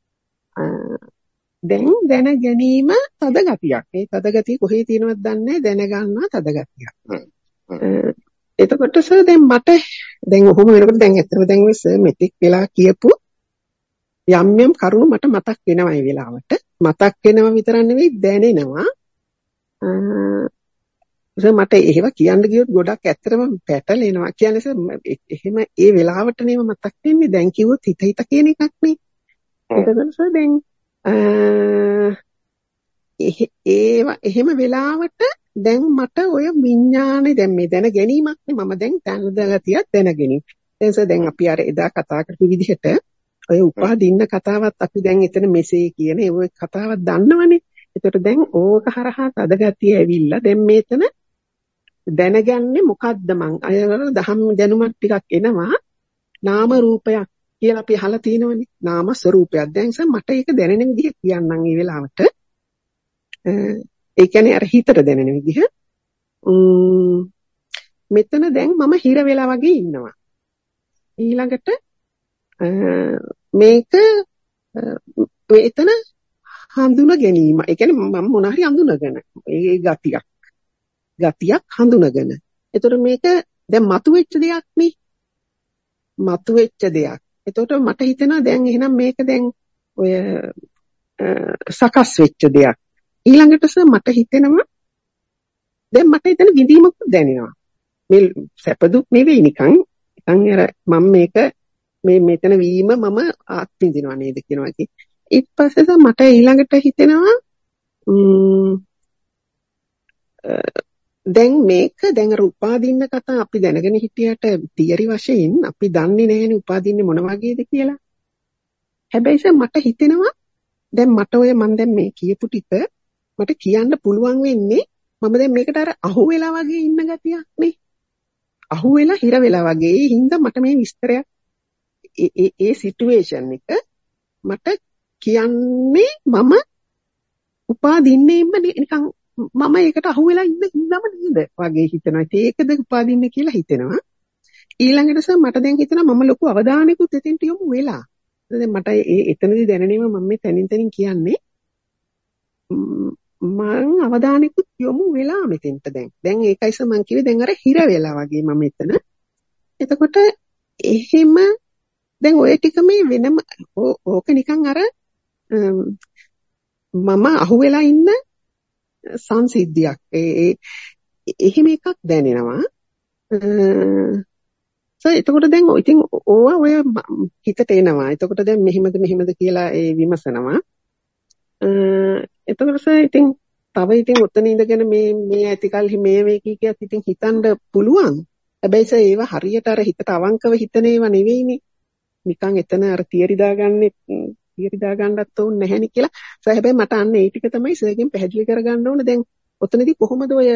දැන් දැන ගැනීම තද ගතියක්. ඒ තද ගතිය කොහේ තියෙනවද දන්නේ නැහැ. දැනගන්නවා තද ගතියක්. එතකොට දැන් මට දැන් ඔහොම වෙනකොට දැන් ඇත්තම දැන් ඔය මෙතික් වෙලා කියපු යම් කරුණු මට මතක් වෙනවා ඒ වෙලාවට. මතක් වෙනවා විතරක් නෙවෙයි දැනෙනවා. මට එහෙම කියන්න ගියොත් ගොඩක් ඇත්තටම පැටලෙනවා. කියන්නේ එහෙම ඒ වෙලාවට නෙම මතක් වෙන්නේ. දැන් කිව්වොත් හිත කියන එකක් නේ. එතකොට දැන් එහෙම වෙලාවට දැන් මට ඔය විඥානේ දැන් මේ දැන ගැනීමක් නේ. මම දැන් දැනගතියක් දැන ගැනීම. දැන් අපි අර එදා කතා කරපු විදිහට ඔය උපාදින්න කතාවත් අපි දැන් එතන මෙසේ කියන ඒ කතාවක් දන්නවනේ. ඒකට දැන් ඕක හරහා තදගතිය ඇවිල්ලා දැන් මේතන දැනගන්නේ මොකද්ද මං අය දහම් දැනුමක් ටිකක් එනවා නාම රූපයක් කියලා අපි අහලා තියෙනවනේ. නාම ස්වરૂපයක්. දැන් මට ඒක දැනෙන විදිහ කියන්නම් මේ වෙලාවට. ඒ කියන්නේ අර හිතට දැනෙන විදිහ. මෙතන දැන් මම හිර වෙලා වගේ ඉන්නවා. ඊළඟට මේක එතන හඳුන ගැනීම. ඒ කියන්නේ මම මොන හරි හඳුනගෙන ඒ ගතියක් හඳුනගෙන. එතකොට මේක දැන් මතුවෙච්ච දෙයක් නේ. මතුවෙච්ච දෙයක්. එතකොට මට හිතෙනවා දැන් එහෙනම් මේක දැන් ඔය සකස් වෙච්ච දෙයක්. ඊළඟට මට හිතෙනවා දැන් මට එතන විඳීමක් දැනෙනවා. මේ සැප දුක් නෙවෙයි නිකන් අර මම මේක මේ මෙතන වීම මම අත්විඳිනවා නේද කියනවා කි. ඊට පස්සේ මට ඊළඟට හිතෙනවා දැන් මේක දැන් අර උපාදින්න කතා අපි දැනගෙන හිටියට තියරි වශයෙන් අපි දන්නේ නැහැනේ උපාදින්නේ මොන වගේද කියලා. හැබැයි මට හිතෙනවා දැන් මට ඔය මම දැන් මේ කියපු ටික මට කියන්න පුළුවන් වෙන්නේ මම දැන් මේකට අර අහු වෙලා වගේ ඉන්න ගතියක් නේ. අහු වෙලා හිර වෙලා වගේ. ඒ හින්දා මට මේ විස්තරයක් ඒ සිටුේෂන් එක මට කියන්නේ මම උපාදින්නේම නිකන් මම ඒකට අහු වෙලා ඉන්න හින්දාම නේද වගේ හිතනවා. ඒකද උපාදින්නේ කියලා හිතෙනවා. ඊළඟට මට දැන් හිතෙනවා මම ලොකු අවධානයකුත් එතෙන්ට යොමු වෙලා. දැන් මට එතනදී දැනෙනේම මම මේ තනින් කියන්නේ මම අවධානයකුත් යොමු වෙලා මෙතෙන්ට දැන්. දැන් ඒකයිස මං කිව්වේ දැන් අර හිර වෙලා වගේ මම එතන. එතකොට එහෙම දැන් ඔය ටික මේ වෙනම ඕක නිකන් අර මම අහුවෙලා ඉන්න සංසිද්ධියක්. එහෙම එකක් දැනෙනවා. එතකොට දැන් ඉතින් ඕවා ඔය හිතට එනවා. එතකොට දැන් මෙහෙමද කියලා ඒ විමසනවා. එතකොට ඉතින් තව ඉතින් ඔතන ඉඳගෙන මේ ඇතිකල්හි මේ කීකියක් ඉතින් හිතන්න පුළුවන්. හැබැයි ඒව හරියට අර හිතට අවංකව හිතන ඒවා නෙවෙයිනේ. නිකන් එතන අර තියරි දාගන්නත් ඕනේ නැහැනේ කියලා. හැබැයි මට අන්න ඒ ටික තමයි සර්ගෙන් පැහැදිලි කරගන්න ඕනේ. දැන් ඔතනදී කොහොමද ඔය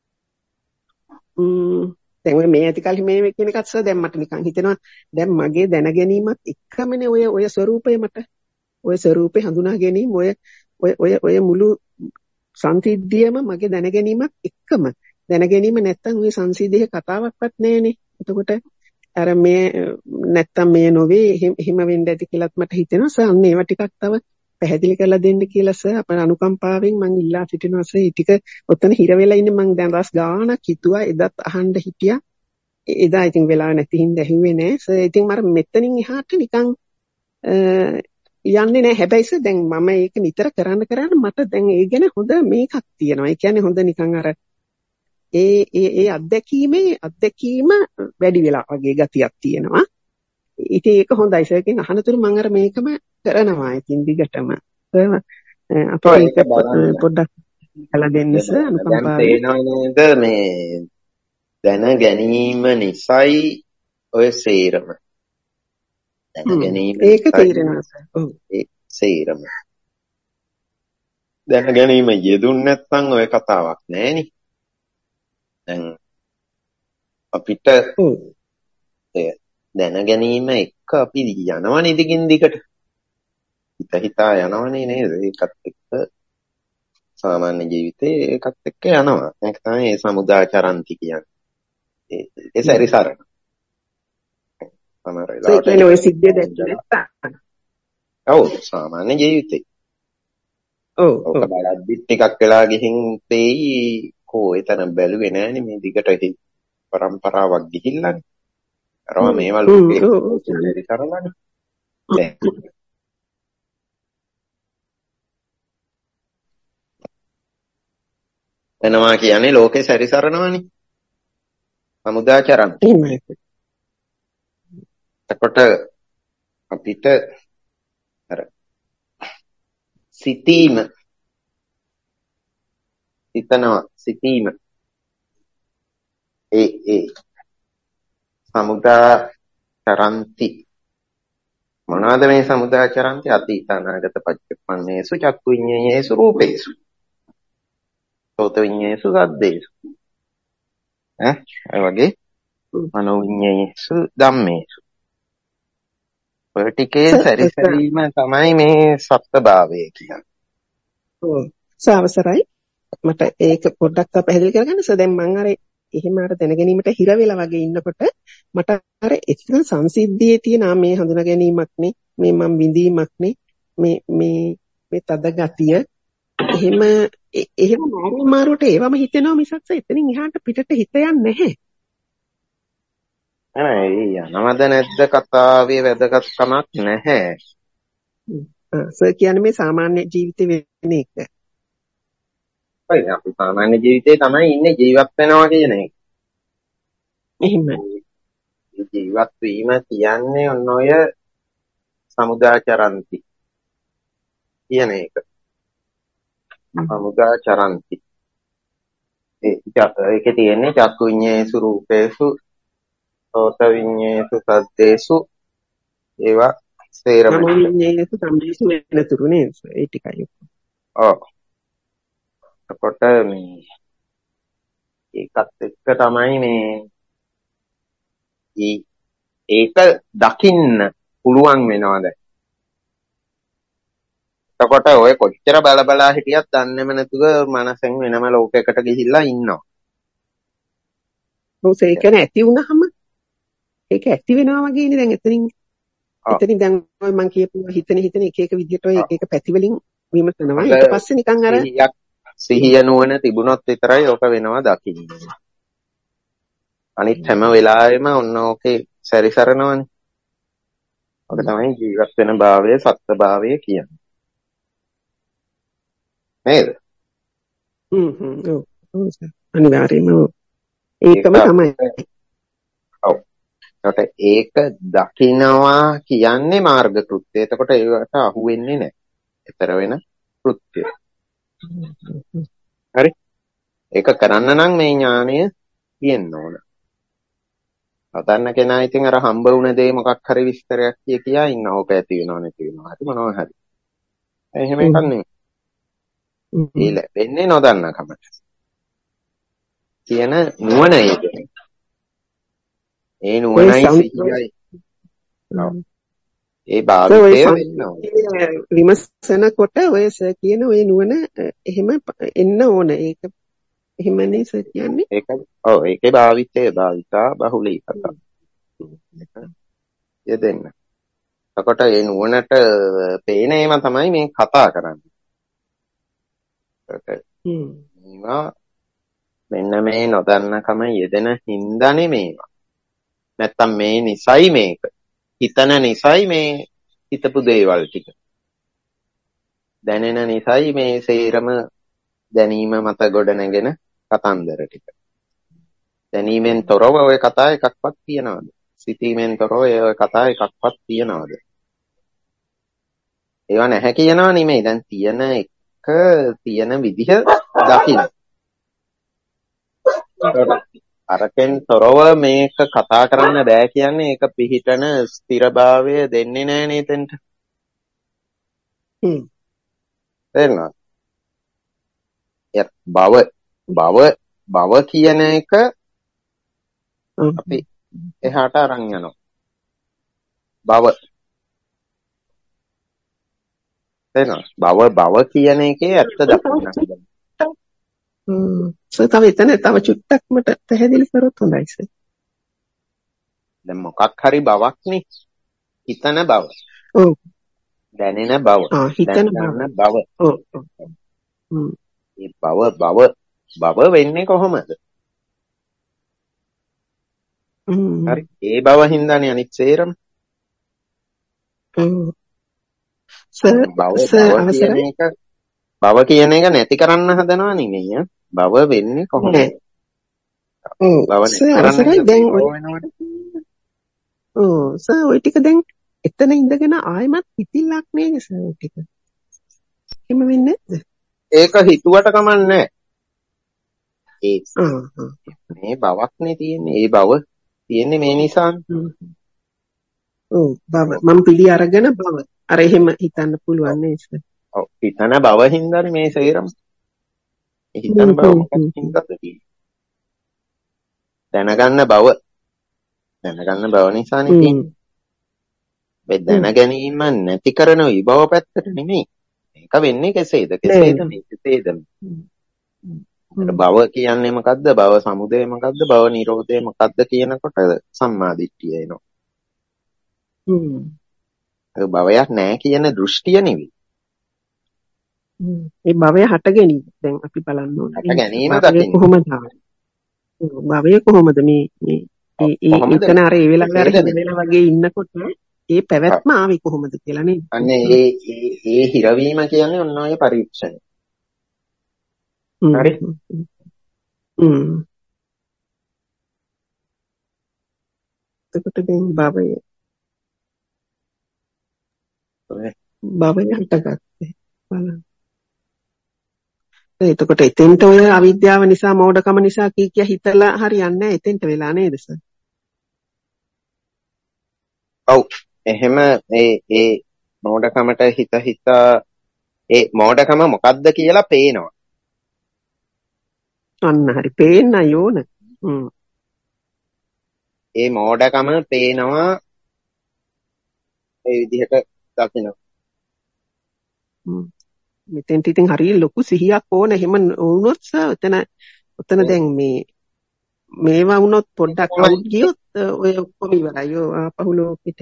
දැන් ඔය මේ ඇතිකල්හි මේ කියන එකත් දැන් මට නිකන් හිතෙනවා දැන් මගේ දැනගැනීමත් එක්කමනේ ඔය ස්වરૂපය මට ඔය ස්වરૂපේ හඳුනා ගැනීම ඔය මුළු සංසිද්ධියම මගේ දැනගැනීමත් එක්කම දැනගැනීම නැත්තම් ඔය සංසිද්ධියේ කතාවක්වත් නැහැනේ. එතකොට අර මේ නැත්තම් මේ නොවේ එහෙම වෙන්න ඇති කියලාත් මට හිතෙනවා. අන්න ඒවා ටිකක් තව පැහැදිලි කරලා දෙන්න කියලා අපේ අනුකම්පාවෙන් මම ඉල්ලා සිටිනවා. ඒ ටික ඔතන හිර වෙලා ඉන්නේ මම දැන් රස් ගානක් හිතුවා එදත් අහන්න හිටියා. එදා ඉතින් වෙලාව නැති හින්දා ඇහුවේ නෑ. ඉතින් මම මෙතනින් එහාට නිකන් යන්නේ නෑ. හැබැයි දැන් මම ඒක නිතර කරන්න මට දැන් ඒ ගැන හොඳ මේකක් තියෙනවා. ඒ කියන්නේ හොඳ නිකන් අර ඒ අත්දැකීම වැඩි වෙලා වගේ ගතියක් තියෙනවා. ඉතින් ඒක හොඳයි. ඒකෙන් අහනතුරු මම අර මේකම කරනවා. ඉතින් දිගටම අපිට ඒක පොඩ්ඩක් කළා දෙන්න අනුකම්පාවෙන්. දැන් නේද මේ දැන ගැනීම නිසයි ඔය සේරම. දැන ගැනීම ඒක තේරෙනවා සර්. ඔව් ඒ සේරම. දැන ගැනීම යෙදුන් නැත්නම් ඔය කතාවක් නෑනේ. දැන් අපිට දැන ගැනීම එක්ක අපි යනවනේ දිගින් දිගට. හිතා යනවනේ නේද? ඒකත් එක්ක සාමාන්‍ය ජීවිතේ ඒකත් එක්ක යනවා. ඒක තමයි ඒ සමුදාචරන්ති කියන්නේ. ඒ සැරිසරන. සමහර වෙලාවට ඒ ඔය සිද්ධිය දැක්කම. ඔව් සාමාන්‍ය ජීවිතේ. ඔව් ඔක බලද්දි ටිකක් වෙලා ගිහින් තේයි එතන බැලුවේ නෑනේ මේ දිගට පරම්පරාවක් ගිහිල්ලානේ. අරවා මේවා ලෝකේ සැරිසරලානේ. දැන් එනවා කියන්නේ ලෝකේ සැරිසරනවානේ. සමුදාචරණ. එතකොට අපිට අර සිතීම ඒ සමුදාචරಂತಿ මොනවාද මේ සමුදාචරಂತಿ? අතීත අනාගත පච්චපන්නේසු චක්කු විඤ්ඤාණේසු රූපේසු සෝත විඤ්ඤාණේසු සද්දේසු ඒ වගේ මනෝ විඤ්ඤාණේසු ධම්මේසු. ඔය ටිකේ සැරිසරීම තමයි මේ සත්‍යභාවය කියන්නේ. ඔව් සාවසරයි. මට ඒක පොඩ්ඩක් පැහැදිලි කරගන්න. දැන් මම අර එහෙම අර දැනගැනීමට හිර වෙලා වගේ ඉන්නකොට මට අර එතන සංසිද්ධියේ තියෙන මේ හඳුනා ගැනීමක් නේ, මේ මම විඳීමක් නේ, මේ තද ගතිය එහෙම මාරුවට ඒවම හිතෙනවා මිසක් එතනින් එහාට පිටට හිත යන්නේ නැහැ. යනවද නැද්ද කතාවේ වැදගත්කමක් නැහැ. සර් කියන්නේ මේ සාමාන්‍ය ජීවිතේ වෙන එක. ඔය අපි සාමාන්‍ය ජීවිතේ තමයි ඉන්නේ, ජීවත් වෙනවා කියන එක. එහෙමයි. ජීවත් වීම කියන්නේ ඔන්න ඔය සමුදාචරಂತಿ කියන එක. සමුදාචරಂತಿ. ඒකේ තියෙන්නේ චක්කු විඤ්ඤාණේසු රූපේසු සෝත විඤ්ඤාණේසු සද්දේසු ඒවා සේරම විඤ්ඤාණේසු සම්දේසු වෙනතුරු නේද? ඒ ටිකයි. ඔව්. එතකොට මේ ඒකත් එක්ක තමයි ඒක දකින්න පුළුවන් වෙනවද? එතකොට ඔය කොච්චර බලා හිටියත් දන්නේම නැතුව මනසෙන් වෙනම ලෝකයකට ගිහිල්ලා ඉන්නවා. ඔව් ඒක නැති වුණාම ඒක ඇති වෙනවා වගේනේ දැන් එතනින් දැන් ඔය මං කියපුවා හිතන එක එක විදිහට ඔය එක එක පැති වලින් විමසනවා. ඊට පස්සේ නිකන් අර සිහිය නුවණ තිබුණොත් විතරයි ඕක වෙනවා දකින්නේ. අනිත් හැම වෙලාවෙම ඔන්න ඕකේ සැරිසරනවනේ. ඔක තමයි ජීවත් වෙන භාවය, සත්ත්ව භාවය කියන්නේ. නේද? ඔව් අනිවාර්යයෙන්ම ඒකම තමයි. ඔව්. ඒක දකිනවා කියන්නේ මාර්ග කෘත්‍යය. එතකොට ඒකට අහු වෙන්නේ නැහැ. ඊතර වෙන කෘත්‍යය. හරි? ඒක කරන්න නම් මේ ඥානය තියෙන්න ඕන. අදන්න කෙනා ඉතින් අර හම්බ වුණ දේ මොකක් හරි විස්තරයක් කියා ඉන්න ඕක ඇති වෙනව නැති වෙනව. හරි මොනවා හරි. එහෙම එකක් නෙමෙයි. ඒ ලැබෙන්නේ නොදන්නකමට. කියන නුවණ ඒක. ඒ නුවණයි සිහියයි. ඒ භාවිතය වෙනවා. විමසනකොට ඔය සර් කියන ඔය නුවණ එහෙම එන්න ඕන. ඒක එහෙමනේ සර් කියන්නේ. ඒකේ භාවිතා බහුලීකතා. දෙන්න. එතකොට ඒ නුවණට පේන ඒවා තමයි මේ කතා කරන්නේ. මේවා මෙන්න මේ නොදන්නකම යෙදෙන හින්දා නෙමේවා. නැත්තම් මේ නිසයි මේක. හිතන නිසයි මේ හිතපු දේවල් ටික. දැනෙන නිසයි මේ සේරම දැනීම මත ගොඩ නැගෙන කතන්දර ටික. දැනීමෙන් තොරව ඔය කතා එකක්වත් තියනවද? සිතීමෙන් තොරව ඔය කතා එකක්වත් තියනවද? ඒවා නැහැ කියනවා නෙමෙයි. දැන් තියෙන එක තියෙන විදිහ දකින්න. අරකින් තොරව මේක කතා කරන්න බෑ කියන්නේ ඒක පිහිටන ස්ථිරභාවය දෙන්නේ නැහැ නේ එතෙන්ට. තේරෙනවද? භව කියන එක අපි එහාට අරන් යනවා. භව තේරෙනවද? භව කියන එකේ ඇත්ත දකින්න. තව චුට්ටක් මට පැහැදිලි කරොත් හොඳයි සර්. දැන් මොකක් හරි බවක් නේ. හිතන බව. ඔව්. දැනෙන බව. හිතන බව. ඔව්. මේ බව වෙන්නේ කොහොමද? හරි. ඒ බව හින්දානේ අනිත් සේරම. බව කියන එක නැති කරන්න හදනවා නෙමෙයි. බව වෙන්නේ කොහොමද? බව නැති දැන් සර් ඔය ටික දැන් එතන ඉඳගෙන ආයෙමත් හිතිල්ලක් නේද සර් ඔය ටික? එහෙම වෙන්නේ නැද්ද? ඒක හිතුවට කමන්නේ මේ බවක් නේ තියෙන්නේ. ඒ බව තියෙන්නේ මේ නිසානේ. බව මම පිළි අරගෙන බව. අර එහෙම හිතන්න පුළුවන් නේද? ඔව් හිතන බව හින්දානේ මේ සේරම. හිතන බව මොකක්ද හින්දාද තියෙන්නේ? දැනගන්න බව නිසානේ තියෙන්නේ. මේ දැන ගැනීම නැති කරන විභව පැත්තට නෙමෙයි. ඒක වෙන්නේ කෙසේද? කෙසේද? භව කියන්නේ මොකද්ද? භව සමුදය මොකද්ද? භව නිරෝධය මොකද්ද කියනකොට සම්මාදිට්ඨිය එනවා. භවයක් නැහැ කියන දෘෂ්ටිය නෙවෙයි. ඒ භවය හට ගැනීම. දැන් අපි බලන්න ඕනේ. හට ගැනීම දකින්න. කොහොමද? භවය කොහොමද මේ එතන අර ඒ වෙලාවේ අර හිරවෙලා වගේ ඉන්නකොට ඒ පැවැත්ම ආවේ කොහොමද කියලා නේද? අන්න ඒ හිරවීම කියන්නේ ඔන්න ඔය පරීක්ෂණය. හරි. එතකොට දැන් භවය හටගත්තේ බලන්න. එතකොට එතෙන්ට ඔය අවිද්‍යාව නිසා මෝඩකම නිසා කිය හිතලා හරියන්නේ නැහැ එතෙන්ට වෙලා නේද සර්? ඔව් එහෙම ඒ මෝඩකමට හිත ඒ මෝඩකම මොකද්ද කියලා පේනවා. අන්න හරි පේන්න යෝන. ඒ මෝඩකම පේනවා ඒ විදිහට දකිනවා. මෙතෙන්ට ඉතින් හරිය ලොකු සිහියක් ඕන. එහෙම වුණොත් ඔතන දැන් මේවා වුණොත් පොඩ්ඩක් අවුට් ගියොත් ඔය ඔක්කොම ඉවරයි. ආපහු ලෝකෙට.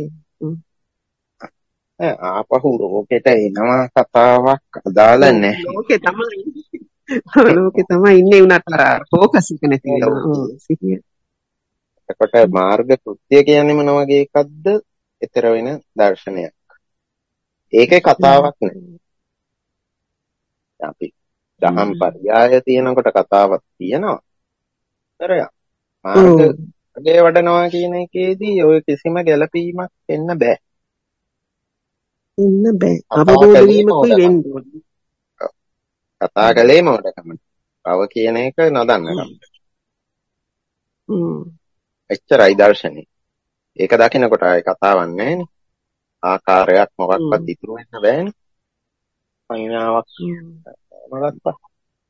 ආපහු ලෝකෙට එනවා කතාවක් අදාළ නැහැ. ලෝකේ තමයි ඉන්නේ උනට ફોකස් එක නැති වෙනවා. සිහිය. එතකොට මාර්ග කෘත්‍ය කියන්නේ මොන වගේ එකක්ද? ඊතර වෙන දර්ශනයක්. ඒකේ කතාවක් නැහැ. අපි දහම් පරයය තියෙනකොට කතාවක් තියෙනවා. හරියට. මාර්ගයේ වඩනවා කියන එකේදී ඔය කිසිම ගැළපීමක් එන්න බෑ. අවබෝධ වීමකුයි වෙන්න ඕනේ. කතා කළේ මොඩකම. බව කියන එක නොදන්නකම. එච්චරයි දර්ශනේ. ඒක දකිනකොට ආයේ කතාවක් නැහැනේ. ආකාරයක් මොකක්වත් ඉතුරු වෙන්න බෑනේ. සංඥාවක් මොකක්වත්.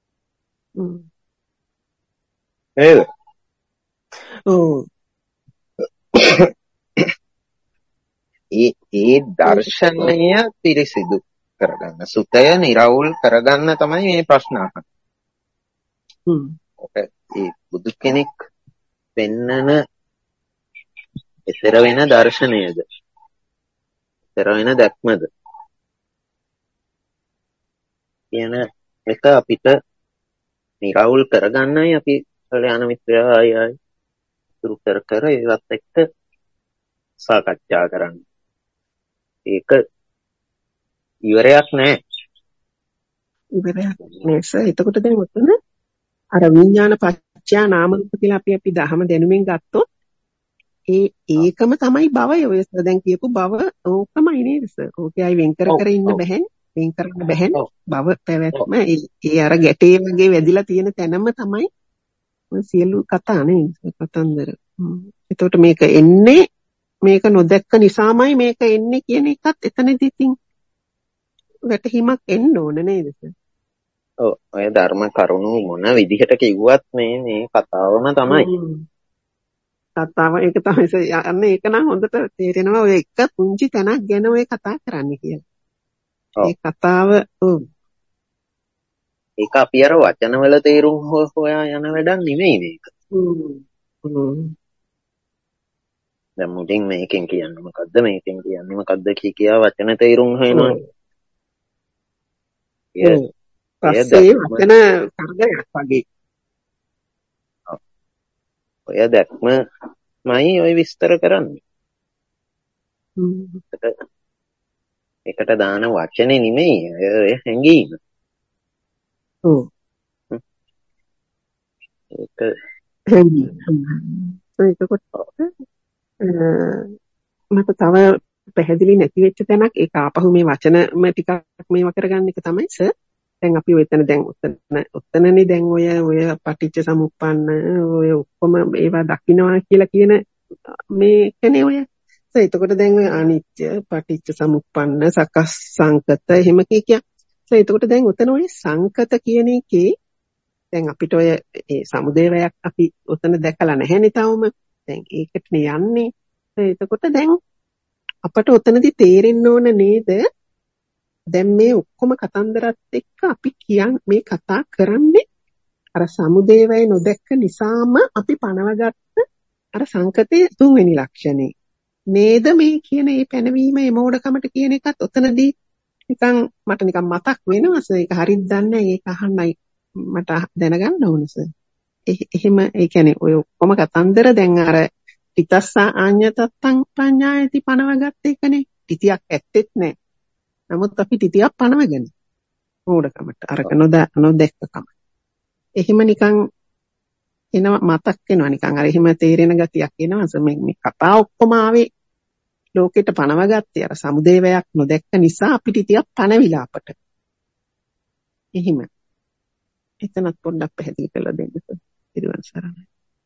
නේද? ඒ දර්ශනය පිරිසිදු කරගන්න, සුතය නිරවුල් කරගන්න තමයි මේ ප්‍රශ්න අහන්නේ. ඒ බුදු කෙනෙක් පෙන්නන ඊතර වෙන දර්ශනයද? ඊතර වෙන දැක්මද? කියන එක අපිට නිරවුල් කරගන්නයි අපි කල්‍යාණ මිත්‍රයා අය සුරු කර ඒවත් එක්ක සාකච්ඡා කරන්නේ. ඒක ඉවරයක් නෑ. එතකොට දැන් ඔතන අර විඥාන පත්‍යා නාම රූප කියලා අපි දහම දැනුමින් ගත්තොත් ඒකම තමයි භවය. ඔය දැන් කියපු භව ඕකමයි නේද සර්? ඕකයි වෙන් කර ඉන්න බෑ. වෙන් කරන්න බෑ. භව පැවැත්ම ඒ අර ගැටේ වගේ වැදිලා තියෙන තැනම තමයි ඔය සියලු කතා නේද? කතන්දර. එතකොට මේක එන්නේ මේක නොදැක්ක නිසාමයි මේක එන්නේ කියන එකත් එතනදී ඉතින් වැටහීමක් එන්න ඕන නේද සර්? ඔව් ඔය ධර්ම කරුණු මොන විදිහට කිව්වත් මේ කතාවම තමයි. කතාව ඒක තමයි සර්. යන්නේ ඒක නම් හොඳට තේරෙනවා ඔය එක පුංචි තැනක් ගැන ඔය කතා කරන්නේ කියලා. ඒ කතාව ඒක අපි අර වචනවල තේරුම් හොයා යන වැඩක් නෙමෙයි මේක. දැන් මුලින් මේකෙන් කියන්නේ මොකද්ද මේකෙන් කියන්නේ මොකද්ද කියා වචන තේරුම් හොයනවා. පස්සේ වචන කරදරයක් වගේ. ඔය දැක්මයි ඔය විස්තර කරන්නේ. එකට දාන වචනේ නෙමෙයි ඔය හැංගීම. ඒකකොට මට තව පැහැදිලි නැති වෙච්ච තැනක් ඒක ආපහු මේ වචනම ටිකක් මේව කරගන්න එක තමයි සර්. දැන් අපි ඔතනනේ දැන් ඔය පටිච්ච සමුප්පන්න ඔය ඔක්කොම ඒවා දකින්නවා කියලා කියන මේකනේ ඔය. එතකොට දැන් ඔය අනිත්‍ය පටිච්ච සමුප්පන්න සකස් සංකත එහෙම කිය. එතකොට දැන් ඔතන ඔය සංකත කියන එකේ දැන් අපිට ඔය ඒ සමුදේවයක් අපි ඔතන දැකලා නැහැනේ තවම. දැන් ඒකටනේ යන්නේ. එතකොට දැන් අපට ඔතනදී තේරෙන්න ඕන නේද? දැන් මේ ඔක්කොම කතන්දරත් එක්ක අපි මේ කතා කරන්නේ අර සමුදේවය නොදැක්ක නිසාම අපි පනවගත්ත අර සංකතයේ තුන්වෙනි ලක්ෂණේ. නේද මේ කියන මේ පැනවීම මේ මෝඩකමට කියන එකත් ඔතනදී මට නිකන් මතක් වෙනවා සර්. ඒක හරියට දන්නේ නැහැ. ඒක අහන්නයි මට දැනගන්න ඕන සර්. එහෙම ඒ කියන්නේ ඔය ඔක්කොම කතන්දර දැන් අර තිතස්සා ආඤ්ඤතත්තං පඤ්ඤායති පනවගත්ත එකනේ. තිතියක් ඇත්තෙත් නැහැ. නමුත් අපි තිතියක් පනවගෙන මෝඩකමට අරක නොදැක්කකම. එහෙම නිකන් එනවා මතක් වෙනවා නිකන් අර එහෙම තේරෙන ගතියක් එනවා සර්. මේ කතා ඔක්කොම ආවේ ලෝකෙට පනවගත්තේ අර සමුදේවයක් නොදැක්ක නිසා අපි තිතියක් පනවිලා අපට. එහෙම. එතනත් පොඩ්ඩක් පැහැදිලි කරලා දෙන්න සර්. පිරුවන් සරණයි.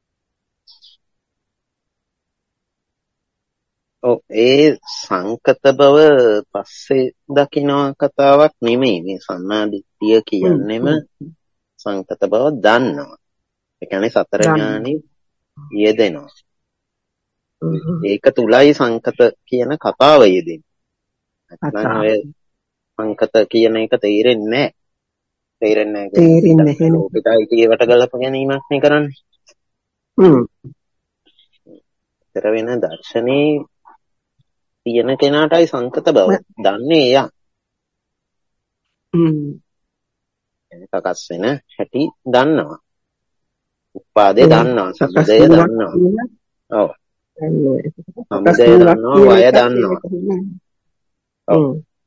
ඒ සංකත බව පස්සේ දකින්න කතාවක් නෙමෙයි. මේ සම්මාදිට්ඨිය කියන්නේම සංකත බව දන්නවා. ඒ කියන්නේ සතර ඥානෙ යෙදෙනවා. ඒක තුලයි සංකත කියන කතාව යෙදෙන්නේ. නැත්නම් ඔය සංකත කියන එක තේරෙන්නේ නැහැ. ලෝකෙටයි කියවට ගලප ගැනීමක් නේ කරන්නේ. තර වෙන දර්ශනේ තියෙන කෙනාටයි සංකත බව දන්නේ එයා. සකස් වෙන හැටි දන්නවා. උපාදේ දන්නවා. සමුදය දන්නවා. ඔව්. සමුදය දන්නවා, වය දන්නවා. ඔව්.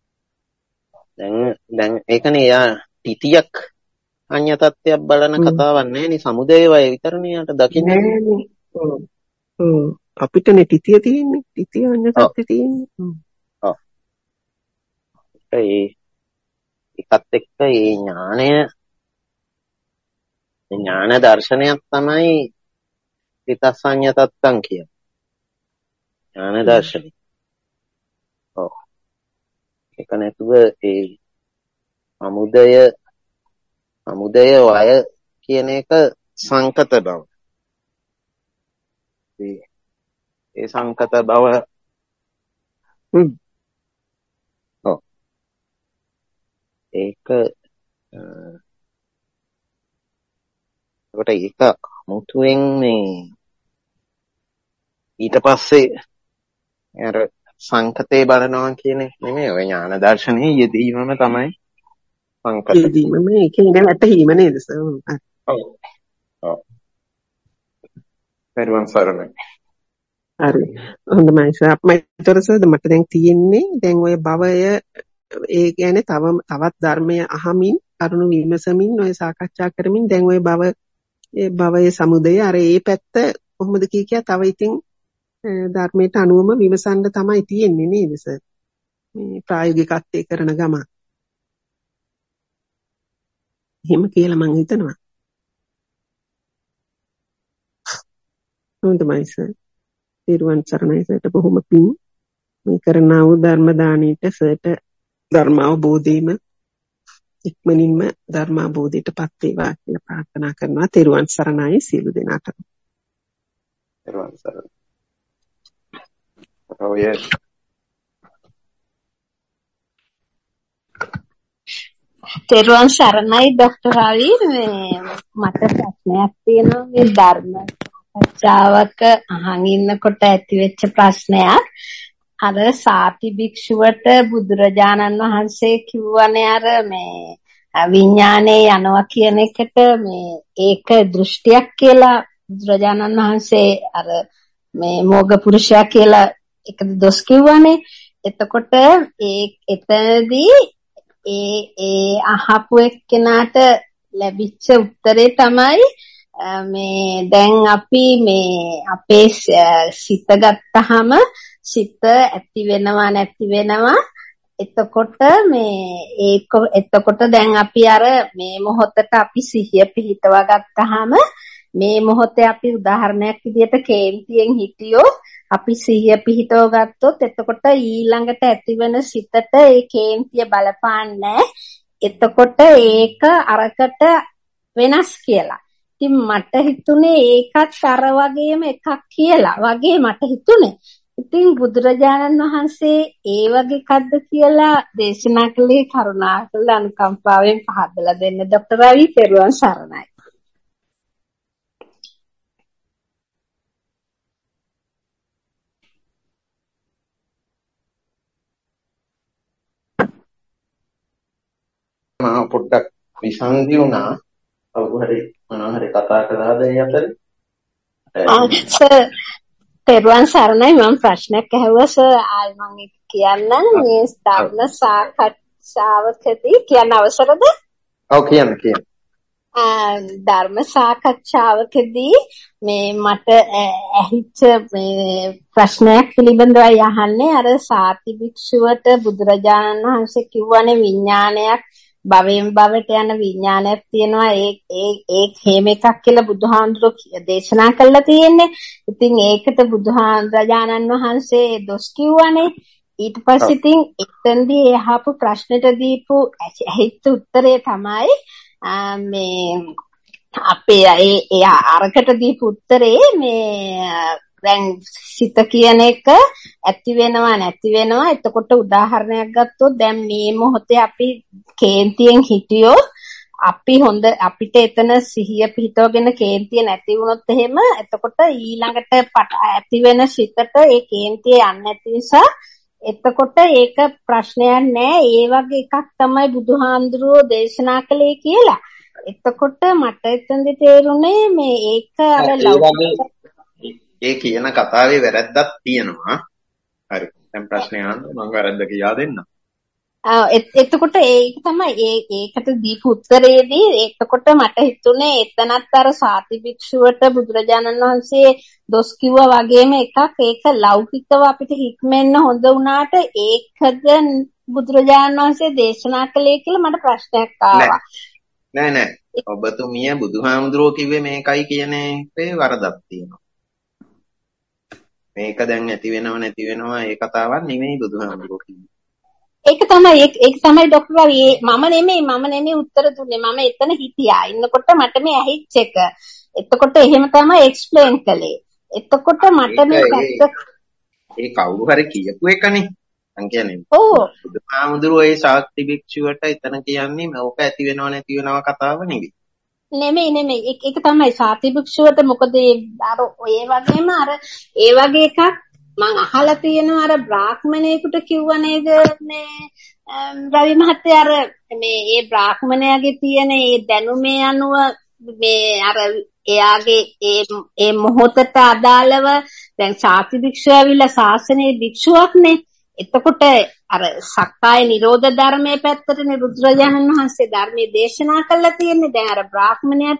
දැන් ඒකනේ යා තිතියක් අඤ්ඤ තත්ත්වයක් බලන කතාවක් නෑනේ. සමුදය වය විතරනේ යාට දකින්නේ. අපිටනේ තිතිය තියෙන්නේ. තිතිය අඤ්ඤ තත්ත්වය තියෙන්නේ. ඔව්. ඒකත් එක්ක ඒ ඥාන දර්ශනයක් තමයි තිතස්සඤ්ඤ තත්තං කියන්නේ. ඥාන දර්ශනය. ඔව්. ඒක නැතුව ඒ සමුදය වය කියන එක සංකත බව. ඒ සංකත බව ඔව්. ඒක ඒක මුතුවෙන් මේ ඊට පස්සේ අර සංකතේ බලනවා කියන එක නෙමෙයි. ඔය ඥාන දර්ශනයේ යෙදීමම තමයි සංකත. යෙදීම මේ කියන්නේ ඇතීම නේද සර්? ඔව්. ඔව්. පෙරවන් සරණයි. හරි. හොඳයි සර්. අපිටතර සර් මට දැන් තියෙන්නේ දැන් ඔය භවය ඒ කියන්නේ තවත් ධර්මය අහමින් කරුණු විමසමින් ඔය සාකච්ඡා කරමින් දැන් ඔය භවයේ සමුදය අර ඒ පැත්ත කොහොමද කිය තව ඉතින් ධර්මයට අනුවම විමසන්න තමයි තියෙන්නේ නේද සර්? මේ ප්‍රායෝගිකත්වයේ කරන ගමන. එහෙම කියලා මම හිතනවා. හොඳයි සර්. තිරුවන් සරණයි සර්ට බොහොම පිං මේ කරනා වූ ධර්ම දානීට සර්ට ධර්ම අවබෝධයම ඉක්මනින්ම ධර්ම අවබෝධයටපත් වේවා කියලා ප්‍රාර්ථනා කරනවා. තිරුවන් සරණයි සියලු දෙනාට. තිරුවන් සරණයි. තෙරුවන් සරණයි ડોક્ટર රවි මට ප්‍රශ්නයක් තියෙනවා මේ ධර්ම සාකච්ඡාවක අහන් ඉන්නකොට ඇතිවෙච්ච ප්‍රශ්නයක් අර සාති භික්ෂුවට බුදුරජාණන් වහන්සේ කිව්වනේ අර මේ විඥානේ යනවා කියන එකට මේ ඒක දෘෂ්ටියක් කියලා බුදුරජාණන් වහන්සේ අර මේ මෝග පුරුෂයා කියලා එක දොස් කිව්වනේ. එතකොට එතනදී ඒ අහපු එක්කෙනාට ලැබිච්ච උත්තරේ තමයි මේ දැන් අපි මේ අපේ සිත ගත්තාම සිත ඇති වෙනවා නැති වෙනවා. එතකොට එතකොට දැන් අපි අර මේ මොහොතට අපි සිහිය පිහිටවා ගත්තාම මේ මොහොතේ අපි උදාහරණයක් විදිහට කේන්තියෙන් හිටියෝ අපි සිහිය පිහිටව ගත්තොත් එතකොට ඊළඟට ඇතිවෙන සිතට ඒ කේන්තිය බලපාන්නේ. එතකොට ඒක අරකට වෙනස් කියලා. ඉතින් මට හිතුනේ ඒකත් අර වගේම එකක් කියලා වගේ මට හිතුනේ. ඉතින් බුදුරජාණන් වහන්සේ ඒ වගේ එකක්ද කියලා දේශනා කළේ කරුණාකරලා අනුකම්පාවෙන් පහදලා දෙන්න. ડોક્ટર රවි පෙරුවන් සරණයි. මම පොඩ්ඩක් විසන්දි වුණා. කවුරු හරි මොනවා හරි කතා කළාද ඒ අතරේ? සර් පෙරුවන් සරණයි. මම ප්‍රශ්නයක් ඇහුවා සර්. මම කියන්නම් මේ ධර්ම සාකච්ඡාවකදී කියන්න අවසරද? ඔව් කියන්න. ධර්ම සාකච්ඡාවකදී මේ මට ඇහිච්ච මේ ප්‍රශ්නයක් පිළිබඳව යහන්නේ අර සාති භික්ෂුවට බුදුරජාණන් වහන්සේ කිව්වනේ විඥානයක් භවයෙන් භවයට යන විඥානයක් තියෙනවා. ඒ හේම එකක් කියලා බුදුහාමුදුරුවෝ දේශනා කළා තියෙන්නේ. ඉතින් ඒකට බුදුරජාණන් වහන්සේ දොස් කිව්වනේ. ඊට පස්සේ ඉතින් එතෙන්දී එහාපු ප්‍රශ්නෙට දීපු ඇහිච්ච උත්තරේ තමයි මේ අපේ ඒ අරකට දීපු උත්තරේ මේ දැන් සිත කියන එක ඇති වෙනවා නැති වෙනවා. එතකොට උදාහරණයක් ගත්තොත් දැන් මේ මොහොතේ අපි කේන්තියෙන් හිටියොත් අපිට එතන සිහිය පිහිටවගෙන කේන්තිය නැති වුණොත් එහෙම එතකොට ඊළඟට ඇති වෙන සිතට ඒ කේන්තිය යන්නේ නැති නිසා එතකොට ඒක ප්‍රශ්නයක් නෑ. ඒ වගේ එකක් තමයි බුදුහාමුදුරුවෝ දේශනා කළේ කියලා. එතකොට මට එතනදි තේරුනේ මේ ඒක අර ඒ කියන කතාවේ වැරද්දක් තියෙනවා. හරි. දැන් ප්‍රශ්නේ අහන්න මම වැරද්ද කියලා දෙන්නම්. එතකොට ඒක තමයි ඒකට දීපු උත්තරේදී එතකොට මට හිතුනේ එතනත් අර සාති භික්ෂුවට බුදුරජාණන් වහන්සේ දොස් කිව්වා වගේම එකක්. ඒක ලෞකිකව අපිට හික්මෙන්න හොඳ වුණාට ඒකද බුදුරජාණන් වහන්සේ දේශනා කළේ කියලා මට ප්‍රශ්නයක් ආවා. නෑ ඔබතුමිය බුදුහාමුදුරුවෝ කිව්වේ මේකයි කියන එකේ වරදක් තියෙනවා. මේක දැන් ඇති වෙනව නැති වෙනවා ඒ කතාවක් නෙමෙයි බුදුහාමුදුරුවෝ කිව්වේ. ඒක තමයි ડોක්ටර් රවි මම නෙමෙයි උත්තර දුන්නේ. මම එතන හිටියා. ඉන්නකොට මට මේ ඇහිච්ච එක. එතකොට එහෙම තමයි එක්ස්ප්ලেইন කළේ. එතකොට මට මේ ඒ කවුරු හරි කියපු එකනේ. මං කියන්නේ. ඔව්. බුදුහාමුදුරුවෝ ඒ ශාක්‍ය භික්ෂුවට එතන කියන්නේ මේක ඇති වෙනව නැති වෙනව කතාව නෙවෙයි. නෙමෙයි. ඒක තමයි සාති භික්ෂුවට මොකද අර ඔය වගේම අර ඒ වගේ එකක් මං අහලා තියෙනවා. අර බ්‍රාහ්මණයෙකුට කිව්ව නේද මේ රවි මහත්තයා අර මේ ඒ බ්‍රාහ්මණයාගේ තියෙන ඒ දැනුමේ අනුව මේ අර එයාගේ ඒ මොහොතට අදාළව දැන් සාති භික්ෂුව ඇවිල්ලා ශාසනයේ භික්ෂුවක්නේ. එතකොට අර සක්කාය නිරෝධ ධර්මයේ පැත්තටනේ බුදුරජාණන් වහන්සේ ධර්මයේ දේශනා කළා තියෙන්නේ. දැන් අර බ්‍රාහ්මණයාට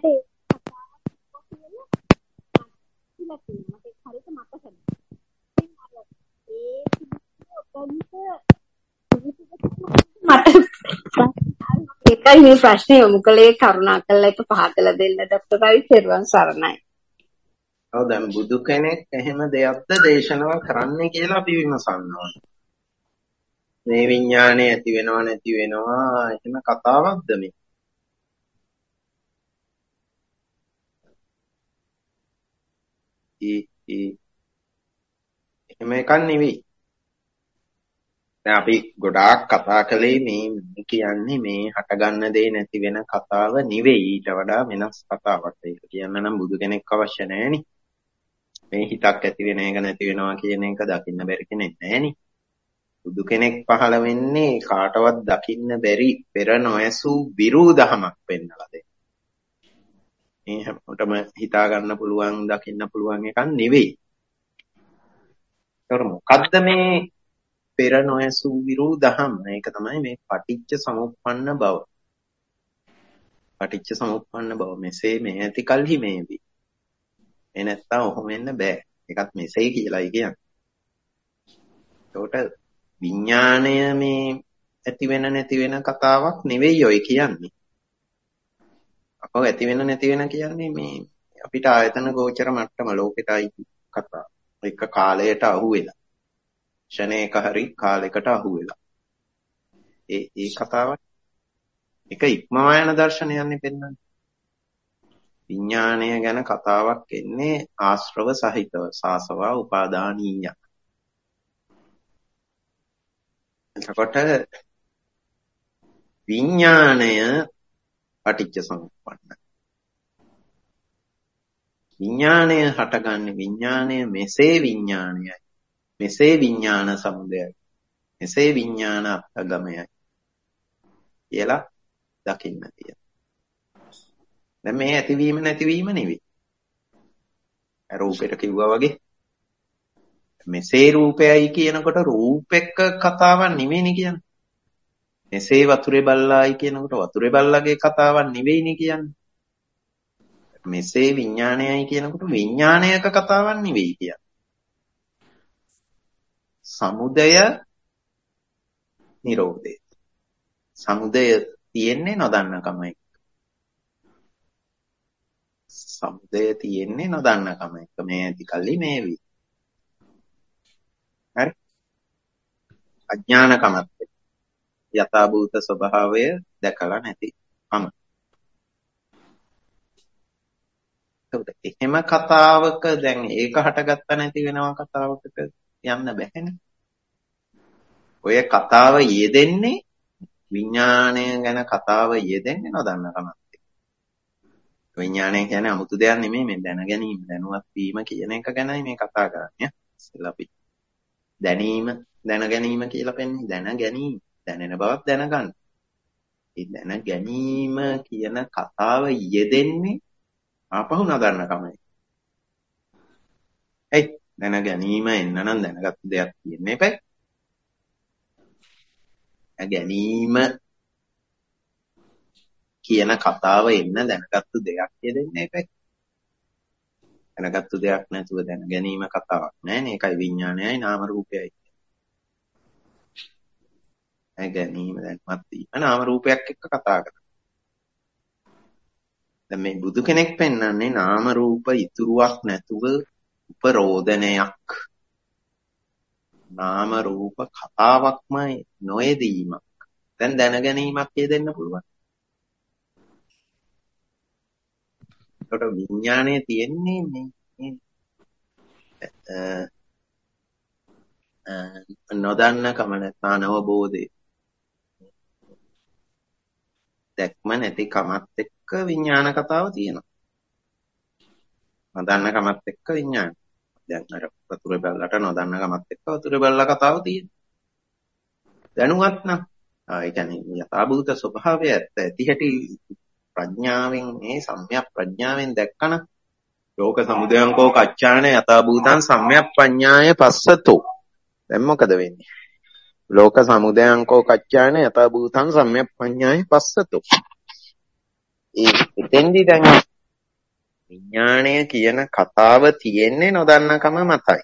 ඒකයි මේ ප්‍රශ්නේ යොමු කළේ. කරුණාකරලා ඒක පහදලා දෙන්න ડોක්ටර් රවි. පෙරවන් සරණයි. ඔව් දැන් බුදු කෙනෙක් එහෙම දෙයක්ද දේශනා කරන්නේ කියලා අපි විමසනවා. මේ විඥානය ඇති වෙනව නැති වෙනවා එහෙම කතාවක්ද මේ? එහෙම එකක් නෙවෙයි. දැන් අපි ගොඩාක් කතා කළේ මේ කියන්නේ මේ හටගන්න දේ නැති වෙන කතාව නෙවෙයි. ඊට වඩා වෙනස් කතාවක්. ඒක කියන්න නම් බුදු කෙනෙක් අවශ්‍ය නැහැනේ. මේ හිතක් ඇති වෙන එක නැති වෙනවා කියන එක දකින්න බැරි කෙනෙක් නැහැනේ. බුදු කෙනෙක් පහළ වෙන්නේ කාටවත් දකින්න බැරි පෙර නොඇසූ විරූ දහමක් පෙන්නලා දෙන්න. මේ හැමෝටම හිතා ගන්න පුළුවන් දකින්න පුළුවන් එකක් නෙවෙයි. ඒතර මොකද්ද මේ පෙර නොඇසූ විරූ දහම? ඒක තමයි මේ පටිච්ච සමුප්පන්න බව. පටිච්ච සමුප්පන්න බව මෙසේ මේ ඇති කල්හි මේවි. ඒ නැත්තම් ඔහොම වෙන්න බෑ. ඒකත් මෙසේ කියලායි කියන්නේ. ඒකට විඥාණය මේ ඇති වෙන නැති වෙන කතාවක් නෙවෙයි ඔය කියන්නේ. අපව ඇති වෙන නැති වෙන කියන්නේ මේ අපිට ආයතන ගෝචර මට්ටම ලෝකෙටයි කතාව. එක කාලයට අහු වෙලා. ක්ෂණයක හරි කාලයකට අහු වෙලා. ඒ කතාවක් එක ඉක්මවා යන දර්ශනයන්නේ පෙන්වන්නේ. විඥාණය ගැන කතාවක් එන්නේ ආශ්‍රව සහිතව සාසවා උපාදානීය. එතකොට විඥාණය පටිච්ච සමුප්පන්නයි. විඥාණය හටගන්නේ විඥාණය මෙසේ විඥාණයයි. මෙසේ විඥාන සමුදයයි. මෙසේ විඥාන අත්ගමයයි. කියලා දකින්න තියෙනවා. දැන් මේ ඇතිවීම නැතිවීම නෙවෙයි. රූපෙට කිව්වා වගේ මෙසේ රූපයයි කියනකොට රූපෙක කතාවක් නෙමෙයිනේ කියන්නේ. මෙසේ වතුරේ බල්ලායි කියනකොට වතුරේ බල්ලාගේ කතාවක් නෙවෙයිනේ කියන්නේ. මෙසේ විඥානයයි කියනකොට විඥානයක කතාවක් නෙවෙයි කියන්නේ. සමුදය නිරෝධය. සමුදය තියෙන්නේ නොදන්නකමයි. සමුදය තියෙන්නේ නොදන්නකම එක. මේ ඇති කල්ලි මේවි. හරි. අඥානකමත් යථාභූත ස්වභාවය දැකලා නැතිකම. එහෙම කතාවක දැන් ඒක හටගත්ත නැති වෙනවා කතාවකට යන්න බැහැනේ. ඔය කතාව යෙදෙන්නේ විඥාණය ගැන කතාව යෙදෙන්නේ නොදන්න කමත්. විඥාණය කියන්නේ 아무තු දෙයක් නෙමෙයි මේ දැන ගැනීම දැනුවත් වීම කියන එක ගැනයි මේ කතා කරන්නේ. ඉතින් අපි දැනීම දැන ගැනීම කියලා පෙන්නේ දැන ගැනීම දැනෙන බවක් දැනගන්න. ඒ දැන ගැනීම කියන කතාව යෙදෙන්නේ ආපහු නොදන්න කමයි. ඒයි දැන ගැනීම එන්න නම් දැනගත් දෙයක් තියෙන්න එපා. ගැනීම කියන කතාව එන්න දැනගත්තු දෙයක් යෙදෙන්න එපා. දැනගත්තු දෙයක් නැතුව දැන ගැනීම කතාවක් නෑනේ. ඒකයි විඥානයයි නාම රූපයයි. ගැනීම දැන්වත් වීම නාම රූපයක් එක්ක කතා කරනවා. දැන් මේ බුදු කෙනෙක් පෙන්වන්නේ නාම රූප ඉතුරුවක් නැතුව උපරෝධනයක්. නාම රූප කතාවක්මයි නොයෙදීමක්. දැන් දැන ගැනීමක් යෙදෙන්න පුළුවන්. ඒකට විඥානයේ තියෙන්නේ මේ නොදන්න කම නැත්නම් අවබෝධය. දැක්ම නැති කමත් එක්ක විඥාන කතාව තියෙනවා. නොදන්න කමත් එක්ක විඥාන. දැන් අර වතුර බැලලට නොදන්න කමත් එක්ක වතුර බැලලා කතාව තියෙනවා. දැනුවත් නම් ඒ කියන්නේ යථාභූත ස්වභාවය ඇති හැටි ප්‍රඥාවෙන් මේ සම්‍යක් ප්‍රඥාවෙන් දැක්කන ලෝක සමුදයංකෝ කච්චාන යථාභූතං සම්‍යක් ප්‍රඥාය පස්සතෝ. දැන් මොකද වෙන්නේ? ලෝක සමුදයංකෝ කච්චාන යථාභූතං සම්‍යක් ප්‍රඥාය පස්සතෝ. එතෙන්දි දැන් විඥාණය කියන කතාව තියෙන්නේ නොදන්නකම මතයි.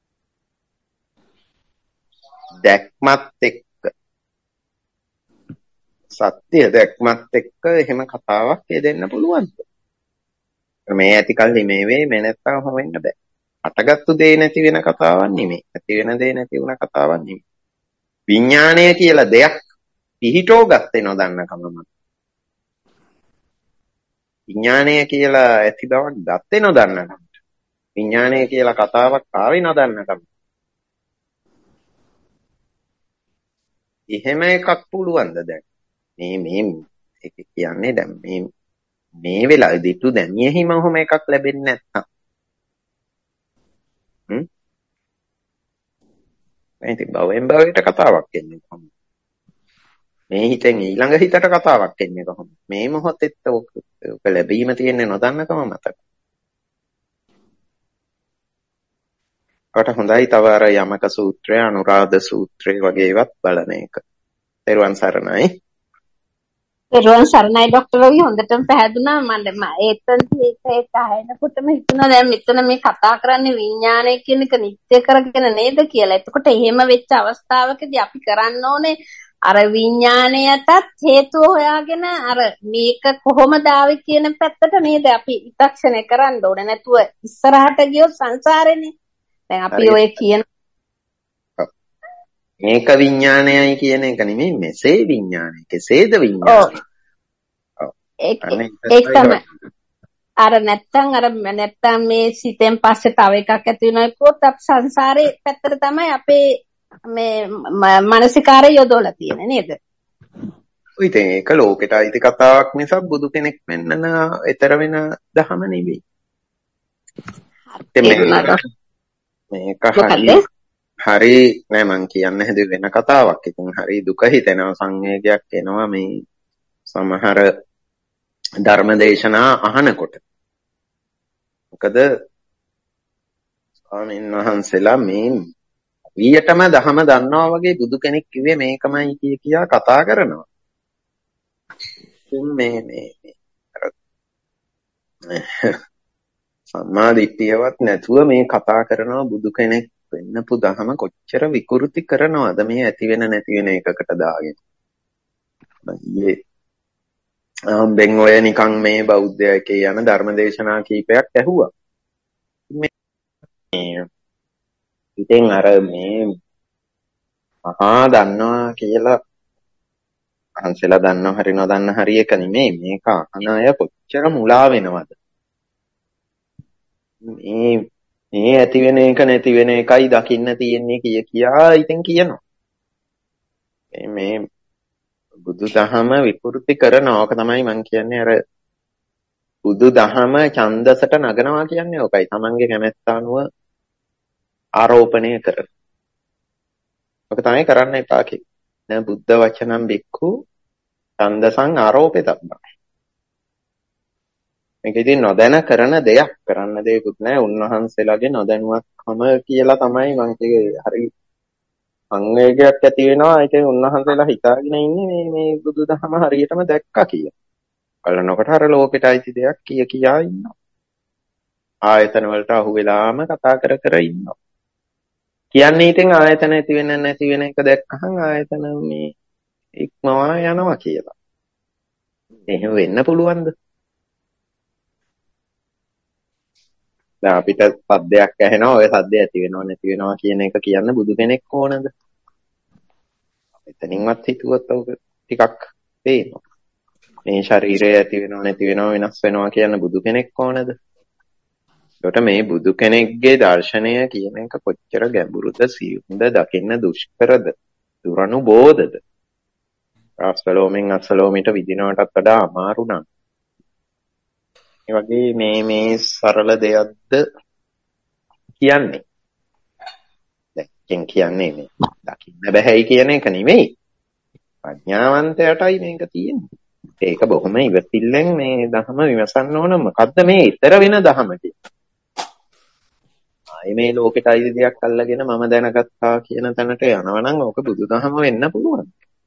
දැක්මත් එක්ක සත්‍ය දැක්මත් එක්ක එහෙම කතාවක් දෙන්න පුළුවන්. මේ ඇති කල්හි මේ වේ මේ නැත්තම් හොවෙන්න බෑ. අටගත්තු දේ නැති වෙන කතාවක් නෙමෙයි. ඇති වෙන දේ නැති වුණ කතාවක් නෙමෙයි. විඥාණය කියලා දෙයක් පිහිටෝ ගත්තේ නොදන්නකම මත. විඥාණය කියලා ඇති බවක් ගත්තේ නොදන්නකම. විඥාණය කියලා කතාවක් ආවේ නොදන්නකම. එහෙම එකක් පුළුවන්ද දැන්? මේ ඒක කියන්නේ දැන් මේ වෙලාවේ දිටු දැනියෙහිම ඔහොම එකක් ලැබෙන්නේ නැත්තම්. ඉතින් භවෙන් භවයට කතාවක් එන්නේ කොහොමද? මේ හිතෙන් ඊළඟ හිතට කතාවක් එන්නේ කොහොමද? මේ මොහොතෙත් ඔක ලැබීම තියෙන්නේ නොදන්නකම මත. කට හොඳයි තව අර යමක සූත්‍රය අනුරාධ සූත්‍රය වගේ ඒවත් බලන එක. තෙරුවන් සරණයි. තෙරුවන් සරණයි ડોක්ටර් රවි හොඳටම පැහැදුනා මම ඒක අහනකොටම හිතුණා දැන් මෙතන මේ කතා කරන්නේ විඥානය කියන එක නිත්‍ය කරගෙන නේද කියලා. එතකොට එහෙම වෙච්ච අවස්ථාවකදී අපි කරන්න ඕනේ අර විඥාණයටත් හේතුව හොයාගෙන අර මේක කොහොමද ආවේ කියන පැත්තට නේද අපි විචක්ෂණය කරන්න ඕනේ. නැතුව ඉස්සරහට ගියොත් සංසාරේනේ. දැන් අපි ඔය කියන මේක විඥානයයි කියන එක නෙමෙයි මෙසේ විඥානය. කෙසේද විඥානය? ඒක තමයි. අර නැත්තම් මේ සිතෙන් පස්සේ තව එකක් ඇති වෙනවා කිව්වොත් අපි සංසාරේ පැත්තට තමයි අපේ මේ මානසිකාරය යොදවලා තියෙන්නේ නේද? ඔය ඉතින් ඒක ලෝකෙට අයිති කතාවක් නිසා බුදු කෙනෙක් වෙන්නන ඊතර වෙන දහම නෙවෙයි. මේක හරි නෑ මං කියන්න හැදුවේ වෙන කතාවක්. ඉතින් හරි දුක හිතෙනවා සංවේගයක් එනවා මේ සමහර ධර්මදේශනා අහනකොට. මොකද ස්වාමීන් වහන්සේලා මේ ඊයටම දහම දන්නවා වගේ බුදු කෙනෙක් කිව්වේ මේකමයි කියා කතා කරනවා. මේ සම්මා දිට්ඨියවත් නැතුව මේ කතා කරනවා බුදු කෙනෙක් වෙන්නපු දහම කොච්චර විකෘති කරනවද මේ ඇති වෙන නැති වෙන එකකට දාගෙන. බෙන් ඔය නිකන් මේ බෞද්ධයකේ යන ධර්මදේශනා කීපයක් ඇහුවා. ඉතින් අර මේ මහා දන්නවා කියලා අහන්සලා දන්නව හරි නොදන්න හරි එක නෙමෙයි මේක අහන අය කොච්චර මුලා වෙනවද? මේ ඇති වෙන එක නැති වෙන එකයි දකින්න තියෙන්නේ කියා ඉතින් කියනවා. මේ බුදුදහම විකෘති කරන ඕක තමයි මම කියන්නේ. අර බුදුදහම ඡන්දසට නගනවා කියන්නේ ඕකයි. Tamange කැමැත්ත අනුව ආරෝපණය කරන. ඔක තමයි කරන්න එපා කියන්නේ. බුද්ධ වචනම් බික්ඛු ඡන්දසං ආරෝපිතබ්බා. මේක ඉතින් නොදැන කරන දෙයක්, කරන්න දෙයක්වත් නැහැ. උන්වහන්සේලාගේ නොදැනුවත්කම කියලා තමයි මම කියේ. හරි සංවේගයක් ඇති වෙනවා. ඒකෙන් උන්වහන්සේලා හිතාගෙන ඉන්නේ මේ බුදුදහම හරියටම දැක්කා කියලා. බලනකොට අර ලෝකෙට අයිති දෙයක් කියා ඉන්නවා. ආයතන වලට අහු වෙලාම කතා කර ඉන්නවා. කියන්නේ ඉතින් ආයතන ඇති වෙන නැති වෙන එක දැක්කහම ආයතන මේ ඉක්මවා යනවා කියලා. එහෙම වෙන්න පුළුවන්ද? දැන් අපිට සද්දයක් ඇහෙනවා, ඔය සද්දය ඇති වෙනව නැති වෙනවා කියන එක කියන්න බුදු කෙනෙක් ඕනද? එතනින්වත් හිතුවත් ඔක ටිකක් තේනවා. මේ ශරීරය ඇති වෙනව නැති වෙනව වෙනස් වෙනවා කියන බුදු කෙනෙක් ඕනද? ඒකට මේ බුදු කෙනෙක්ගේ දර්ශනය කියන එක කොච්චර ගැඹුරුද, සියුම්ද, දකින්න දුෂ්කරද, දුරනුබෝධද? අස්වලෝමෙන් අස්වලෝමිට විදිනවටත් වඩා අමාරු නම් ඒ වගේ මේ සරල දෙයක්ද කියන්නේ. දැන් කියන්නේ මේ දකින්න බෑයි කියන එක නෙමෙයි. ප්‍රඥාවන්තයටයි මේක තියෙන්නේ. ඒක බොහොම ඉවසිල්ලෙන් මේ ධර්ම විමසන්න ඕන. මොකද්ද මේ ඊතර වෙන ධර්ම කියන්නේ? මේ ලෝකෙට අයිති දෙයක් අල්ලගෙන මම දැනගත්තා කියන තැනට යනවා නම් ඕක බුදුදහම වෙන්න පුළුවන්.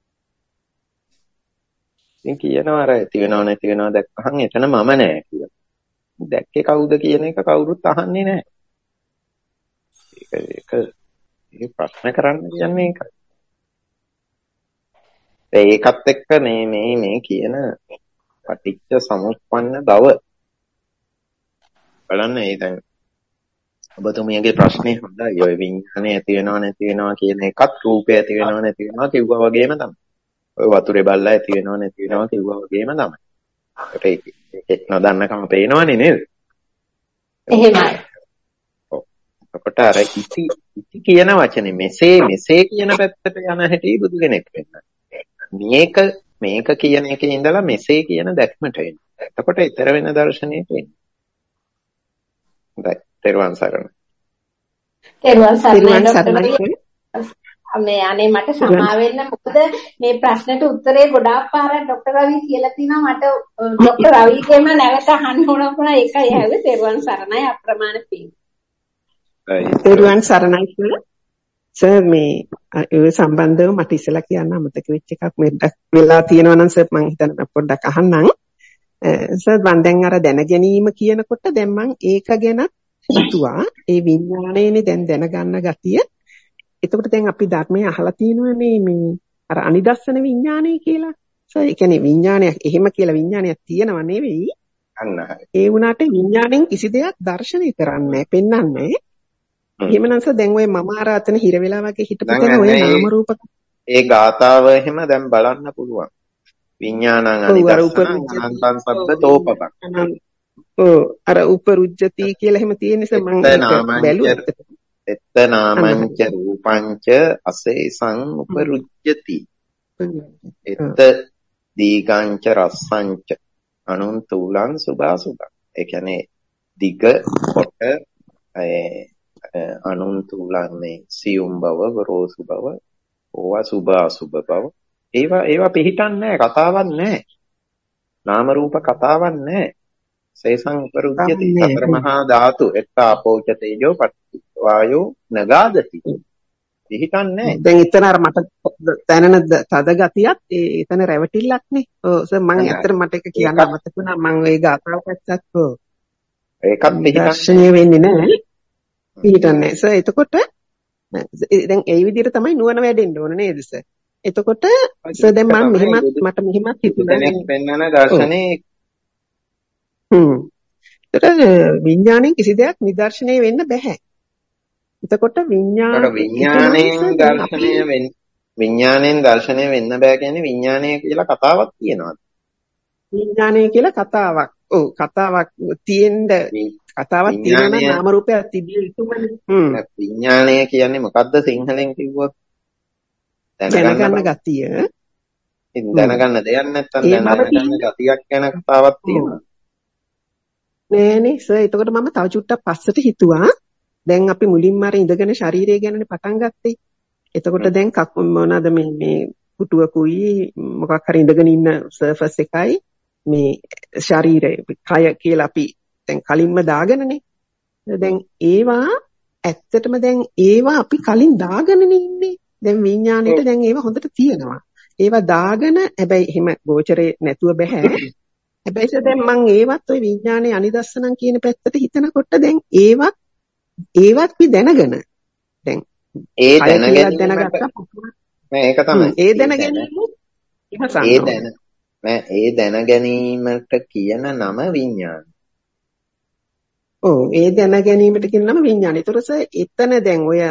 ඉතින් කියනවා අර ඇති වෙනව නැති වෙනව දැක්කහම එතන මම නෑ කියලා. දැක්කේ කවුද කියන එක කවුරුත් අහන්නේ නෑ. ඒක ප්‍රශ්න කරන්න කියන්නේ ඒකයි. ඒකත් එක්ක මේ කියන පටිච්ච සමුප්පන්න බව බලන්න. ඒ දැන් ඔබතුමියගේ ප්‍රශ්නේ හොඳයි. ඔය විඥානේ ඇති වෙනව නැති වෙනව කියන එකත් රූපය ඇති වෙනව නැති වෙනව කිව්වා වගේම තමයි. ඔය වතුරේ බල්ලා ඇති වෙනව නැති වෙනව කිව්වා වගේම තමයි. ඒක නොදන්නකම පේනවනේ නේද? එහෙමයි. ඔව්. එතකොට අර ඉති කියන වචනේ මෙසේ කියන පැත්තට යන හැටි බුදු කෙනෙක් වෙන්න. මේක කියන එකේ ඉඳලා මෙසේ කියන දැක්මට එන්නේ. එතකොට ඊතර වෙන දර්ශනයට එන්නේ. හොඳයි. තෙරුවන් සරණයි. තෙරුවන් සරණයි. මේ අනේ මට සමා වෙන්න, මොකද මේ ප්‍රශ්නෙට උත්තරේ ගොඩාක් පාරක් ડોક્ટર රවි කියලා තිනවා. මට ડોક્ટર රවිගෙම නැවත අහන්න ඕන වුණා. ඒකයි හැවේ. තෙරුවන් සරණයි. අප්‍රමාණ පිං. තෙරුවන් සරණයි කියලා. සර් මේ ඒ සම්බන්ධව මට ඉස්සලා කියන්න අමතක වෙච්ච එකක් මෙද්දක් වෙලා තියෙනවා නම් සර් මම හිතනවා පොඩ්ඩක් අහන්නම්. සර් මම දැන් අර දැන ගැනීම කියනකොට දැන් මම ඒක ගැන හිතුවා. ඒ විඥාණයනේ දැන් දැනගන්න ගතිය. එතකොට දැන් අපි ධර්මයේ අහලා තියෙනවනේ මේ අර අනිදස්සන විඥානය කියලා. සර් ඒ කියන්නේ විඥානයක් එහෙම කියලා විඥානයක් තියෙනව නෙවෙයි. අන්න හරි. ඒ වුණාට විඥාණයෙන් කිසි දෙයක් දැర్శණය කරන්නේ පෙන්වන්නේ. එහෙමනම් සර් දැන් ඔය මම අර අතන හිර වෙලා වගේ හිටපතන ඔය නාම රූප ඒ ගාතාව එහෙම දැන් බලන්න පුළුවන්. විඥානං අනිදස්සන අනන්තං සබ්බතෝපපං. අර උපරුජ්ජති කියලා එහෙම තියෙන නිසා මම බැලුවා. එත්ත නාමංච රූපංච අසේසං උපරුජ්ජති. එත්ත දීගංච රස්සංච අනුන්තුලං සුභාසුභං. ඒ කියන්නේ දිග කොට අනුන්තුලන්නේ සියුම් බව, ගොරෝසු බව, ඕවා සුභාසුභ බව. ඒවා පිළිටන්නේ නැහැ, කතාවක් නැහැ. නාම රූප කතාවක් නැහැ. සේසං උපරුජ්ජති. සතර මහා ධාතු එක්තාපෝච තේජෝ පටි වායෝ නගාදති. පිළිටන්නේ දැන් එතන අර මට දැනෙන තද ගතියත් එතන රැවටිල්ලක් නේ. ඔව් සර් මම ඇත්තට මට ඒක කියන්න අමතක වුණා. මම ඒ ගාතාව පැත්තත් ඒකත් පිළිටන්නේ වෙන්නේ නැහැ. පිළිටන්නේ. සර් එතකොට දැන් ඒ විදිහට තමයි නුවණ වැඩෙන්න ඕන නේද සර්? එතකොට සර් දැන් මම මට මෙහෙමත් හිතුණා. දැන් පෙන්වන දර්ශනේ ඒතර විඥාණයෙන් කිසි දෙයක් නිදර්ශනය වෙන්න බෑ. එතකොට විඥාණයෙන් දර්ශනය වෙන්න බෑ කියන්නේ විඥාණය කියලා කතාවක් තියෙනවා. විඥාණය කියලා කතාවක් ඔව් කතාවක් තියෙනවා නම් නාම රූපයක් තිබිය යුතුමනේ. විඥාණය කියන්නේ මොකද්ද සිංහලෙන් කිව්වොත්? දැනගන්න ගතිය. දැනගන්න දෙයක් නැත්තම් දැනගන්න ගතියක් ගැන කතාවක් තියෙනවා. නෑනේ සර් එතකොට මම තව චුට්ටක් පස්සට හිතුවා. දැන් අපි මුලින්ම අර ඉඳගෙන ශරීරය ගැනනේ පටන් ගත්තේ. එතකොට දැන් මොනවාද මේ පුටුවකුයි මොකක් හරි ඉඳගෙන ඉන්න සර්ෆස් එකයි මේ ශරීරය කය කියලා අපි දැන් කලින්ම දාගෙනනේ. දැන් ඒවා ඇත්තටම දැන් ඒවා අපි කලින් දාගෙනනේ ඉන්නේ. දැන් විඥාණයට දැන් ඒවා හොඳට තියෙනවා. ඒවා දාගෙන හැබැයි එහෙම ගෝචරේ නැතුව බෑ. හැබැයි දැන් මම ඒවත් ওই විඥානයේ අනිදස්සනම් කියන පැත්තට හිතනකොට දැන් ඒවත් අපි දැනගෙන දැන් ඒ දැනගැනීමට මේක තමයි ඒ දැනගැනීම ඒ දැනගැනීමට කියන නම විඥාන. ඔව් ඒ දැනගැනීමට කියන නම විඥාන. ඒතරස එතන දැන් ඔය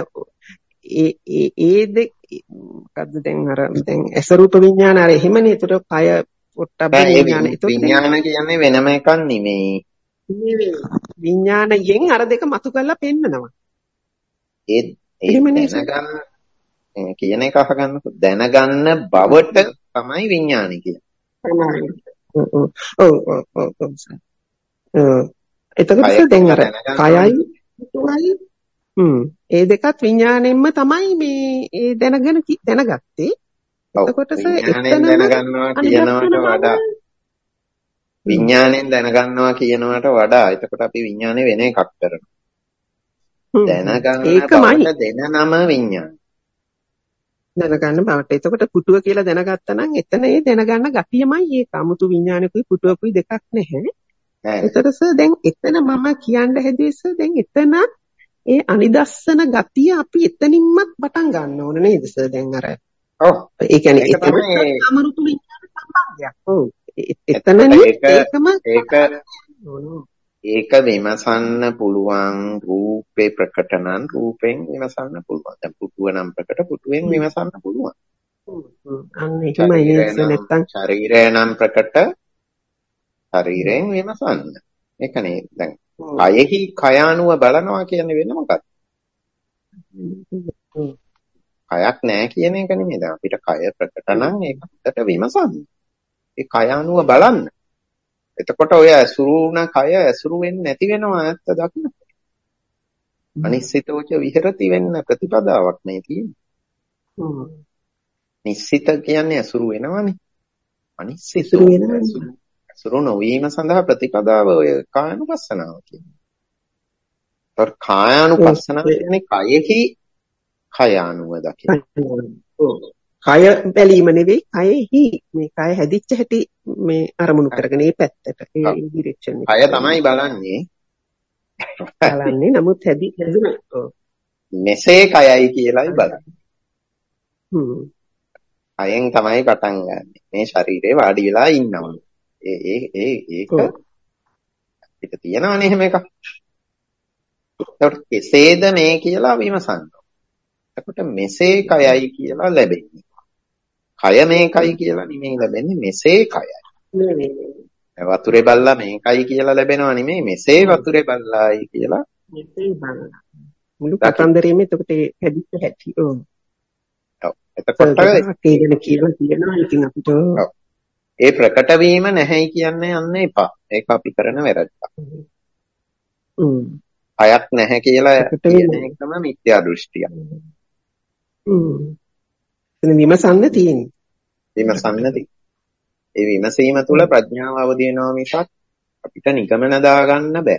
මොකද්ද දැන් අර දැන් අසරූප විඥාන අර එහෙමනේ. ඒතර කය පොට්ටබ්බ විඥාන. විඥාන කියන්නේ වෙනම එකක් නෙමෙයි. විඥානයෙන් අර දෙක මතු කරලා පෙන්නනවා. ඒ දැනගන්න කියන එක අහගන්නකො දැනගන්න බවට තමයි විඥානය කියන්නේ. ඔව්. එතකොට දැන් අර කයයි පුතුයි ඒ දෙකත් විඥාණයෙන්ම තමයි මේ ඒ දැනගත්තේ. එතකොට විඥාණයෙන් දැනගන්නවා කියනවට වඩා විඥාණයෙන් දැනගන්නවා කියනවට වඩා එතකොට අපි විඥානේ වෙන එකක් කරනවා. දැනගන්න බවට දෙන නම විඥාන. දැනගන්න බවට. එතකොට පුටුව කියලා දැනගත්තා නම් එතන ඒ දැනගන්න ගතියමයි ඒක. 아무තු විඥානකුයි පුටුවකුයි දෙකක් නැහැ. එතකොට දැන් එතන මම කියන්න හැදෙස්ස දැන් එතන ඒ අනිදස්සන ගතිය අපි එතනින්මත් පටන් ගන්න ඕන නේද සර් දැන් අර. ඔව්. ඒ කියන්නේ අමෘතු විඥාන සම්බන්ධයක්. ඔව්. එතනනේ ඒක විමසන්න පුළුවන් රූපේ ප්‍රකට නම් රූපෙන් විමසන්න පුළුවන්. දැන් පුටුව නම් ප්‍රකට පුටුවෙන් විමසන්න පුළුවන්. අන්න ඒකමයි නැත්තම් ශරීරය නම් ප්‍රකට ශරීරයෙන් විමසන්න. ඒකනේ දැන් කයෙහි කයානුව බලනවා කියන්නේ වෙන මොකක්ද? කයක් නැහැ කියන එක නෙමෙයි. දැන් අපිට කය ප්‍රකට නම් ඒක හොඳට විමසන්න. ඒ කයානුව බලන්න. එතකොට ඔය ඇසුරුණ කය ඇසුරු වෙන්නේ නැති වෙනවා ඇත්ත දකින්න. අනිශ්චිතෝච විහෙරති වෙන්න ප්‍රතිපදාවක් නේ තියෙන්නේ. නිශ්චිත කියන්නේ ඇසුරු වෙනවනේ. අනිශ්චිතෝ ඇසුරු නොවීම සඳහා ප්‍රතිපදාව ඔය කායනුපස්සනාව කියන්නේ. ඒතර කායනුපස්සනාව කියන්නේ කයෙහි කයානුව දකින්න. කය බැලීම නෙවෙයි කයෙහි මේ කය හැදිච්ච හැටි මේ අරමුණු කරගෙන මේ පැත්තට ඒ ඩිරෙක්ෂන් එක. කය තමයි බලන්නේ. නමුත් හැදුනේ. මෙසේ කයයි කියලායි බලන්නේ. කයෙන් තමයි පටන් ගන්න. මේ ශරීරේ වාඩි වෙලා ඉන්නවා. ඒක අපිට තියෙනවනේ එහෙම එකක්. ඒකට කෙසේද මේ කියලා විමසන්න. එතකොට මෙසේ කයයි කියලා ලැබෙන්නේ. කය මේකයි කියලා නෙමෙයි ලැබෙන්නේ මෙසේ කයයි. වතුරේ බල්ලා මේකයි කියලා ලැබෙනවා නෙමෙයි මෙසේ වතුරේ බල්ලායි කියලා. මෙසේ බල්ලා. මුළු කතන්දරෙම එතකොට හැදිච්ච හැටි. ඔව්. එතකොට ඒකන කියලා කියනවා ඉතින් අපිට ඒ ප්‍රකට වීම නැහැයි කියන්නේ යන්න එපා. ඒක අපි කරන වැරද්දක්. අයක් නැහැ කියලා කියන එකම මිත්‍යා දෘෂ්ටියක්. විමසන්න තියෙන්නේ. විමසන්නදී. ඒ විමසීම තුළ ප්‍රඥාව අවදි වෙනවා මිසක් අපිට නිගමන දාගන්න බෑ.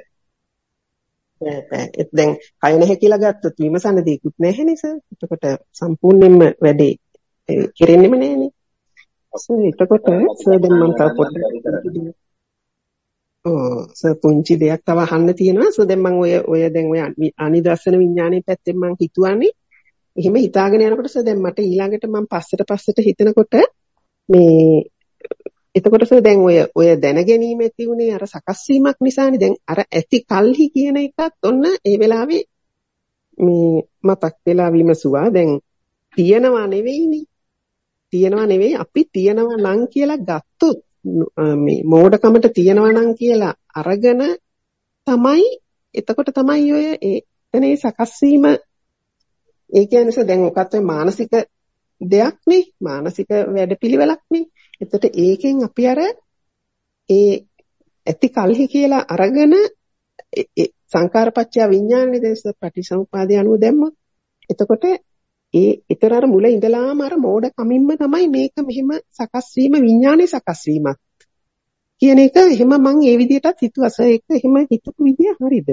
දැන් කය නැහැ කියලා ගත්තොත් විමසන්න දෙයක්වත් නැහැ නේ සර්. එතකොට සම්පූර්ණයෙන්ම වැඩේ කෙරෙන්නෙම නැහැනේ. එතකොට සර් දැන් මම තව පොඩ්ඩක් සර් පුංචි දෙයක් තව අහන්න තියෙනවා. සර් දැන් මම ඔය දැන් ඔය අනිදර්ශන විඥානයේ පැත්තෙන් මම හිතුවන්නේ එහෙම හිතාගෙන යනකොට සර් දැන් මට ඊළඟට මම පස්සට හිතනකොට මේ එතකොට සර් දැන් ඔය දැනගැනීම ඇති උනේ අර සකස් වීමක් නිසානේ. දැන් අර ඇති කල්හි කියන එකත් ඔන්න ඒ වෙලාවේ මේ මතක් වෙලා විමසුවා. දැන් තියනවා නෙවෙයි අපි තියනවා නම් කියලා ගත්තොත් මේ මෝඩකමට තියනවා නම් කියලා අරගෙන තමයි එතකොට තමයි ඔය එතනේ සකස් වීම ඒ කියන්නේ දැන් ඔකත් මානසික දෙයක් නේ මානසික වැඩපිළිවෙලක් නේ. එතකොට ඒකෙන් අපි අර ඒ ඇති කල්හි කියලා අරගෙන සංකාරපච්චය විඥානයේ දේශ ප්‍රතිසංපාදය අනුව දැම්මොත් එතකොට ඊතර අර මුල ඉඳලාම අර මෝඩ කමින්ම තමයි මේක මෙහෙම සකස් වීම විඥානයේ සකස් වීමක් කියන එක එහෙම මම ඒ විදිහටත් හිතුවා සර් ඒක එහෙම හිතපු විදිය හරිද?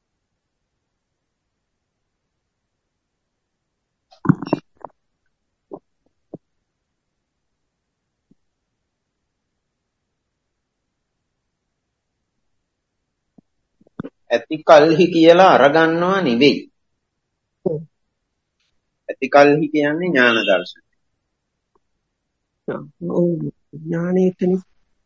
ඇති කල්හි කියලා අරගන්නවා නෙවෙයි. ඇති කල්හි කියන්නේ ඥාන දර්ශනය. ඔව් ඥානයේතනේ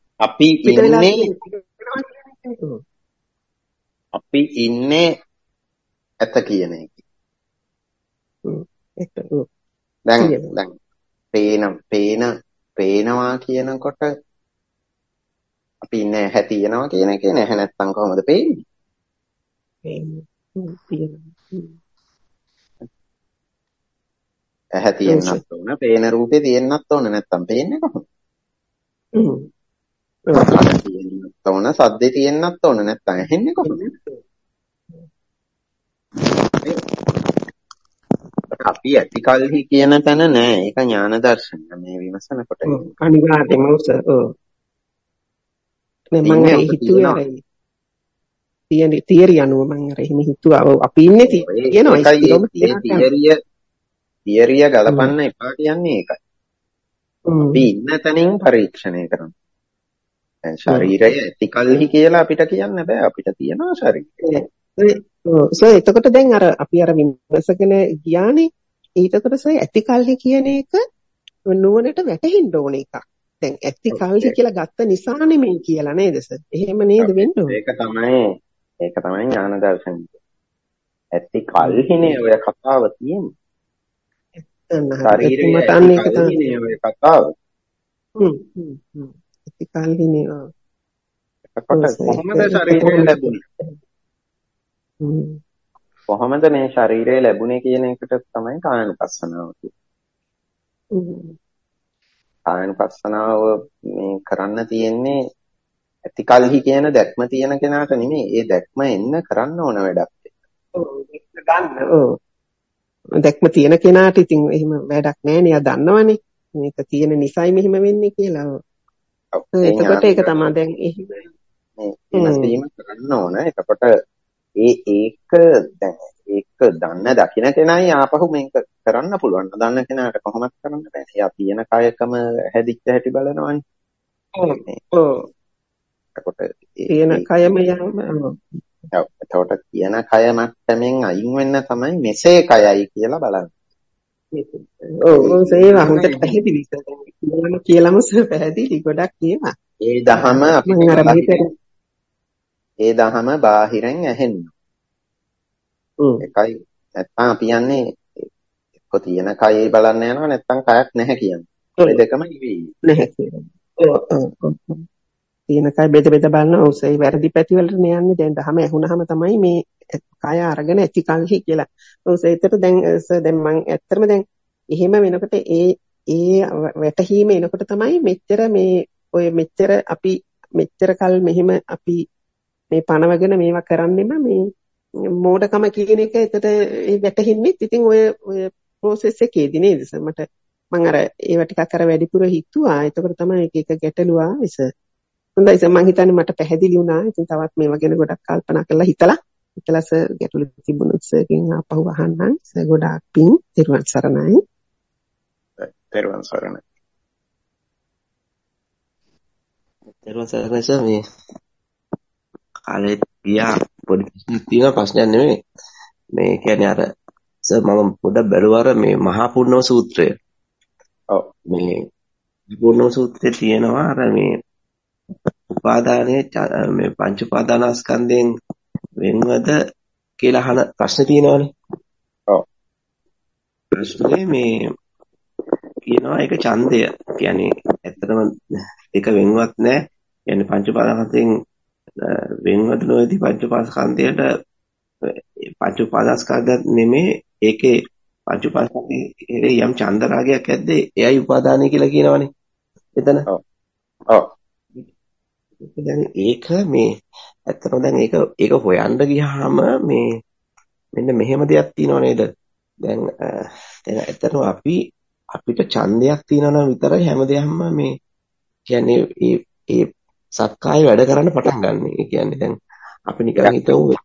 අපි ඉන්නේ ඇත කියන එක. දැන් පේනවා කියනකොට අපි ඉන්නේ ඇහැ තියෙනවා කියන එක නේ. ඇහැ නැත්තම් කොහොමද පේන්නේ? ඇහැ තියෙන්නත් ඕන, පේන රූපේ තියෙන්නත් ඕන නැත්තම් පේන්නේ කොහොමද? තියෙන්නත් ඕන, සද්දේ තියෙන්නත් ඕන නැත්තම් ඇහෙන්නේ කොහොමද? අපි ඇති කල්හි කියන තැන නෑ. ඒක ඥාන දර්ශනය. මේ විමසනකොට අනිවාර්යයෙන්ම ඔව්. මම හිතුවේ තියරි අනුව මම අර එහෙම හිතුවා. අපි ඉන්නේ තියෙනවා. තියරිය ගලපන්න එපා කියන්නේ ඒකයි. අපි ඉන්න තැනින් පරීක්ෂණය කරනවා. දැන් ශරීරය ඇති කල්හි කියලා අපිට කියන්න බෑ. අපිට තියෙනවා ශරීරය. එතකොට දැන් අර අපි අර විමසගෙන ගියානේ. ඊටකොට ඇති කල්හි කියන එක නුවණට වැටහෙන්න ඕන එකක්. දැන් ඇති කල්හි කියලා ගත්ත නිසානේ මේ කියලා නේද සර්? එහෙම නේද වෙන්න ඕන? ඒක තමයි ඥාන දර්ශනය. ඇති කල්හිනේ ඔය කතාව තියෙන්නේ. ශරීරයේ ඇති කල්හිනේ ඔය කතාව. ඇති කල්හිනේ. කොහොමද ශරීරය ලැබුණේ? කොහොමද මේ ශරීරය ලැබුණේ කියන එකට තමයි කායනුපස්සනාව කියන්නේ. කායනුපස්සනාව මේ කරන්න තියෙන්නේ ඇති කල්හි කියන දැක්ම තියෙන කෙනාට නෙමෙයි. ඒ දැක්ම එන්න කරන්න ඕන වැඩක්. දැක්ම තියෙන කෙනාට ඉතින් එහෙම වැඩක් නැහැ නේ. දන්නවනේ. මේක තියෙන නිසයි මෙහෙම වෙන්නේ කියලා. එතකොට ඒක තමයි දැන් එහෙම මේ කරන්න ඕන. එතකොට ඒක දන්න දකින්න කෙනයි ආපහු මේක කරන්න පුළුවන්. දන්න කෙනාට කොහොමද කරන්න බෑ. එයා තියෙන කයකම හැදිච්ච හැටි බලනවනේ. එතකොට තියෙන කයම එතකොට තියෙන කය මට්ටමින් අයින් වෙන්න තමයි මෙසේ කයයි කියලා බලන්නේ. ඔව් ඒවා හොඳට පැහැදිලි කියලාම පැහැදිලි ගොඩක් ඒවා. ඒ දහම බාහිරෙන් ඇහෙන්න. ඒකයි නැත්තම් අපි යන්නේ එක්ක තියෙන කයයි බලන්න යනවා නැත්තම් කයක් නැහැ කියන්නේ. ඒ දෙකම නෙවෙයි. නැහැ කියන්නේ. තියෙන කය බෙද බලන ඔසේ වැරදි පැති වලට යන්නේ. දැන් දහම ඇහුනහම තමයි මේ කය අරගෙන ඇති කල්හි කියලා. ඔසේ ඒතර දැන් මම ඇත්තටම දැන් එහෙම වෙනකොට ඒ වැටහීම එනකොට තමයි මෙච්චර අපි මෙච්චර කල් මෙහෙම අපි මේ පණවගෙන මේවා කරන්නෙම මේ මෝඩකම කියන එක එතට වැටහෙන්නේ. ඉතින් ඔය process එකේදී නේද සර් මම අර ඒව ටිකක් අර වැඩිපුර හිතුවා. ඒකකට තමයි එක ගැටලුව ආවේ සර්. හොඳයි සර් මම හිතන්නේ මට පැහැදිලි වුණා. ඉතින් තවත් මේවා ගැන ගොඩක් කල්පනා කරලා හිතලා සර් ගැටලු තිබුණොත් සර්ගෙන් ආපහු අහන්නම්. සර් ගොඩාක් පිං. ත්‍රිවන් සරණයි. ත්‍රිවන් සරණයි. ත්‍රිවන් සරණයි සර් මේ කාලේ ගියා පොඩි ප්‍රශ්නයක් නෙමෙයි. මේ කියන්නේ අර සර් මම පොඩ්ඩක් බැලුවා මේ මහා පුණ්‍යව සූත්‍රය. ඔව් මේ පුණ්‍යව සූත්‍රයේ තියෙනවා අර මේ උපාදානයේ මේ පංච උපාදානස්කන්ධයෙන් වෙනවද කියලා අහන ප්‍රශ්න තියෙනවානේ. ඔව්. ප්‍රශ්නේ මේ කියනවා ඒක ඡන්දය. කියන්නේ ඇත්තටම එක වෙන්වත් නැහැ. කියන්නේ පංච උපාදානස්කන්ධයෙන් වෙන්වද නොවේදී පංච උපාදානස්කන්ධයට පංච උපාදානස්කන්ධයක් නෙමෙයි ඒකේ පංච උපාදානස්කන්ධයේ යම් චන්දරාගයක් ඇද්ද එයයි උපාදානයි කියලා කියනවනේ. එතන. ඔව්. දැන් ඒක මේ ඇත්තටම දැන් ඒක හොයන්න ගියාම මේ මෙන්න මෙහෙම දෙයක් තියෙනව නේද? දැන් ඇත්තටම අපිට ඡන්දයක් තියෙනවා නම් විතරයි හැමදේම මේ කියන්නේ ඒ සක්කාය වැඩ කරන්න පටන් ගන්න. ඒ කියන්නේ දැන් අපි නිකන් හිතමු.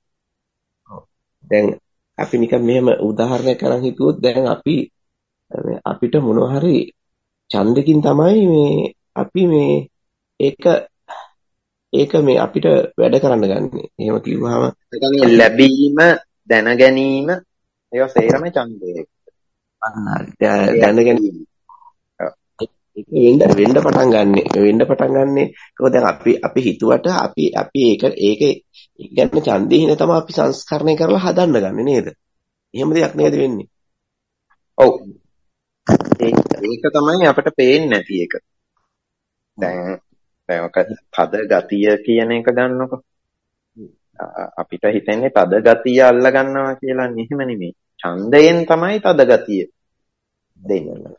දැන් අපි නිකන් මෙහෙම උදාහරණයක් අරන් හිතුවොත් දැන් අපිට මොනවා හරි ඡන්දකින් තමයි මේ අපි මේ ඒක මේ අපිට වැඩ කරන්න ගන්නෙ. එහෙම කිව්වහම ලැබීම දැන ගැනීම ඒවා සේරම ඡන්දේ. දැන ගැනීම. වෙන්න පටන් ගන්නෙ. ඒක දැන් අපි හිතුවට අපි ඒක ගැන ඡන්දේ හින තමයි අපි සංස්කරණය කරලා හදන්න ගන්නෙ නේද? එහෙම දෙයක් නේද වෙන්නේ? ඔව්. ඒක තමයි අපිට පේන්නේ නැති එක. දැන් ඔක තද ගතිය කියන එක ගන්නකො. අපිට හිතෙන්නේ තද ගතිය අල්ල ගන්නවා කියලා එහෙම නෙමෙයි. ඡන්දයෙන් තමයි තද ගතිය දෙන්නේ.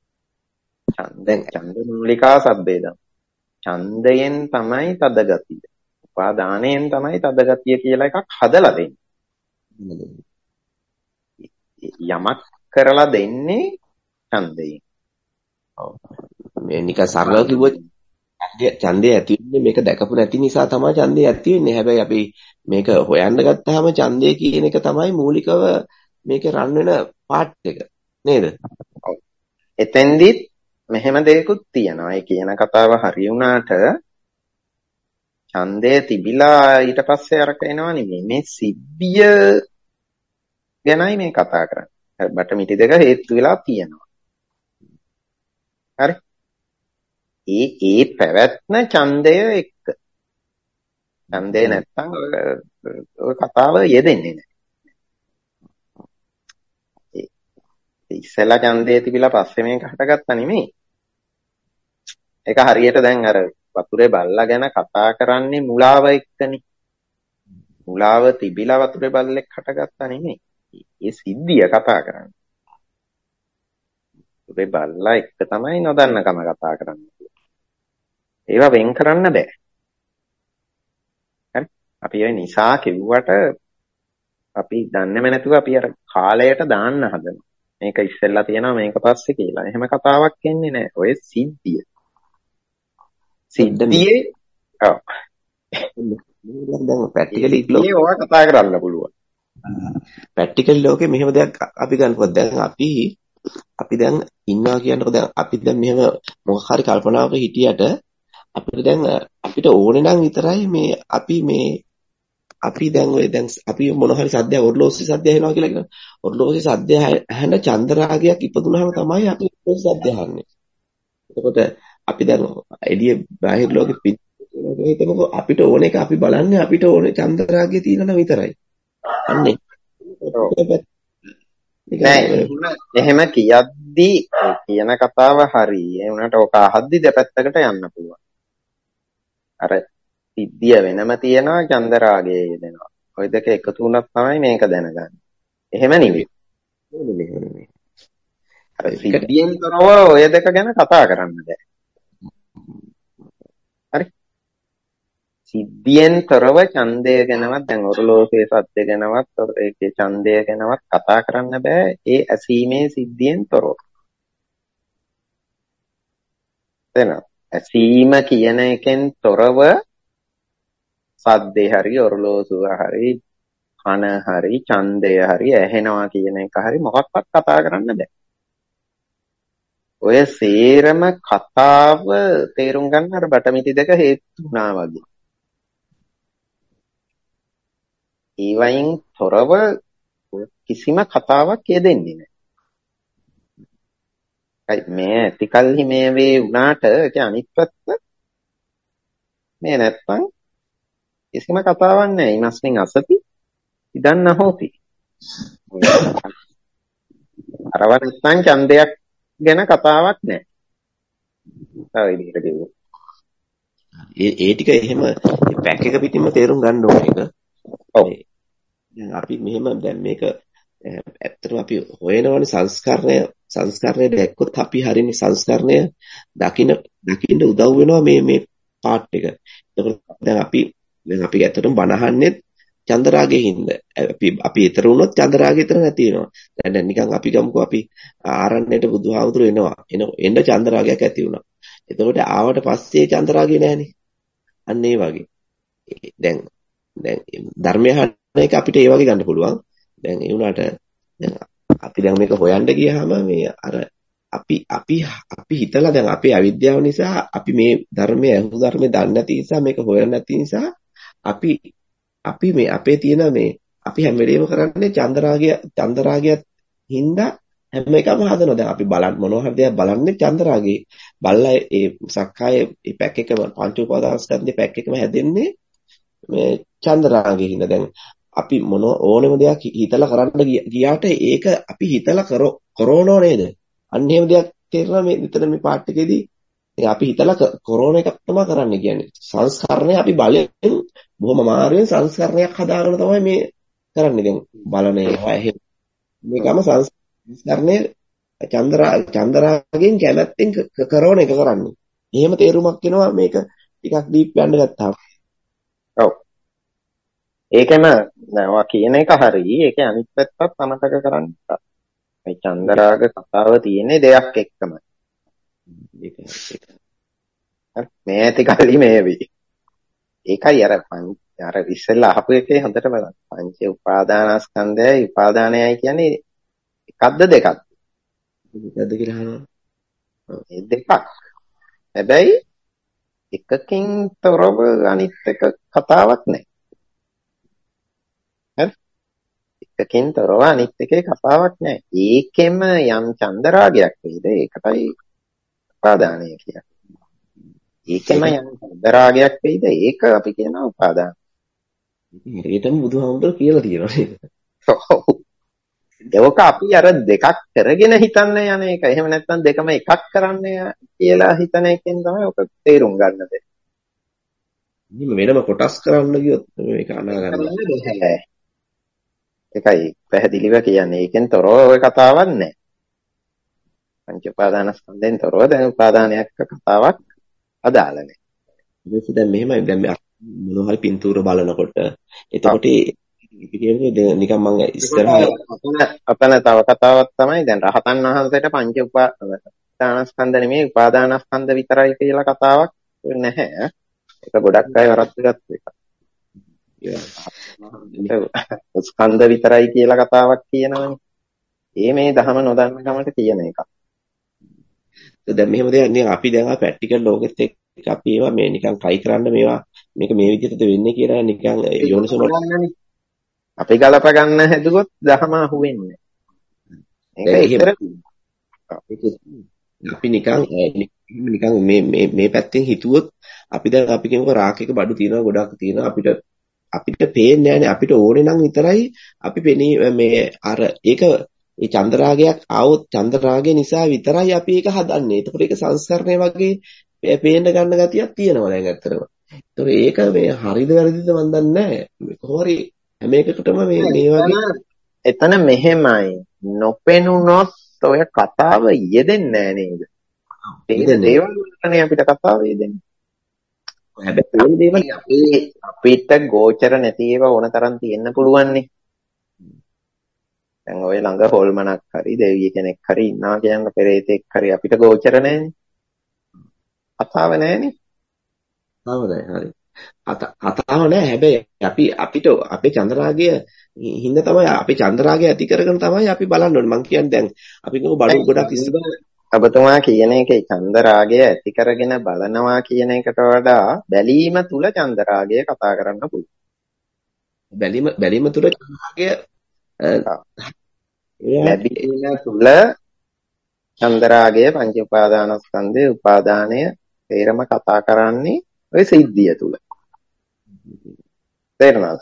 ඡන්ද මූලිකා සබ්බේදම්. ඡන්දයෙන් තමයි තද ගතිය. උපාදානයෙන් තමයි තද ගතිය කියලා එකක් හදලා දෙන්නේ. යමක් කරලා දෙන්නේ ඡන්දයෙන්. ඔව්. මේ නිකන් සරලව කිව්වොත් ඡන්දය ඇති වෙන්නේ මේක දැකපු නැති නිසා තමයි ඡන්දය ඇති වෙන්නේ. හැබැයි අපි මේක හොයන්න ගත්තාම ඡන්දය කියන එක තමයි මූලිකව මේකේ රන් වෙන පාර්ට් එක නේද? ඔව්. එතෙන්දිත් මෙහෙම දෙයක්ත් තියෙනවා. ඒ කියන කතාව හරි වුණාට ඡන්දය තිබිලා ඊට පස්සේ අරක එනවා නෙමෙයි. මේ සිද්ධිය ගැනයි මේ කතා කරන්නේ. බටමිටි දෙක හේතු වෙලා තියෙනවා. හරි. ඒ පැවැත්ම ඡන්දය එක්ක. ඡන්දේ නැත්තම් ඔය කතාව යෙදෙන්නේ නැහැ. ඉස්සෙල්ලා ඡන්දේ තිබිලා පස්සේ මේක හටගත්තා නෙමෙයි. ඒක හරියට දැන් අර වතුරේ බල්ලා ගැන කතා කරන්නේ මුලාව එක්කනේ. මුලාව තිබිලා වතුරේ බල්ලෙක් හටගත්තා නෙමෙයි. ඒ සිද්ධිය කතා කරන්නේ. වතුරේ බල්ලා එක්ක තමයි නොදන්නකම කතා කරන්නේ. ඒවා වෙන් කරන්න බෑ. හරි? අපි ඒ නිසා කිව්වට අපි දන්නේම නැතුව අපි අර කාලයට දාන්න හදනවා. මේක ඉස්සෙල්ලා තියෙනවා මේක පස්සේ කියලා. එහෙම කතාවක් එන්නේ නැහැ. ඔය සිද්ධිය. සිද්ධියේ ඔව්. දැන් ප්‍රැක්ටිකලි ලෝකේ ඕවා කතා කරන්න පුළුවන්. ප්‍රැක්ටිකල් ලෝකේ මෙහෙම දෙයක් අපි ගන්නකොට දැන් අපි දැන් ඉන්නවා කියනකොට දැන් අපි දැන් මෙහෙම මොකක් හරි කල්පනාවක හිටියට අපිට ඕනේ නම් විතරයි මේ අපි දැන් අපි මොන හරි සද්දයක් ඔර්ලෝසි සද්දය ඇහෙනවා කියලා කියනවා. ඔර්ලෝසි සද්දය ඇහෙන චන්දරාගයක් ඉපදුනහම තමයි අපි ඔර්ලෝසි සද්දය අහන්නේ. එතකොට අපි දැන් එළිය බාහිර ලෝකෙ හිතමුකෝ අපිට ඕන එක අපි බලන්නේ අපිට ඕනේ චන්දරාගය තියෙනවා විතරයි. අන්නේ. එහෙම කියද්දි කියන කතාව හරි. ඒ වුණාට ඔක අහද්දි දෙපැත්තකට යන්න පුළුවන්. අර සිද්ධිය වෙනම තියෙනවා චන්දරාගය යෙදෙනවා. ওই දෙක එකතු වුණත් තමයි මේක දැනගන්නේ. එහෙම නෙවෙයි. අර සිද්ධියෙන් තොරව ඔය දෙක ගැන කතා කරන්න බෑ. හරි? සිද්ධියෙන් තොරව ඡන්දය ගැනවත් දැන් ඔරලෝසුවේ සත්‍ය ගැනවත් ඒකේ ඡන්දය ගැනවත් කතා කරන්න බෑ. ඒ ඇසීමේ සිද්ධියෙන් තොරව. එතන ඇසීම කියන එකෙන් තොරව සද්දේ හරි ඔරලෝසුව හරි කන හරි ඡන්දය හරි ඇහෙනවා කියන එක හරි මොකක්වත් කතා කරන්න බෑ. ඔය සේරම කතාව තේරුම් ගන්න අර බටමිටි දෙක හේතු වුණා වගේ. ඒ වයින් තොරව කිසිම කතාවක් යෙදෙන්නේ නැහැ. මේ ඇතිකල්හි මේ වේ වුණාට ඒක අනිත් පැත්ත මේ නැත්තම් කිසිම කතාවක් නැහැ. ඊමස්මින් අසති ඉදන් නැහොති. අරව නැත්තම් ඡන්දයක් ගැන කතාවක් නැහැ. තව විදිහට කිව්වොත්. ඒ ටික එහෙම පැක් එක පිටින්ම තේරුම් ගන්න ඕන එක. ඔව්. දැන් අපි මෙහෙම දැන් මේක ඇත්තටම අපි හොයනවනේ සංස්කරණය දැක්කොත් අපි හරිනේ සංස්කරණය දකින්න උදව් වෙනවා මේ පාර්ට් එක. එතකොට දැන් අපි ඇත්තටම බනහන්නේ චන්දරාගයේ හින්දා. අපි ඊතර වුණොත් චන්දරාගය ඊතර නැති වෙනවා. දැන් නිකන් අපි ගමුකෝ අපි ආරණ්‍යයට බුදුහාමුදුරු එනවා. එන්න චන්දරාගයක් ඇති වුණා. එතකොට ආවට පස්සේ චන්දරාගය නැහනේ. අන්න ඒ වගේ. දැන් ධර්මය අහන එක අපිට ඒ වගේ ගන්න පුළුවන්. දැන් ඒ වුණාට දැන් අපි දැන් මේක හොයන්න ගියාම මේ අර අපි හිතලා දැන් අපේ අවිද්‍යාව නිසා අපි මේ ධර්මයේ දන්නේ නැති නිසා මේක හොයන්න නැති නිසා අපි මේ අපේ තියෙන මේ අපි හැම වෙලේම කරන්නේ චන්දරාගයත් හින්දා හැම එකම හදනවා. දැන් අපි මොනවා හරි දෙයක් බලන්නේ චන්දරාගේ. බල්ලා ඒ සක්කාය ඒ පැක් එකම පංච උපාදානස්කන්ධේ පැක් එකම හැදෙන්නේ මේ චන්දරාගේ හින්දා. දැන් අපි ඕනෙම දෙයක් හිතලා කරන්න ගියාට ඒක අපි හිතලා කරනෝ නේද? අන්න එහෙම දෙයක් තේරෙනවා මේ විතර මේ පාර්ට් එකේදී. අපි හිතලා කොරෝන එකක් තමයි කරන්නේ කියන්නේ. සංස්කරණය අපි බලෙන් බොහොම අමාරුවෙන් සංස්කරණයක් හදාගෙන තමයි මේ කරන්නේ. දැන් බලන ඒවා එහෙම. මේකම සංස්කරණය චන්දරාගෙන් කැමැත්තෙන් කරන එක කරන්නේ. එහෙම තේරුමක් එනවා මේක ටිකක් ඩීප් යන්න ගත්තාම. ඔව්. ඒකම නෑ කියන එක හරි. ඒකේ අනිත් පැත්තත් අමතක කරන්න එපා. මේ චන්දරාග කතාව තියෙන්නේ දෙයක් එක්කමයි. මේ ඇති කල්ලි මේවි. ඒකයි අර ඉස්සෙල්ලා අහපු එකේ හොඳට බලන්න. පංච උපාදානස්කන්ධයයි උපාදානයයි කියන්නේ එකක්ද දෙකක්ද? එකක්ද කියලා අහනවා. ඒ දෙකක්. හැබැයි එකකින් තොරව අනිත් එක කතාවක් නැහැ. හරි? එකකින් තොරව අනිත් එකේ කතාවක් නැහැ. ඒකෙම යම් චන්දරාගයක් වේද ඒකටයි උපාදානය කියන්නේ. ඒකම යන චන්දරාගයක් වෙයිද ඒක අපි කියනවා උපාදාන. ඒකටම බුදුහාමුදුරුවෝ කියලා තියෙනවා නේද? ඒක අපි අර දෙකක් කරගෙන හිතන්න යන එක. එහෙම නැත්නම් දෙකම එකක් කරන්න කියලා හිතන එකෙන් තමයි ඔක තේරුම් ගන්න දෙන්නේ. වෙනම කොටස් කරන්න ගියොත් මේක අනා ගන්න. ඒකයි පැහැදිලිව කියන්නේ. ඒකෙන් තොරව ඔය කතාවක් නැහැ. පංච උපාදානස්කන්ධෙන් තොරව දැන් උපාදානයක් කතාවක් අදාළ නැහැ. ඊට දැන් මෙහෙමයි දැන් මොනවා හරි පින්තූර බලනකොට එතකොට නිකන් මම ඉස්සරහා අතන තව කතාවක් තමයි දැන් රහතන් වහන්සේට පංච උපාදානස්කන්ධ නෙමෙයි උපාදානස්කන්ධ විතරයි කියලා කතාවක් නැහැ. ඒක ගොඩක් අය වරද්දගත් එකක්. ස්කන්ධ විතරයි කියලා කතාවක් කියනවනේ. මේ දහම නොදන්න කමට කියන එකක්. දැන් මෙහෙම දෙයක් නේ අපි දැන් ප්‍රැක්ටිකල් ලෝකෙත් එක්ක අපි ඒවා මේ නිකන් try කරන්න මේක මේ විදිහටද වෙන්නේ කියලා නිකන් යෝනිසෝ අපි ගලප ගන්න හැදුවොත් දහම අහුවෙන්නේ. අපි නිකන් මේ පැත්තෙන් හිතුවොත් අපි දැන් අපි කියමුකෝ රාකේක බඩු තියෙනවා ගොඩක් තියෙනවා අපිට පේන්නේ නැහැනේ අපිට ඕනේ නම් විතරයි අපි මේ අර ඒක ඒ චන්දරාගයක් ආවොත් චන්දරාගය නිසා විතරයි අපි ඒක හදන්නේ. ඒතකොට ඒක සංස්කරණය වගේ පේන්න ගන්න ගතියක් තියෙනවා දැන් ඇත්තටම. ඒතකොට ඒක මේ හරිද වැරදිද මන් දන්නේ නැහැ. කොහොම හරි හැම එකකටම මේ වගේ එතන මෙහෙමයි නොපෙනුනොත් ඔය කතාව යෙදෙන්නේ නැහැ නේද? ඒ දේවල් වලනේ අපිට කතාව යෙදෙන්නේ. හැබැයි අපිට ගෝචර නැති ඒවා ඕන තරම් තියෙන්න පුළුවන් නේ. දැන් ඔය ළඟ හොල්මනක් හරි දෙවිය කෙනෙක් හරි ඉන්නවා කියන පෙරේතෙක් හරි අපිට ගෝචර නැහැනේ. කතාව නැහැනේ. හරි. කතාව නැහැ. හැබැයි අපිට අපේ චන්ද්‍රාගය හින්දා තමයි අපේ චන්ද්‍රාගය ඇති කරගෙන තමයි අපි බලන්න ඕනේ. මං කියන්නේ දැන් අපි කියමු බඩු ගොඩක් ඔබතුමා කියන එකේ චන්ද්‍රාගය ඇති කරගෙන බලනවා කියන එකට වඩා බැලීම තුල චන්ද්‍රාගය කතා කරන්න පුළුවන්. බැලීම තුල චන්ද්‍රාගය ලැබීම තුල චන්ද්‍රාගය පංච උපාදානස්කන්ධේ උපාදානය තේරම කතා කරන්නේ ඔය සිද්ධිය තුල. තේරෙනවද?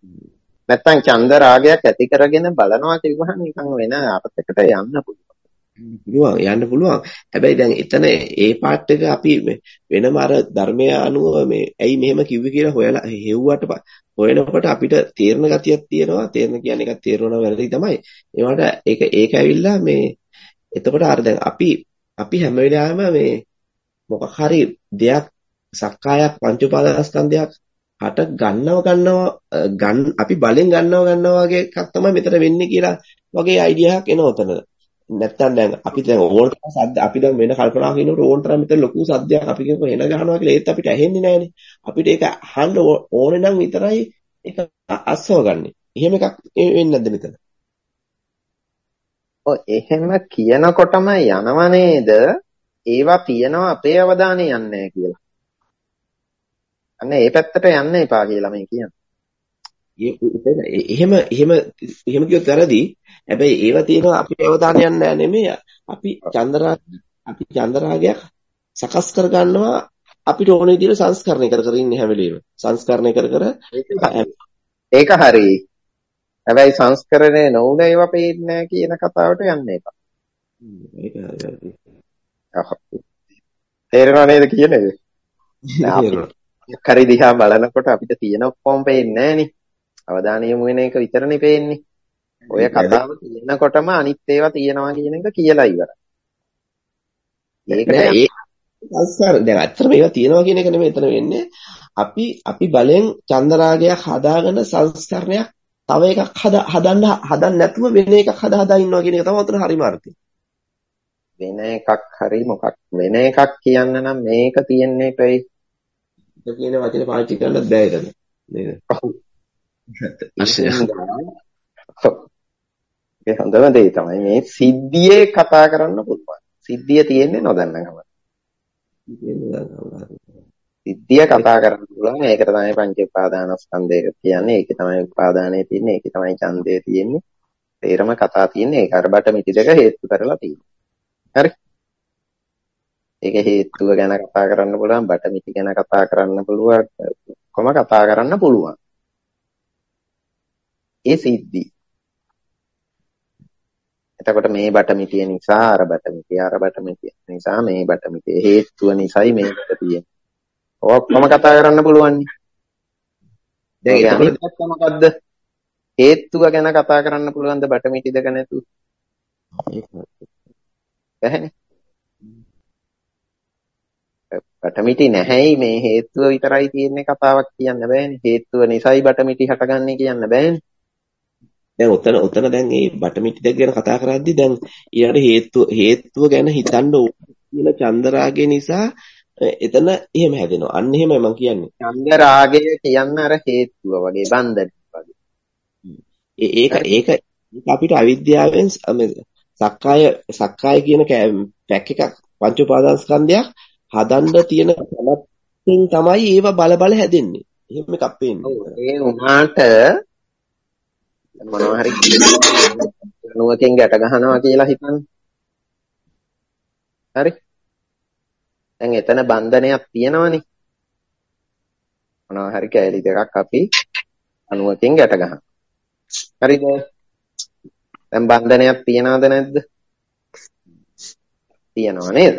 නැත්තම් චන්ද්‍රාගයක් ඇති කරගෙන බලනවා කියවහම නිකන් වෙන අර්ථයකට යන්න පුළුවන්. යන්න පුළුවන්. හැබැයි දැන් එතන ඒ පාර්ට් එක අපි වෙනම අර ධර්මය අනුව මේ ඇයි මෙහෙම කිව්වේ කියලා හොයලා හෙව්වට හොයනකොට අපිට තේරෙන ගතියක් තියෙනවා. තේරෙන කියන්නේ එකක් තේරෙනවා වැරදි තමයි. ඒවට ඒක ඇවිල්ලා මේ එතකොට අර දැන් අපි හැම වෙලාවෙම මේ මොකක් හරි දෙයක් සක්කායක් පංච උපාදානස්කන්ධයක් හට අපි බලෙන් ගන්නවා වගේ එකක් තමයි මෙතන වෙන්නේ කියලා වගේ අයිඩියා එකක් එනවා උතන. නැත්තම් දැන් අපි දැන් ඕන තරම් සද්ද අපි දැන් වෙන කල්පනා කරනකොට ඕන තරම් මෙතන ලොකු සද්දයක් අපි කියනකොට එන ගහනවා කියලා ඒත් අපිට ඇහෙන්නේ නැහනේ. අපිට ඒක අහන්න ඕනේ නම් විතරයි ඒක අස්සව ගන්නෙ. එහෙම එකක් වෙන්නේ නැද්ද මෙතන? ඔය එහෙම කියනකොටම යනව නේද? ඒවා තියෙනවා අපේ අවධානය යන්නේ නැහැ කියලා. අන්න ඒ පැත්තට යන්න එපා කියලා මම කියන්නේ. එහෙම කියොත් වැරදි. හැබැයි ඒවා තියෙනවා අපේ අවධානය යන්නේ නැහැ නෙමෙයි. අපි චන්දරාගයක් සකස් කර ගන්නවා අපිට ඕන විදිහට සංස්කරණය කර ඉන්නේ හැම වෙලෙම. සංස්කරණය කර ඒක හරි. හැබැයි සංස්කරණය නොවුන ඒවා පේන්නේ නැහැ කියන කතාවට යන්න එපා. ඒක හරි. තේරෙනව නේද කියන්නේ? හරි දිහා බලනකොට අපිට තියෙන ඔක්කොම පේන්නේ නැහනේ. අවධානය යොමු වෙන එක විතරනේ පේන්නේ. ඔය කතාව කියනකොටම අනිත් ඒවා තියෙනවා කියන එක කියලා ඉවරයි. සංස්කාර දැන් අත්‍තර මේවා තියෙනවා කියන එක නෙමෙයි එතන වෙන්නේ. අපි බලෙන් චන්දරාගයක් හදාගෙන සංස්කරණයක් තව එකක් හදන්න නැතුව වෙන එකක් හදා ඉන්නවා කියන එක තමයි උතන හරිම අර්ථය. වෙන එකක් හරි මොකක් වෙන එකක් කියන්න නම් මේක තියෙන්නේ ප්‍රයි කියන වචනේ පාවිච්චි කරන්නත් බෑ ඒක නේද? ඔව්. ඒ හොඳම දේ තමයි මේ සිද්ධියේ කතා කරන්න පුළුවන්. සිද්ධිය තියෙන්නේ නොදන්නකම. සිද්ධිය කතා කරන්න පුළුවන්. ඒක තමයි පංච උපාදානස්කන්ධය කියන්නේ. ඒක තමයි උපාදානයේ තියෙන්නේ. ඒක තමයි ඡන්දය තියෙන්නේ. තේරම කතා තියෙන්නේ. ඒක අර බට මිටි දෙක හේතු කරලා තියෙන්නේ. හරි. ඒක හේතුව ගැන කතා කරන්න පුළුවන්. බට මිටි ගැන කතා කරන්න පුළුවන්. කොහොම කතා කරන්න පුළුවන්. ඒ සිද්ධි. එතකොට මේ බටමිටිය නිසා අර බටමිටිය නිසා මේ බටමිටිය හේතුව නිසායි මේකට තියෙන්නේ. ඔක්කොම කතා කරන්න පුළුවන්. දැන් අනිත් පැත්ත මොකද්ද? හේතුව ගැන කතා කරන්න පුළුවන්ද බටමිටි දෙක නැතුව? බැහැනේ. බටමිටි නැහැයි මේ හේතුව විතරයි තියෙන්නේ කතාවක් කියන්න බෑනේ. හේතුව නිසායි බටමිටි හටගන්නේ කියන්න බෑනේ. දැන් උතන දැන් මේ බටමිටි දෙක ගැන කතා කරද්දි දැන් ඊළඟ හේතුව ගැන හිතන්න ඕන කියන චන්දරාගය නිසා එතන එහෙම හැදෙනවා. අන්න එහෙමයි මම කියන්නේ. චන්දරාගය කියන්නේ අර හේතුව වගේ බන්ධන වගේ. ඒක අපිට අවිද්‍යාවෙන් සක්කාය කියන පැක් එකක් පංච උපාදානස්කන්ධයක් හදන්න තියෙන කලකින් තමයි ඒව බල හැදෙන්නේ. එහෙම එකක් පේන්නේ. ඒ උනාට මොනවා හරි නුවකින් ගැට ගහනවා කියලා හිතන්න. හරි. දැන් එතන බන්ධනයක් තියෙනවනේ. මොනවා හරි කැලි දෙකක් අපි අණුවකින් ගැට ගහනවා. හරිද? දැන් බන්ධනයක් තියනවද නැද්ද? තියනවා නේද?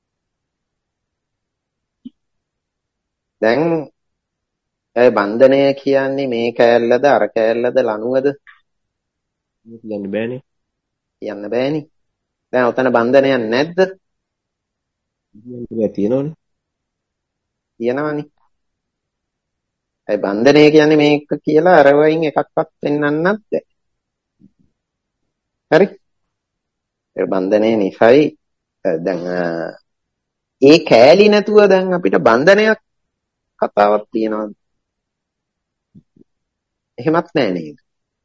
දැන් ඒ බන්ධනය කියන්නේ මේ කෑල්ලද අර කෑල්ලද ලණුවද? කියන්න බෑනේ. කියන්න බෑනේ. දැන් උතන බන්ධනයක් නැද්ද? තියෙනවනේ. තියෙනවනේ. ඒ බන්ධනය කියන්නේ මේක කියලා අර වයින් එකක්වත් පෙන්වන්නත් බෑ. හරි? ඒ බන්ධනය නිසායි දැන් ඒ කෑලි නැතුව දැන් අපිට බන්ධනයක් කතාවක් තියෙනවා. එහෙමත් නෑ නේද?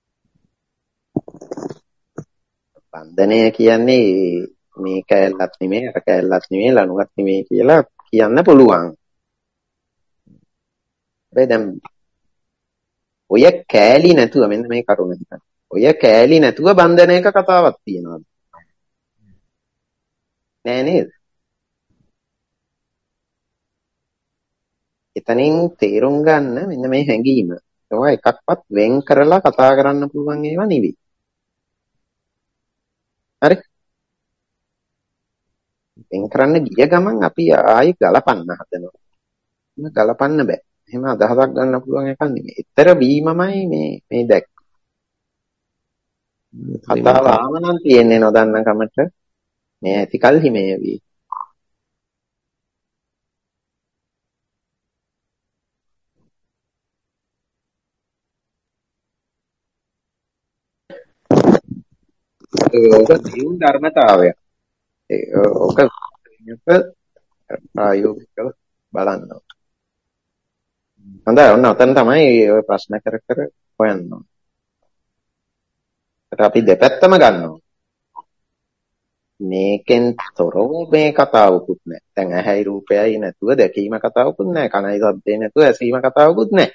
බන්ධනය කියන්නේ මේ කෑල්ලක් නෙමෙයි අර කෑල්ලක් නෙමෙයි ලණුවක් නෙමෙයි කියලා කියන්න පුළුවන්. හැබැයි දැන් ඔය කෑලි නැතුව මෙන්න මේ කරුණ හිතන්න. ඔය කෑලි නැතුව බන්ධනයක කතාවක් තියෙනවා. නෑ නේද? එතනින් තේරුම් ගන්න මෙන්න මේ හැඟීම. ඒවා එකක්වත් වෙන් කරලා කතා කරන්න පුළුවන් ඒවා නෙවෙයි. හරි? වෙන් කරන්න ගිය ගමන් අපි ආයි ගලපන්න හදනවා. ගලපන්න බෑ. එහෙම අදහසක් ගන්න පුළුවන් එකක් නෙමෙයි. ඊතර වීමමයි මේ දැක්ක. කතාව ආව නම් තියෙන්නේ නොදන්න කමට මේ ඇති කල්හි මේ වී. ඒක ජීවුන් ධර්මතාවය. ඕක ප්‍රායෝගිකව බලන්න. හොඳයි ඔන්න ඔතන තමයි ඔය ප්‍රශ්න කර හොයන්න ඕනේ. අපි දෙපැත්තම ගන්නවා. මේකෙන් තොරව මේ කතාවකුත් නැහැ. දැන් ඇහැයි රූපයයි නැතුව දැකීම කතාවකුත් නැහැ. කනයි ශබ්දේ නැතුව ඇසීම කතාවකුත් නැහැ.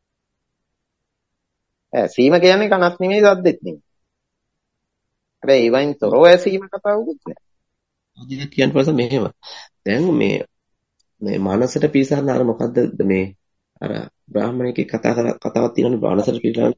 ඇසීම කියන්නේ කනක් නෙමෙයි ශබ්දෙත් නෙමෙයි. හැබැයි ඒවයින් තොරව ඇසීම කතාවකුත් නැහැ. අදින කියන්න පස්සේ මෙහෙම. දැන් මේ මානසයට පිළිසන්න අර මොකද්ද මේ අර බ්‍රාහ්මණයෙක් කතාවක් තියෙනවනේ මානසයට පිළිසන්න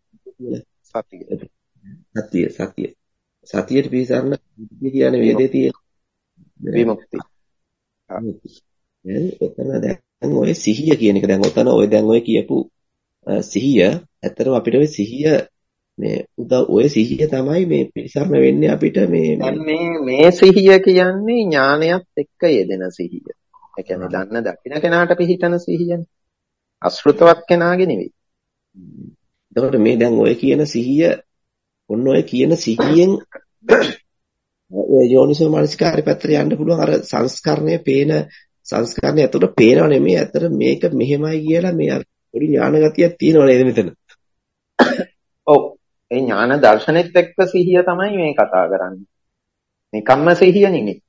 සතියට පිළිසන්න කියන්නේ වේදේ තියෙන විමුක්තිය. දැන් එතන දැන් ඔය සිහිය කියන එක දැන් ඔතන ඔය දැන් ඔය කියපු සිහිය ඇත්තටම අපිට ඔය සිහිය මේ ඔය සිහිය තමයි මේ පිළිසරණ වෙන්නේ අපිට මේ මේ සිහිය කියන්නේ ඥානයත් එක්ක යෙදෙන සිහිය. ඒ කියන්නේ දන්න දකින්න කෙනාට පිහිටන සිහියනේ. අශෘතවත් කෙනාගේ නෙවෙයි. එතකොට මේ දැන් ඔය කියන සිහිය ඔන්න ඔය කියන සිහියෙන් ඔය යෝනිසෝ මනසිකාරය පැත්තට යන්න පුළුවන් අර සංස්කරණය ඇතුළට පේනව නෙමෙයි ඇත්තට මේක මෙහෙමයි කියලා මේ පොඩි ඥාන ගතියක් තියෙනව නේද මෙතන. ඔව් ඒ ඥාන දර්ශනෙත් එක්ක සිහිය තමයි මේ කතා කරන්නේ. නිකම්ම සිහිය නෙමෙයි.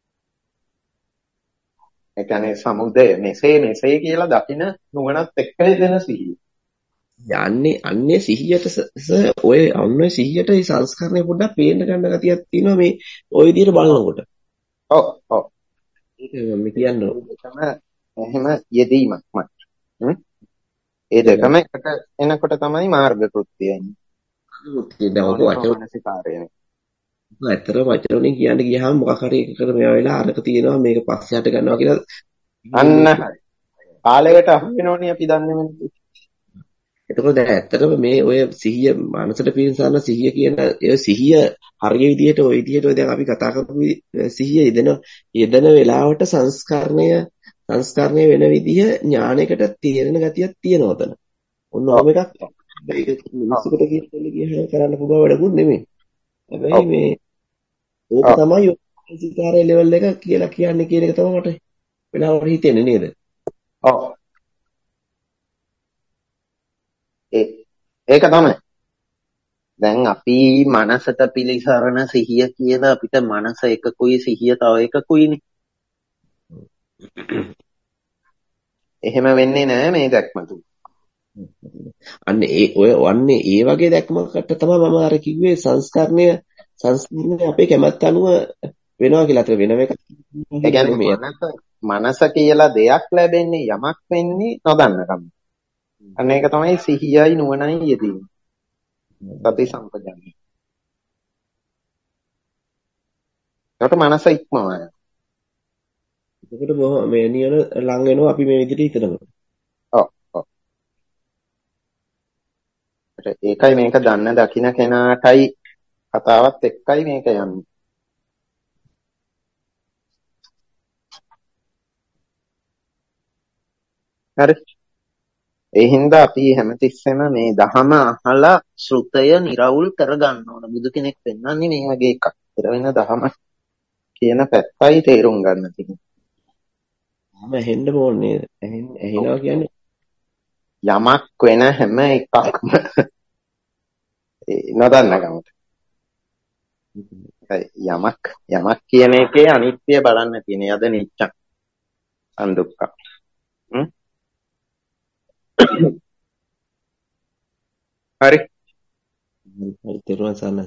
ඒ කියන්නේ සමුදය මෙසේ කියලා දකින නුවණත් එක්ක දෙන සිහිය. අන්නේ සිහියට ඔය අන්නේ සිහියට මේ සංස්කරණය පොඩ්ඩක් පේන්න ගන්න ගතියක් තියෙනවා මේ ඔය විදිහට බලනකොට. ඔව්. ඒක මම කියන්නේ එහෙම යෙදීමක්මයි. ඒ දෙකම එකට එනකොට තමයි මාර්ග කෘත්‍ය එන්නේ. ඇත්තටම වචන වලින් කියන්න ගියාම මොකක් හරි එකකට මේවා වෙලා අරක තියෙනවා මේක පස්සේ හට ගන්නවා කියලා අන්න හරි. කාලයකට අහු වෙනෝනේ අපි දන්නේ නැහැ. එතකොට දැන් ඇත්තටම මේ ඔය සිහිය මනසට පිරිසන සිහිය කියන ඒ සිහිය හරිය විදිහට ඔය විදිහට දැන් අපි කතා කරපු සිහිය යෙදෙන වෙලාවට සංස්කරණය වෙන විදිහ ඥානයකට තේරෙන ගතියක් තියෙනවා උතන. ඔන්න ඔබ එකක් ඒක මිනිස්සුකට කියන කරන්න පුළුවන් වැඩකුත් නෙමෙයි. හැබැයි මේ ඕක තමයි සිතාරේ ලෙවල් එක කියලා කියන්නේ කියන එක තමයි මට වෙලාවට හිතෙන්නේ නේද? ඔව්. ඒක තමයි. දැන් අපි මනසට පිළිසරණ සිහිය කියලා අපිට මනස එකකුයි සිහිය තව එකකුයිනේ. එහෙම වෙන්නේ නැහැ මේ දැක්ම තුල. අන්නේ ඒ වගේ දැක්මකට තමයි මම අර කිව්වේ සංස්කරණය අපේ කැමැත්ත අනුව වෙනවා කියලා. අතර වෙනම එකක්. ඒ කියන්නේ මනස කියලා දෙයක් ලැබෙන්නේ යමක් වෙන්නේ නොදන්නකම. අන්න ඒක තමයි සිහියයි නුවණයි යෙදීම. සති සම්පජානනය. ඒකට මනස ඉක්මවනවා. එතකොට මේ නියන ලං වෙනවා අපි මේ විදිහට හිතනකොට. ඔව්. ඒකයි මේක දන්න දකින්න කෙනාටයි කතාවත් එක්කයි මේක යන්නේ. හරි. ඒ හින්දා අපි හැමතිස්සෙම මේ දහම අහලා ශ්‍රුතය නිරවුල් කරගන්න ඕන. බුදු කෙනෙක් පෙන්වන්නේ මේ වගේ එකක්. ඉතර වෙන දහම කියන පැත්තයි තේරුම් ගන්න තියෙන්නේ. මම ඇහෙන්න ඕනේ නේද? ඇහෙනවා කියන්නේ යමක් වෙන හැම එකක්ම නොදන්න ගමට. යමක් කියන එකේ අනිත්‍ය බලන්න තියෙන. යද නිච්චං අන්දුක්ඛ. හරි. තෙරුවන් සරණයි.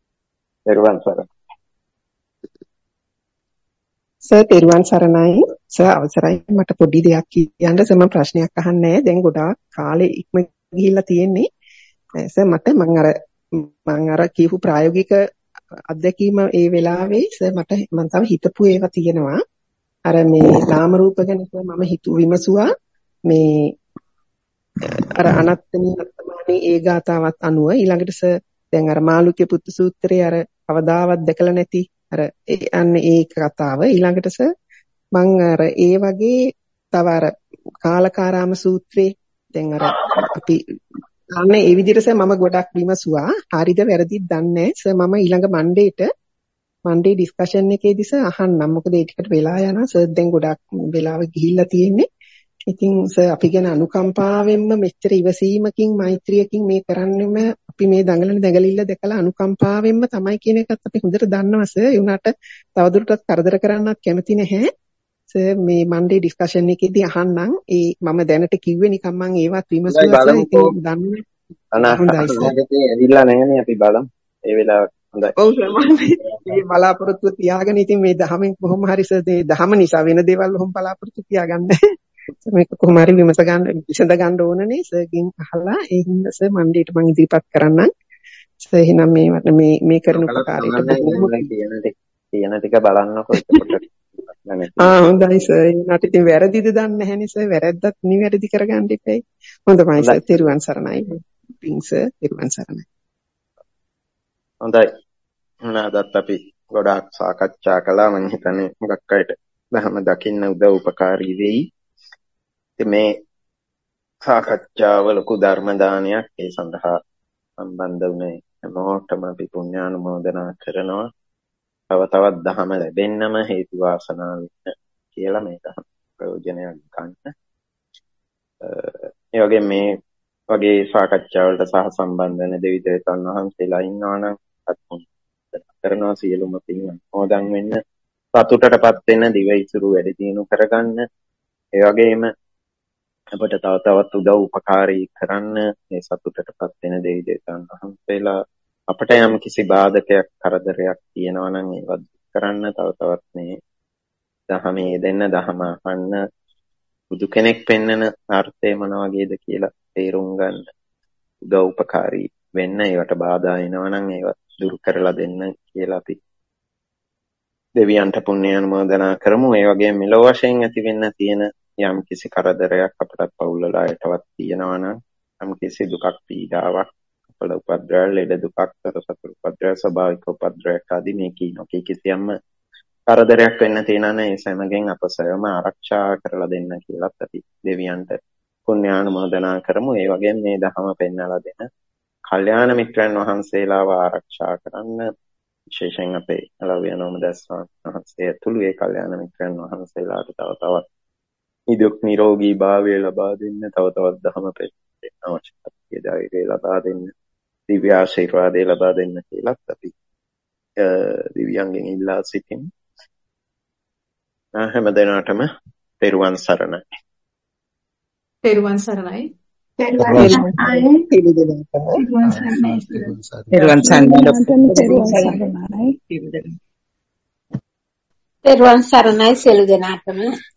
තෙරුවන් සරණයි. අවසරයි මට පොඩි දෙයක් කියන්න. මම ප්‍රශ්නයක් අහන්නේ නැහැ. දැන් ගොඩාක් කාලේ ඉක්ම ගිහිල්ලා තියෙන්නේ. මට මම අර කියපු ප්‍රායෝගික අත්දැකීම ඒ වෙලාවේ මට මම තව හිතපු ඒවා තියෙනවා. අර මේ නාම රූප ගැන මම විමසුවා මේ අර අනත්තනී අත්තමානේ ඒ ගාතාවත් අනුව ඊළඟට දැන් අර මාළුක්‍ය පුත්තු සූත්‍රයේ අර කවදාවත් දැකලා නැති අර ඒ කතාව ඊළඟට මම අර ඒ වගේ තව අර කාලකාරාම සූත්‍රේ දැන් අර අපි අන්න ඒ විදිහට මම ගොඩක් විමසුවා හරිද වැරදිද දන්නේ නැහැ මම ඊළඟ මන්ඩේ ඩිස්කෂන් එකේදී අහන්නම් මොකද ඒ ටිකට වෙලා යනවා සර් දැන් ගොඩක් වෙලාව ගිහිල්ලා තියෙන්නේ ඉතින් සර් අපි ගැන අනුකම්පාවෙන්ම මෙච්චර ඉවසීමකින් මෛත්‍රියකින් මේ කරන්නෙම අපි මේ දඟලන දැඟලිල්ල දැකලා අනුකම්පාවෙන්ම තමයි කියන එකත් අපි හොඳට දන්නවා සර් ඒ උනාට තවදුරටත් කරදර කරන්නත් කැමති නැහැ සර් මේ මන්ඩේ ඩිස්කෂන් එකේදී අහන්නම් ඒ මම දැනට කිව්වේ නිකන් මම ඒවත් විමසුවා සර් ඉතින් දන්නේ අනාගතේ ඇවිල්ලා නැහැනේ අපි බලමු ඒ වෙලාවට හොඳයි ඔව් සර් මේ බලාපොරොත්තු තියාගෙන ඉතින් මේ දහමෙන් කොහොම හරි සර් මේ දහම නිසා වෙන දේවල් ඔහොම බලාපොරොත්තු තියාගන්න මේක කොහොම හරි විසඳ ගන්න ඕනනේ සර්ගෙන් අහලා ඒ හින්දා සර් මන්ඩේට මම ඉදිරිපත් කරන්නම් සර් එහෙනම් මේ කරන උපකාරයට කියන ටික බලන්නකෝ එතකොට හොඳයි සර් ඒකට ඉතින් වැරදිද දන්නේ නැහැනේ සර් වැරද්දත් නිවැරදි කරගන්න ඉපැයි හොඳයි සර් තෙරුවන් සරණයි පිං සර් තෙරුවන් සරණයි හොඳයි නේදත් අපි ගොඩාක් සාකච්ඡා කළා මම හිතන්නේ හුඟක් අයට ධර්ම දකින්න උදව් උපකාරී වෙයි ඉතින් මේ සාකච්ඡාව ලොකු ධර්ම දානයක් ඒ සඳහා සම්බන්ධ වුණේ හැමෝටම අපි පුණ්‍යානුමෝදනා කරනවා තව තවත් ධහම ලැබෙන්නම හේතු වාසනා වෙන්න කියලා මේක ප්‍රයෝජනයක් ගන්න. ඒ වගේ මේ වගේ සාකච්ඡා වලට සහ සම්බන්ධ වෙන දෙවි දේවතාවුන් වහන්සේලා ඉන්නවා නම් කරනවා සියලුම පින් හොදන් වෙන්න සතුටටපත් වෙන දිවයිසුරු වැඩි දියුණු කරගන්න. ඒ වගේම අපට තව තවත් උදව් උපකාරී කරන්න මේ සතුටටපත් වෙන දෙවි දේවතාවුන් වහන්සේලා අපට යම් කිසි බාධකයක් කරදරයක් තියෙනවා නම් ඒවත් කරන්න තව තවත් මේ දහමේ දෙන්න දහම අහන්න බුදු කෙනෙක් පෙන්වන අර්ථය මොන වගේද කියලා තේරුම් ගන්න උදව් උපකාරී වෙන්න ඒවට බාධා එනවා නම් ඒවත් දුරු කරලා දෙන්න කියලා අපි දෙවියන්ට පුණ්‍ය අනුමෝදනා කරමු. ඒ වගේම මෙලොව වශයෙන් ඇති වෙන්න තියෙන යම් කිසි කරදරයක් අපට පවුල් වලටවත් තියෙනවා නම් යම් කිසි දුකක් පීඩාවක් අපල උපද්‍රව ලෙඩ දුකක් සතර උපද්‍රව ස්වභාවික උපද්‍රවයක් ආදී මේ කීනෝකේ කිසියම් කරදරයක් වෙන්න තියෙනවා නම් ඒ සෑමගෙන් අප සයම ආරක්ෂා කරලා දෙන්න කියලාත් අපි දෙවියන්ට පුණ්‍යානුමෝදනා කරමු. ඒ වගේම මේ ධහම පෙන්වලා දෙන කල්යාණ මිත්‍රයන් වහන්සේලාව ආරක්ෂා කරන්න විශේෂයෙන් අපේ ලව්‍යනෝම දස්වාමීන් වහන්සේ ඇතුළු ඒ කල්යාණ මිත්‍රයන් වහන්සේලාට තව තවත් නිදුක් නිරෝගී භාවය ලබා දෙන්න තව තවත් ධහම පෙන්වන්න අවශ්‍යතාවය ධෛර්යය ලබා දෙන්න දිව්‍ය ආශිර්වාදය ලබා දෙන්න කියලාත් අපි දිව්‍යයන්ගෙන් ඉල්ලා සිටිමු. හැම දිනකටම පෙරුවන් සරණයි. පෙරුවන් සරණයි. පෙරුවන් සරණයි සියලු දෙනාටම